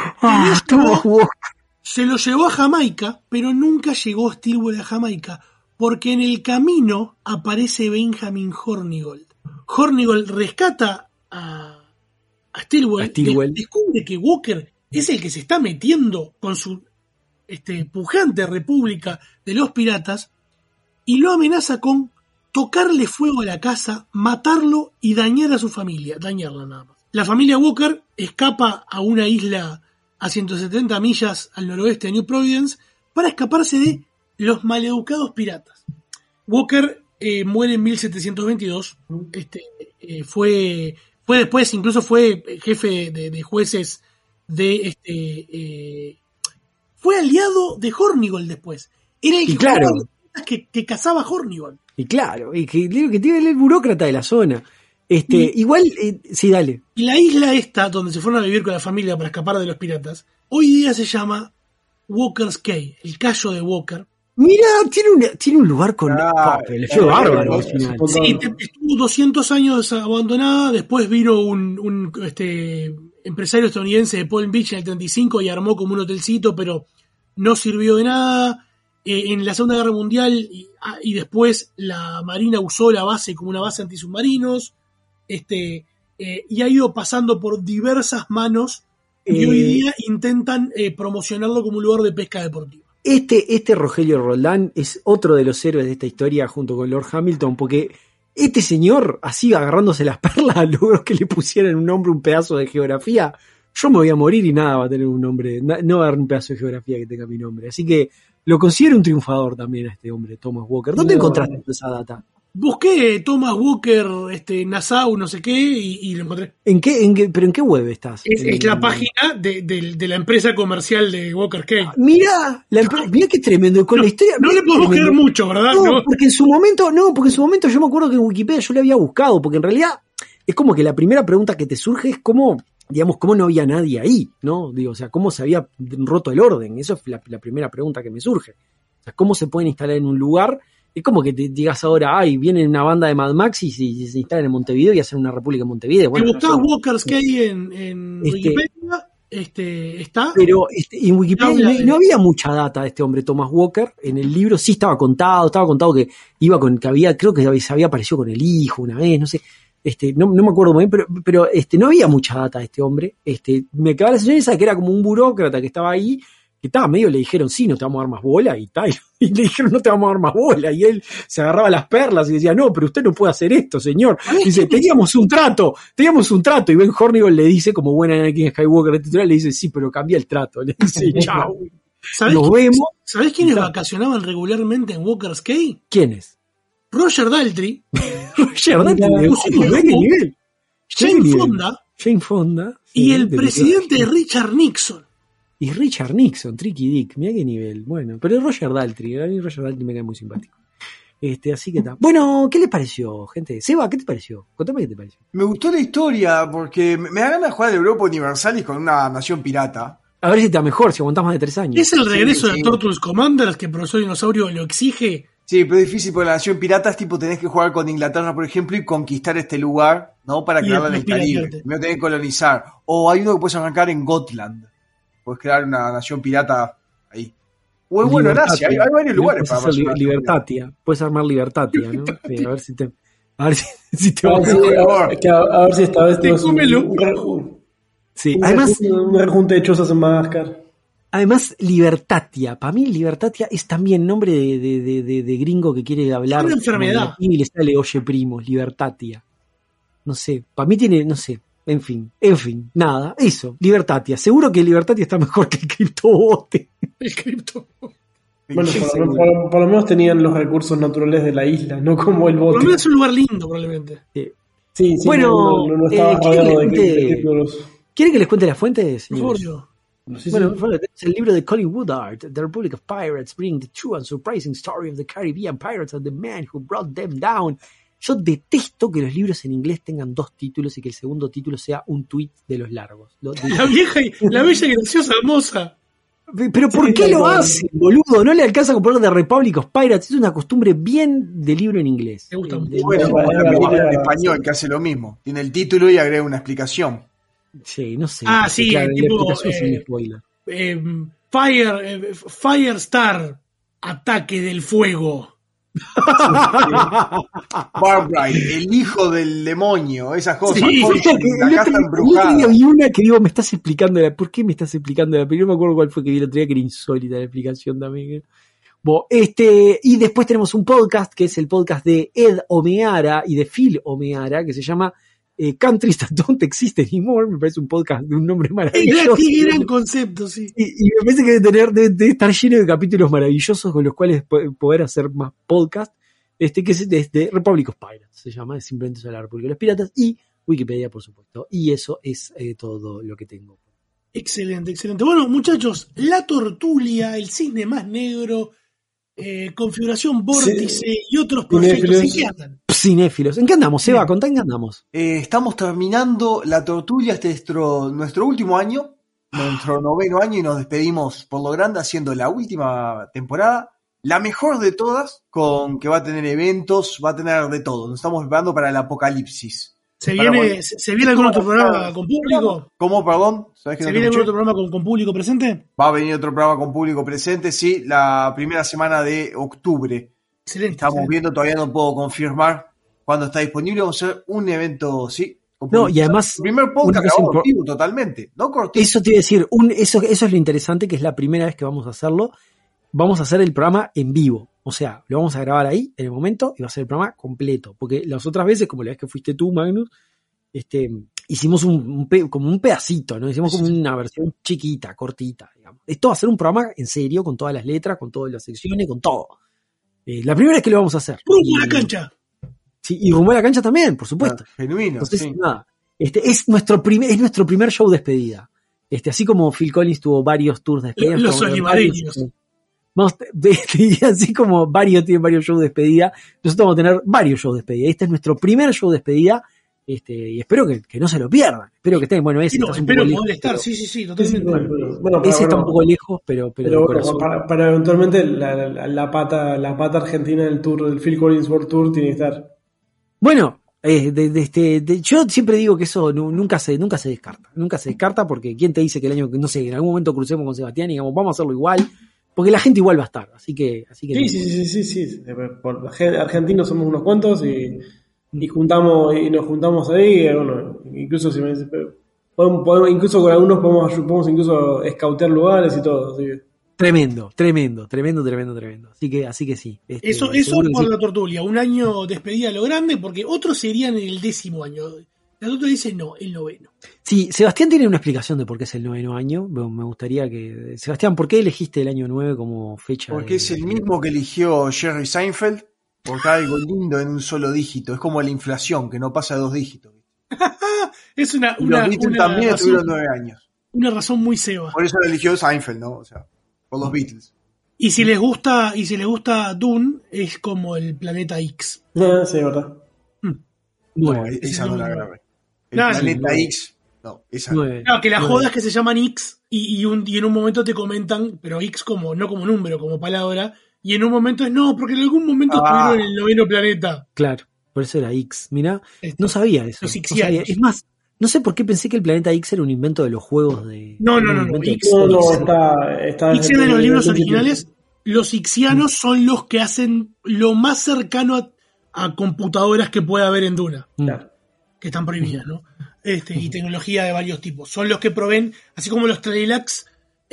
Se lo llevó a Jamaica, pero nunca llegó Stilwell a Jamaica, porque en el camino aparece Benjamin Hornigold. Hornigold rescata a Stilwell. Descubre que Walker es el que se está metiendo con su pujante república de los piratas y lo amenaza con tocarle fuego a la casa, matarlo y dañar a su familia, dañarla nada más. La familia Walker escapa a una isla a 170 millas al noroeste de New Providence para escaparse de los maleducados piratas. Walker muere en 1722, fue después, incluso fue jefe de jueces fue aliado de Hornigold después. Era el que cazaba a Hornigold. Y claro, y que tiene el burócrata de la zona. Sí, dale. Y la isla esta, donde se fueron a vivir con la familia para escapar de los piratas, hoy día se llama Walker's Cay, el Cayo de Walker. Mira, tiene un lugar con el feo bárbaro. Sí, estuvo 200 años abandonada, después vino un empresario estadounidense de Palm Beach en el 35 y armó como un hotelcito, pero no sirvió de nada. En la Segunda Guerra Mundial y después la Marina usó la base como una base antisubmarinos, y ha ido pasando por diversas manos y hoy día intentan promocionarlo como un lugar de pesca deportiva. Este Rogelio Roldán es otro de los héroes de esta historia junto con Lord Hamilton, porque este señor, así agarrándose las perlas, logró que le pusieran un nombre, un pedazo de geografía. Yo me voy a morir y nada va a tener un nombre, no va a haber un pedazo de geografía que tenga mi nombre. Así que lo considero un triunfador también a este hombre, Thomas Walker. ¿Dónde encontraste esa data? Busqué Thomas Walker, Nassau, no sé qué, y lo encontré. ¿Pero en qué web estás? Es la página de la empresa comercial de Walker Kane. Mirá qué tremendo. Con la historia. No le podemos creer mucho, ¿verdad? No, porque en su momento yo me acuerdo que en Wikipedia yo le había buscado, porque en realidad es como que la primera pregunta que te surge es cómo no había nadie ahí, ¿no? Digo, o sea, cómo se había roto el orden. Eso es la primera pregunta que me surge. O sea, ¿cómo se pueden instalar en un lugar? Es como que te digas ahora, viene una banda de Mad Max y se instalan en Montevideo y hacen una república en Montevideo. Bueno, buscás Walker's Key en Wikipedia, está. Pero en Wikipedia no había mucha data de este hombre, Thomas Walker. En el libro sí estaba contado que iba creo que se había aparecido con el hijo una vez, no sé. No me acuerdo muy bien, pero no había mucha data de este hombre. Me quedaba la sensación esa de que era como un burócrata que estaba ahí, que estaba medio, le dijeron, sí, no te vamos a dar más bola y tal. Y le dijeron, no te vamos a dar más bola. Y él se agarraba las perlas y decía, no, pero usted no puede hacer esto, señor. Y dice, teníamos un trato. Y Ben Hornigold le dice, como buena Anakin Skywalker, le dice, sí, pero cambia el trato. Le dice, chao. Nos vemos. ¿Sabés quiénes vacacionaban regularmente en Walker's Cay? ¿Quiénes? Roger Daltrey. Roger Daltrey. Nivel. Jane Fonda. Y el presidente Richard Nixon. Y Richard Nixon, Tricky Dick, mirá qué nivel. Bueno, pero Roger Daltrey, a mí Roger Daltrey me cae muy simpático. Así que está. Bueno, ¿qué les pareció, gente? Seba, ¿qué te pareció? Contame qué te pareció. Me gustó la historia porque me da ganas de jugar de Europa Universalis con una nación pirata. A ver si está mejor, si aguantás más de 3 años. ¿Es el regreso de Turtles Commanders que el profesor Dinosaurio lo exige? Sí, pero es difícil porque la nación pirata es tipo, tenés que jugar con Inglaterra, por ejemplo, y conquistar este lugar, ¿no? Para crearla en el Caribe. No tenés que colonizar. O hay uno que puedes arrancar en Gotland. Puedes crear una nación pirata ahí. O bueno, en Asia, hay varios lugares para hacer Libertatia. Puedes armar Libertatia, ¿no? A ver si te a ver si esta vez tenemos sí, además un rejunte de chozas en Madagascar. Además, Libertatia. Para mí, Libertatia es también nombre de gringo que quiere hablar. Es una enfermedad. Y le sale, oye, primos, Libertatia. No sé, para mí tiene, no sé. En fin, nada, eso, Libertatia. Seguro que Libertatia está mejor que el criptobote. El criptobote. Bueno, por lo menos tenían los recursos naturales de la isla, no como el bote. Por lo menos es un lugar lindo, probablemente. Sí, bueno, no estaba rodeado de criptos. ¿Quieren que les cuente las fuentes, señores? Bueno, es el libro de Colin Woodard, The Republic of Pirates, Bringing the True and Surprising Story of the Caribbean Pirates and the Man Who Brought Them Down. Yo detesto que los libros en inglés tengan 2 títulos y que el segundo título sea un tuit de los largos. La bella y graciosa moza. Pero ¿por qué lo hacen, boludo? No le alcanza a comprar The Republic of Pirates. Es una costumbre bien de libro en inglés. Me gusta mucho. Bueno, en español, que hace lo mismo. Tiene el título y agrega una explicación. Sí, no sé. Sí, claro, tipo... sin spoiler. Firestar, ataque del fuego. Barbright, el hijo del demonio, esas cosas. Sí, la casa embrujada. Vi una que digo, me estás explicando ¿por qué me estás explicando la? Pero no me acuerdo cuál fue que vi el otro día, que era insólita la explicación también. Bueno, y después tenemos un podcast que es el podcast de Ed Omeara y de Phil Omeara, que se llama Countries That Don't Exist Anymore. Me parece un podcast de un nombre maravilloso. Qué gran concepto, sí. Y me parece que debe estar lleno de capítulos maravillosos con los cuales poder hacer más podcast. Que es de Republic of Pirates, se llama, es simplemente sobre la República de los Piratas, y Wikipedia, por supuesto. Y eso es todo lo que tengo. Excelente. Bueno, muchachos, la Tortulia, el cisne más negro, configuración vórtice y otros proyectos. ¿En qué andan? Cinéfilos. ¿En qué andamos, Seba? Contá en qué andamos. Estamos terminando la Tortulia, nuestro último año, nuestro 9º año, y nos despedimos por lo grande haciendo la última temporada. La mejor de todas, con que va a tener eventos, va a tener de todo. Nos estamos preparando para el apocalipsis. ¿Se viene algún otro programa con público? ¿Cómo, perdón? ¿Sabés que ¿Se viene algún otro programa con público presente? Va a venir otro programa con público presente, sí, la primera semana de octubre. Excelente. Estamos viendo, todavía no puedo confirmar cuándo está disponible. Vamos a hacer un evento, sí. No, y además... El primer podcast grabado en vivo totalmente, ¿no? Cortito. Eso te iba a decir, eso es lo interesante, que es la primera vez que vamos a hacerlo. Vamos a hacer el programa en vivo. O sea, lo vamos a grabar ahí, en el momento, y va a ser el programa completo. Porque las otras veces, como la vez que fuiste tú, Magnus, hicimos como un pedacito, ¿no? Hicimos como una versión chiquita, cortita, digamos. Esto va a ser un programa en serio, con todas las letras, con todas las secciones, con todo. La primera vez que lo vamos a hacer. ¡Rumbo a la cancha! Sí, y Rumbo a la cancha también, por supuesto. Genuino. Entonces, sí. nada, es nuestro primer show de despedida. Así como Phil Collins tuvo varios tours de despedida. Los olivareños. Así como varios tienen varios shows de despedida, nosotros vamos a tener varios shows de despedida. Este es nuestro primer show de despedida, y espero que no se lo pierdan. Espero que estén, bueno, ese no, espero poder estar, sí, totalmente. Bueno, ese está un poco lejos, pero bueno, para eventualmente la pata argentina del tour, del Phil Collins World Tour, tiene que estar. Bueno, yo siempre digo que eso nunca se descarta, porque quién te dice que el año que, no sé, en algún momento crucemos con Sebastián y digamos, vamos a hacerlo igual, porque la gente igual va a estar, así que sí. Por argentinos somos unos cuantos y nos juntamos ahí, bueno, incluso si me dice, podemos, incluso con algunos podemos incluso escautear lugares y todo, así que. Tremendo. Así que sí. Eso por la Tortulia, un año despedida a lo grande, porque otros serían en el 10º año. La Tortulia dice no, el 9º. Sí, Sebastián tiene una explicación de por qué es el 9º año. Me gustaría que... Sebastián, ¿por qué elegiste el año 9 como fecha? Porque es el mismo que eligió Jerry Seinfeld, porque hay algo lindo en un solo dígito. Es como la inflación, que no pasa de 2 dígitos. Es una los Beatles también estuvieron 9 años. Una razón muy seba. Por eso lo eligió Seinfeld, ¿no? O sea, por los Beatles. Y si les gusta Dune, es como el planeta X. No, sí, verdad. No, esa no la grabé. El planeta X. No, esa no. Claro, que la joda es que se llaman X y en un momento te comentan, pero X no como número, como palabra, y en un momento es no, porque en algún momento estuvieron en el 9º planeta. Claro, por eso era X. Mirá, no sabía eso. Los Xianos. Es más, no sé por qué pensé que el planeta X era un invento de los juegos de... No. X es de los libros originales. Los Xianos son los que hacen lo más cercano a computadoras que pueda haber en Duna. Claro. Que están prohibidas, ¿no? Y tecnología de varios tipos. Son los que proveen, así como los Tleilax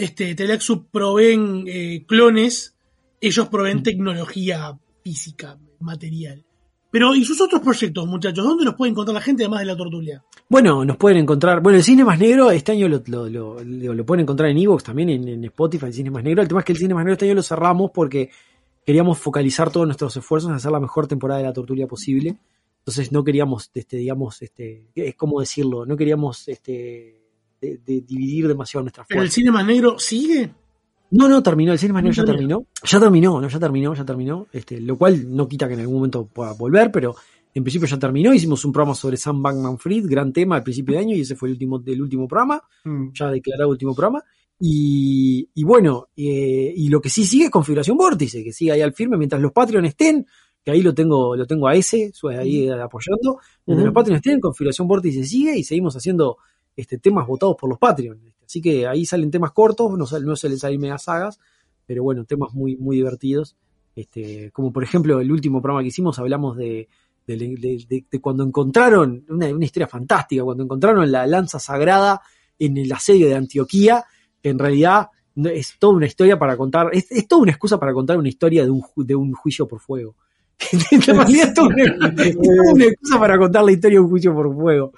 proveen clones, ellos proveen tecnología física, material. Pero, ¿y sus otros proyectos, muchachos? ¿Dónde los puede encontrar la gente además de la Tortulia? Bueno, nos pueden encontrar... Bueno, el Cine Más Negro este año lo pueden encontrar en iVoox, también en Spotify, el Cine Más Negro. El tema es que el Cine Más Negro este año lo cerramos porque queríamos focalizar todos nuestros esfuerzos en hacer la mejor temporada de la Tortulia posible. Entonces no queríamos, es como decirlo, no queríamos dividir demasiado nuestras fuerzas. ¿Pero el Cine Más Negro sigue? No, terminó, el Cine Más Negro ya terminó. Ya terminó, lo cual no quita que en algún momento pueda volver, pero en principio ya terminó. Hicimos un programa sobre Sam Bankman-Fried, gran tema al principio de año, y ese fue el último programa, ya declarado último programa. Y bueno, y lo que sí sigue es Configuración Vórtice, que sigue ahí al firme mientras los Patreon estén, que ahí lo tengo a ese, ahí apoyando. Mientras los Patreon estén, Configuración Vórtice sigue y seguimos haciendo temas votados por los Patreon. Así que ahí salen temas cortos, no suelen salir mega sagas, pero bueno, temas muy, muy divertidos. Como por ejemplo el último programa que hicimos, hablamos de cuando encontraron, una historia fantástica, cuando encontraron la lanza sagrada en el asedio de Antioquía, que en realidad es toda una historia para contar, es toda una excusa para contar una historia de un juicio por fuego. En realidad es toda una excusa para contar la historia de un juicio por fuego.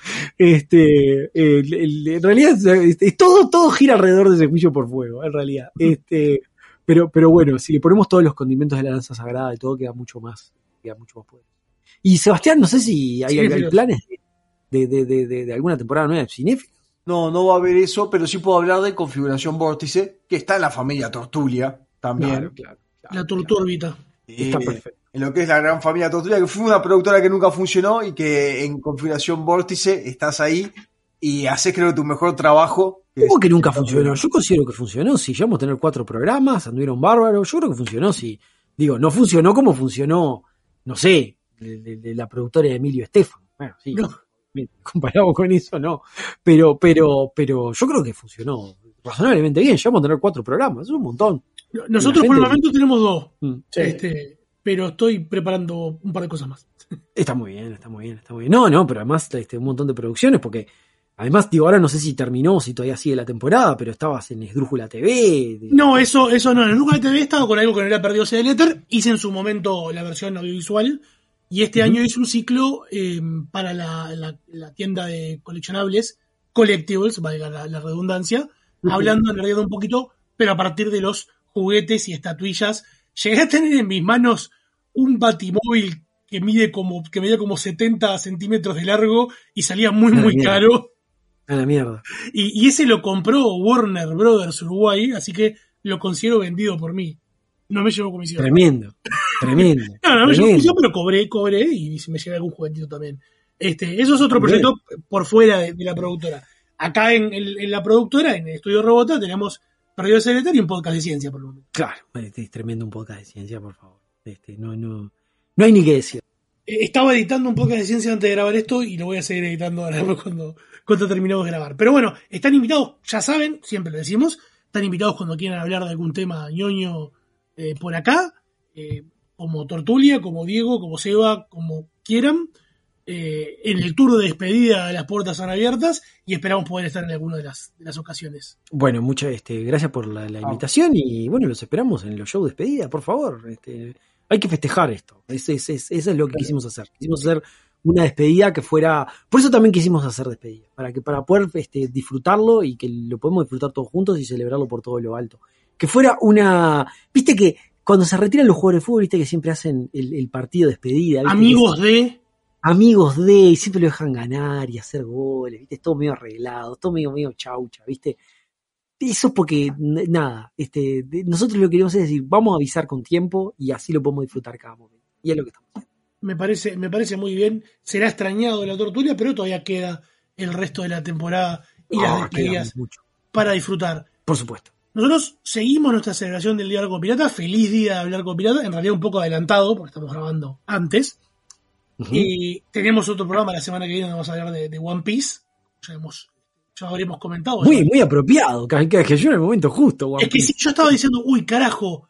En realidad todo gira alrededor de ese juicio por fuego, en realidad. Pero bueno, si le ponemos todos los condimentos de la lanza sagrada y todo, queda mucho más poder. Y Sebastián, no sé si hay planes de alguna temporada nueva de Cinéfilos. No va a haber eso, pero sí puedo hablar de Configuración Vórtice, que está en la familia Tortulia también. Claro. La Torturbita. Está perfecto. En lo que es la gran familia Tortulia, que fue una productora que nunca funcionó y que en Configuración Vórtice estás ahí y haces, creo, tu mejor trabajo. ¿Cómo que nunca funcionó? Yo considero que funcionó. Si llegamos a tener 4 programas, anduvieron bárbaros, yo creo que funcionó. No funcionó como funcionó, no sé, de la productora de Emilio Estefan. Bueno, sí. comparado con eso, no. Pero yo creo que funcionó razonablemente bien. Ya vamos a tener 4 programas, es un montón. Nosotros por el momento tenemos 2. Pero estoy preparando un par de cosas más. Está muy bien. No, pero además un montón de producciones, porque además, digo, ahora no sé si terminó, si todavía sigue la temporada, pero estabas en Esdrújula TV. No, eso no. En Esdrújula TV estaba con algo que no era perdido sea el éter. Hice en su momento la versión audiovisual. Y este año hice un ciclo para la tienda de coleccionables, Collectibles, valga la redundancia, hablando en realidad un poquito, pero a partir de los juguetes y estatuillas. Llegué a tener en mis manos un batimóvil que medía como 70 centímetros de largo y salía muy caro. A la mierda. Y ese lo compró Warner Brothers Uruguay, así que lo considero vendido por mí. No me llevó comisión. Tremendo. No me llevó comisión, pero cobré y me llevé algún juguetito también. Eso es otro proyecto por fuera de la productora. Acá en la productora, en Estudio Robota, tenemos Perdido ese éter y un podcast de ciencia, por lo menos. Claro, es tremendo un podcast de ciencia, por favor. No hay ni que decir. Estaba editando un podcast de ciencia antes de grabar esto y lo voy a seguir editando ahora cuando terminemos de grabar. Pero bueno, están invitados, ya saben, siempre lo decimos, están invitados cuando quieran hablar de algún tema ñoño por acá, como Tortulia, como Diego, como Seba, como quieran. En el tour de despedida las puertas son abiertas y esperamos poder estar en alguna de las ocasiones. Bueno, muchas gracias por la invitación y bueno, los esperamos en los shows de despedida, por favor. Hay que festejar esto. Eso es lo que quisimos hacer. Quisimos hacer una despedida que fuera... Por eso también quisimos hacer despedida, para poder disfrutarlo y que lo podemos disfrutar todos juntos y celebrarlo por todo lo alto. Que fuera una... Viste que cuando se retiran los jugadores de fútbol, viste que siempre hacen el partido de despedida. Amigos de, y siempre lo dejan ganar y hacer goles, ¿viste? Es todo medio arreglado, todo medio chaucha, ¿viste? Eso porque, nada, nosotros lo que queremos es decir, vamos a avisar con tiempo y así lo podemos disfrutar cada momento. Y es lo que estamos haciendo. Me parece muy bien. Será extrañado la Tortulia, pero todavía queda el resto de la temporada y las despedidas para disfrutar. Por supuesto. Nosotros seguimos nuestra celebración del Día del Arco Pirata. Feliz día de hablar con Pirata. En realidad un poco adelantado, porque estamos grabando antes. Y tenemos otro programa la semana que viene donde vamos a hablar de One Piece. Ya habremos comentado. Muy apropiado, que yo en el momento justo. One Piece. Sí, yo estaba diciendo, carajo,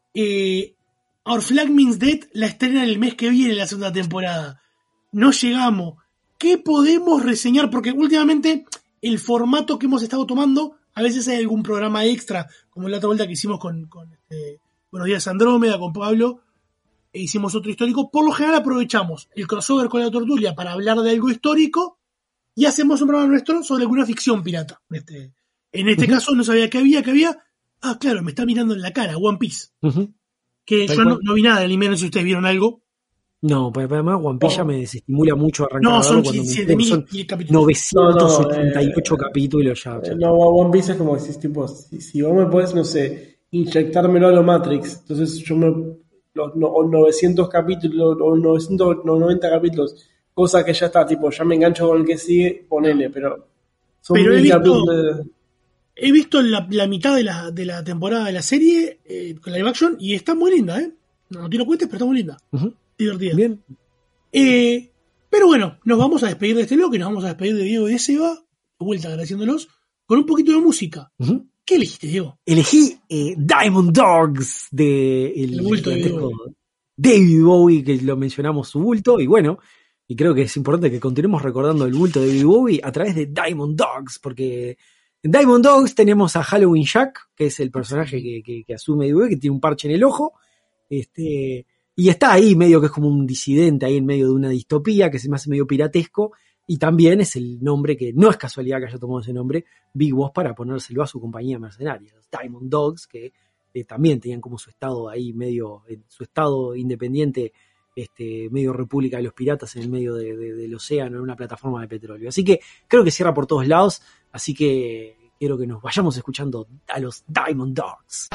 Our Flag Means Dead la estrenan el mes que viene la segunda temporada. No llegamos. ¿Qué podemos reseñar? Porque últimamente el formato que hemos estado tomando, a veces hay algún programa extra, como la otra vuelta que hicimos con Buenos Días Andrómeda, con Pablo. Hicimos otro histórico. Por lo general aprovechamos el crossover con la Tortulia para hablar de algo histórico y hacemos un programa nuestro sobre alguna ficción pirata. En este caso no sabía que había. Ah, claro, me está mirando en la cara, One Piece. Que yo no vi nada del anime, no sé si ustedes vieron algo. No, pues además One Piece ya me desestimula mucho arrancar. No, son 7.000 capítulos. 988 capítulos ya. No, One Piece es como decís, tipo, si vos me podés, no sé, inyectármelo a lo Matrix, entonces yo los 900 capítulos o 990 capítulos, cosa que ya está, tipo, ya me engancho con el que sigue, ponele, pero son he visto la mitad de la temporada de la serie con live action y está muy linda, no tiene cuentes, pero está muy linda, divertida. Bien. Pero bueno, nos vamos a despedir de este bloque, nos vamos a despedir de Diego y de Seba, de vuelta agradeciéndolos, con un poquito de música. ¿Qué elegiste, Diego? Elegí Diamond Dogs el bulto de David Bowie, que lo mencionamos su bulto, y bueno, y creo que es importante que continuemos recordando el bulto de David Bowie a través de Diamond Dogs, porque en Diamond Dogs tenemos a Halloween Jack, que es el personaje que asume David Bowie, que tiene un parche en el ojo, y está ahí medio que es como un disidente ahí en medio de una distopía que se me hace medio piratesco. Y también es el nombre, que no es casualidad que haya tomado ese nombre, Big Boss, para ponérselo a su compañía mercenaria, los Diamond Dogs, que también tenían como su estado ahí medio, su estado independiente, medio república de los piratas en el medio del océano, en una plataforma de petróleo. Así que creo que cierra por todos lados, así que quiero que nos vayamos escuchando a los Diamond Dogs.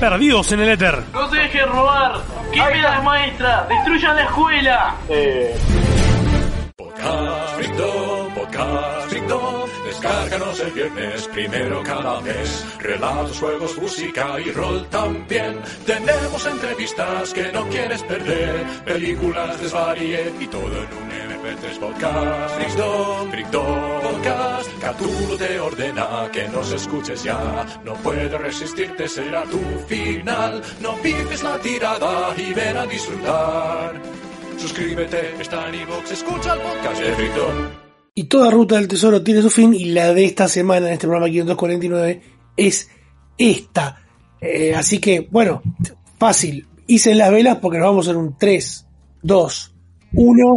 perdidos en el éter. No se dejen robar. Quemen a las maestras. Destruyan la escuela. Podcast Frito. Descárganos el viernes primero cada mes. Relatos, juegos, música y rol también. Tenemos entrevistas que no quieres perder. Películas, desvaríe y todo en un MP3 podcast. Frito Podcast. Cthulhu te ordena que nos escuches ya. No puedo resistirte, será tu final. No piques la tirada y ven a disfrutar. Suscríbete, está en iVoox, escucha el podcast de Frito. Y toda Ruta del Tesoro tiene su fin, y la de esta semana en este programa 549 es esta. Así que, bueno, fácil. Hice las velas porque nos vamos en un 3, 2, 1.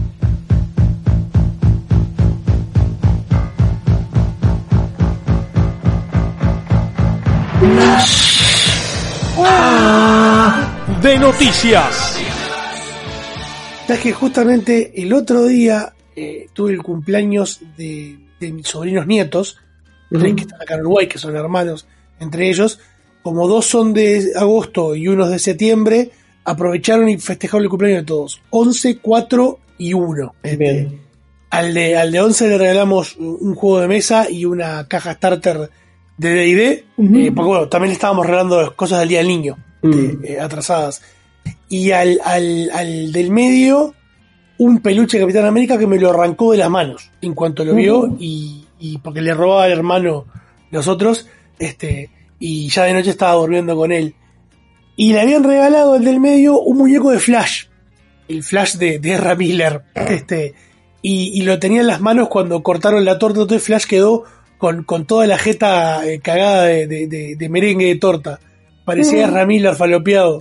De noticias. Es que justamente el otro día tuve el cumpleaños de mis sobrinos nietos, que están acá en Uruguay, que son hermanos entre ellos. Como 2 son de agosto y 1 de septiembre, aprovecharon y festejaron el cumpleaños de todos. 11, 4 y 1. Al de 11 le regalamos un juego de mesa y una caja starter de D&D, porque bueno, también le estábamos regalando cosas del Día del Niño, atrasadas. Y al del medio, un peluche de Capitán América que me lo arrancó de las manos en cuanto lo vio, y porque le robaba al hermano los otros, y ya de noche estaba durmiendo con él. Y le habían regalado al del medio un muñeco de Flash, el Flash de Ezra Miller, y lo tenía en las manos cuando cortaron la torta. Entonces Flash quedó con toda la jeta cagada de merengue de torta. Parecía Ezra Miller falopeado.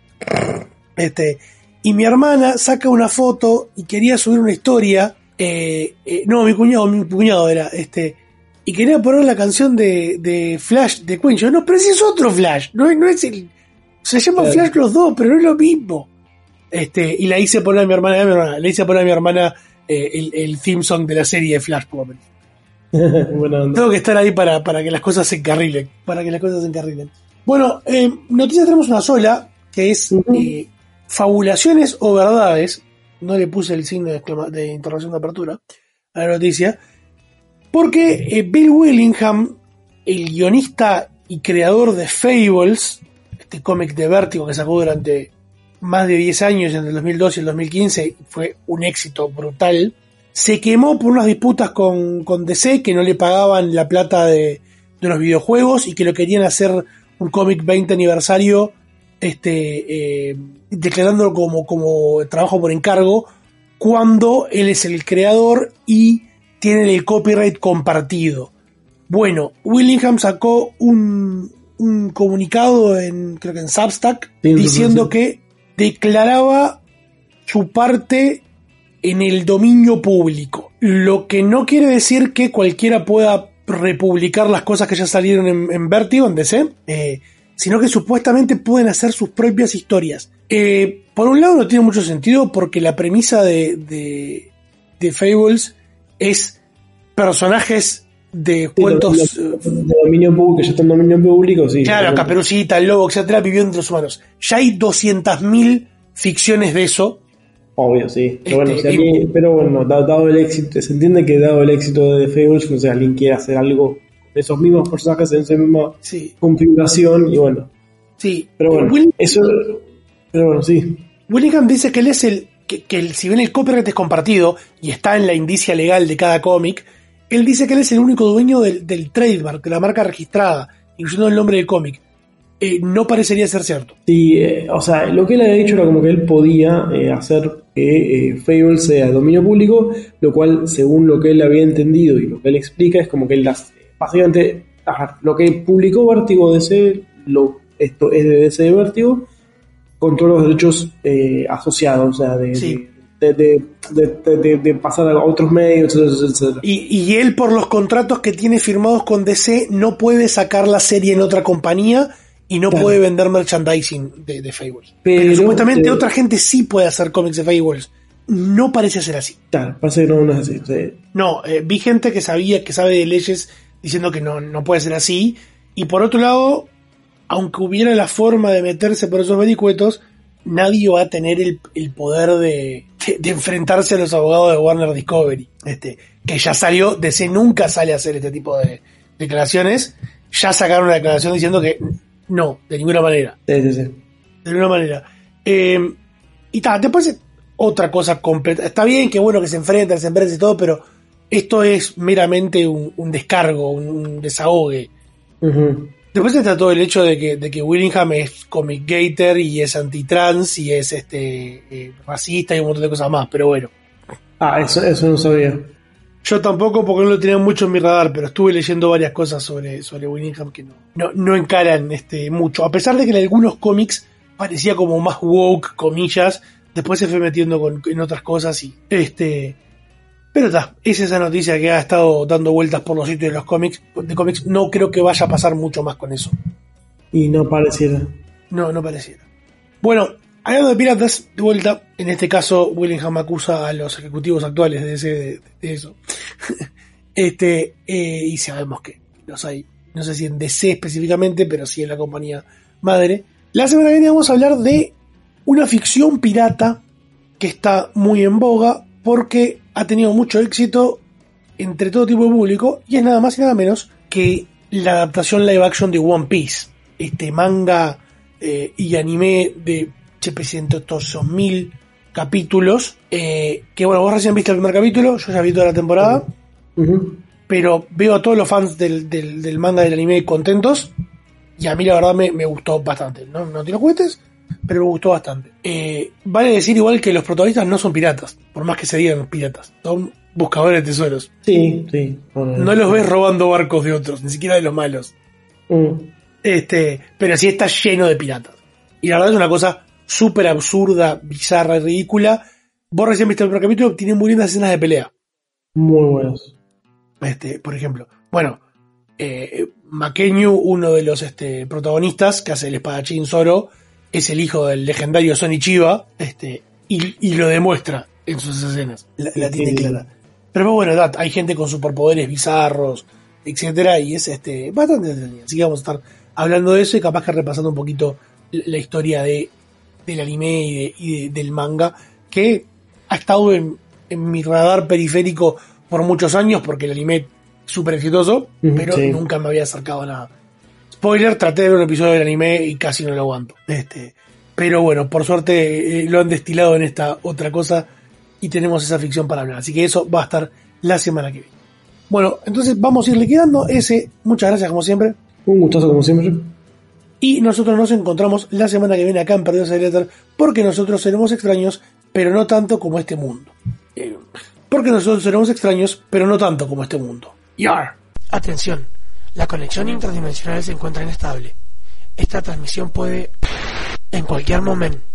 Y mi hermana saca una foto y quería subir una historia. No, mi cuñado era, y quería poner la canción de Flash de Queen. Yo, no, pero ese es otro Flash, no es el, se llama Flash los dos, pero no es lo mismo. Y la hice poner a mi hermana, el theme song de la serie de Flash, por lo menos. Tengo que estar ahí para que las cosas se encarrilen. Bueno, noticias tenemos una sola, que es fabulaciones o verdades. No le puse el signo de interrogación de apertura a la noticia, porque Bill Willingham, el guionista y creador de Fables, este cómic de Vértigo que sacó durante más de 10 años, entre el 2012 y el 2015, fue un éxito brutal, se quemó por unas disputas con DC, que no le pagaban la plata de los videojuegos y que lo querían hacer un cómic 20 aniversario, declarándolo como trabajo por encargo, cuando él es el creador y tiene el copyright compartido. Bueno, Willingham sacó un comunicado creo que en Substack, diciendo que declaraba su parte en el dominio público, lo que no quiere decir que cualquiera pueda republicar las cosas que ya salieron en Vértigo, en DC, sino que supuestamente pueden hacer sus propias historias. Por un lado no tiene mucho sentido, porque la premisa de Fables es personajes de cuentos de dominio público, que ya están en dominio público, sí. Claro, Caperucita, el lobo, etcétera, vivió entre los humanos. Ya hay 200.000 ficciones de eso. Obvio, sí. Pero bueno, dado el éxito, se entiende que dado el éxito de Fables, no sé, alguien quiere hacer algo de esos mismos personajes en esa misma configuración, y bueno. Sí. Pero bueno, sí. Willingham dice que él es que si bien el copyright es compartido y está en la indicia legal de cada cómic, él dice que él es el único dueño del trademark, de la marca registrada, incluyendo el nombre del cómic. No parecería ser cierto. Sí, o sea, lo que él había dicho era como que él podía hacer que Fable sea dominio público, lo cual, según lo que él había entendido y lo que él explica, es como que él básicamente, lo que publicó Vértigo DC, esto es de DC de Vértigo, con todos los derechos asociados, o sea, de pasar a otros medios, etc. Y él, por los contratos que tiene firmados con DC, no puede sacar la serie en otra compañía y no puede vender merchandising de Fables. Pero supuestamente otra gente sí puede hacer cómics de Fables. No parece ser así. Claro, parece que no es así. Sí. No, vi gente que sabe de leyes diciendo que no puede ser así. Y por otro lado, aunque hubiera la forma de meterse por esos vericuetos, nadie va a tener el poder de enfrentarse a los abogados de Warner Discovery. Que ya salió, DC nunca sale a hacer este tipo de declaraciones. Ya sacaron una declaración diciendo que no, de ninguna manera. Sí. De ninguna manera. Y después otra cosa completa. Está bien que bueno que se enfrentan, se empresas y todo, pero esto es meramente un descargo, un desahogue. Uh-huh. Después está todo el hecho de que Willingham es comic gator y es antitrans y es racista y un montón de cosas más, pero bueno. Eso no sabía. Yo tampoco, porque no lo tenía mucho en mi radar, pero estuve leyendo varias cosas sobre Willingham que no encaran mucho. A pesar de que en algunos cómics parecía como más woke, comillas, después se fue metiendo en otras cosas y pero es esa noticia que ha estado dando vueltas por los sitios de los cómics. No creo que vaya a pasar mucho más con eso. Y no pareciera. No pareciera. Bueno, hablando de piratas, de vuelta, en este caso Willingham acusa a los ejecutivos actuales de eso. Y sabemos que los hay, no sé si en DC específicamente, pero sí en la compañía madre. La semana que viene vamos a hablar de una ficción pirata que está muy en boga porque ha tenido mucho éxito entre todo tipo de público y es nada más y nada menos que la adaptación live action de One Piece, manga y anime de 700.000 capítulos, que bueno, vos recién viste el primer capítulo, yo ya vi toda la temporada, uh-huh. Pero veo a todos los fans del manga y del anime contentos y a mí la verdad me gustó bastante. No tiro juguetes, pero me gustó bastante. Vale decir igual que los protagonistas no son piratas, por más que se digan piratas, son buscadores de tesoros. Sí. No los ves robando barcos de otros, ni siquiera de los malos. Pero sí está lleno de piratas. Y la verdad es una cosa súper absurda, bizarra y ridícula. Vos recién viste el primer capítulo, tiene muy lindas escenas de pelea. Muy buenas. Por ejemplo, bueno, Makenyu, uno de los protagonistas que hace el espadachín Zoro, es el hijo del legendario Sonny Chiba, y lo demuestra en sus escenas. La tiene clara. Pero bueno, hay gente con superpoderes bizarros, etcétera, y es bastante entretenido. Así que vamos a estar hablando de eso y capaz que repasando un poquito la historia del anime y del manga, que ha estado en mi radar periférico por muchos años, porque el anime es súper exitoso, pero sí, nunca me había acercado a nada. Spoiler, traté de ver un episodio del anime y casi no lo aguanto. Pero bueno, por suerte lo han destilado en esta otra cosa y tenemos esa ficción para hablar. Así que eso va a estar la semana que viene. Bueno, entonces vamos a ir liquidando ese. Muchas gracias como siempre. Un gustazo como siempre. Y nosotros nos encontramos la semana que viene acá en Perdidos en el Éter, porque nosotros seremos extraños, pero no tanto como este mundo. Porque nosotros seremos extraños, pero no tanto como este mundo. ¡Yar! Atención, la conexión interdimensional se encuentra inestable. Esta transmisión puede, en cualquier momento,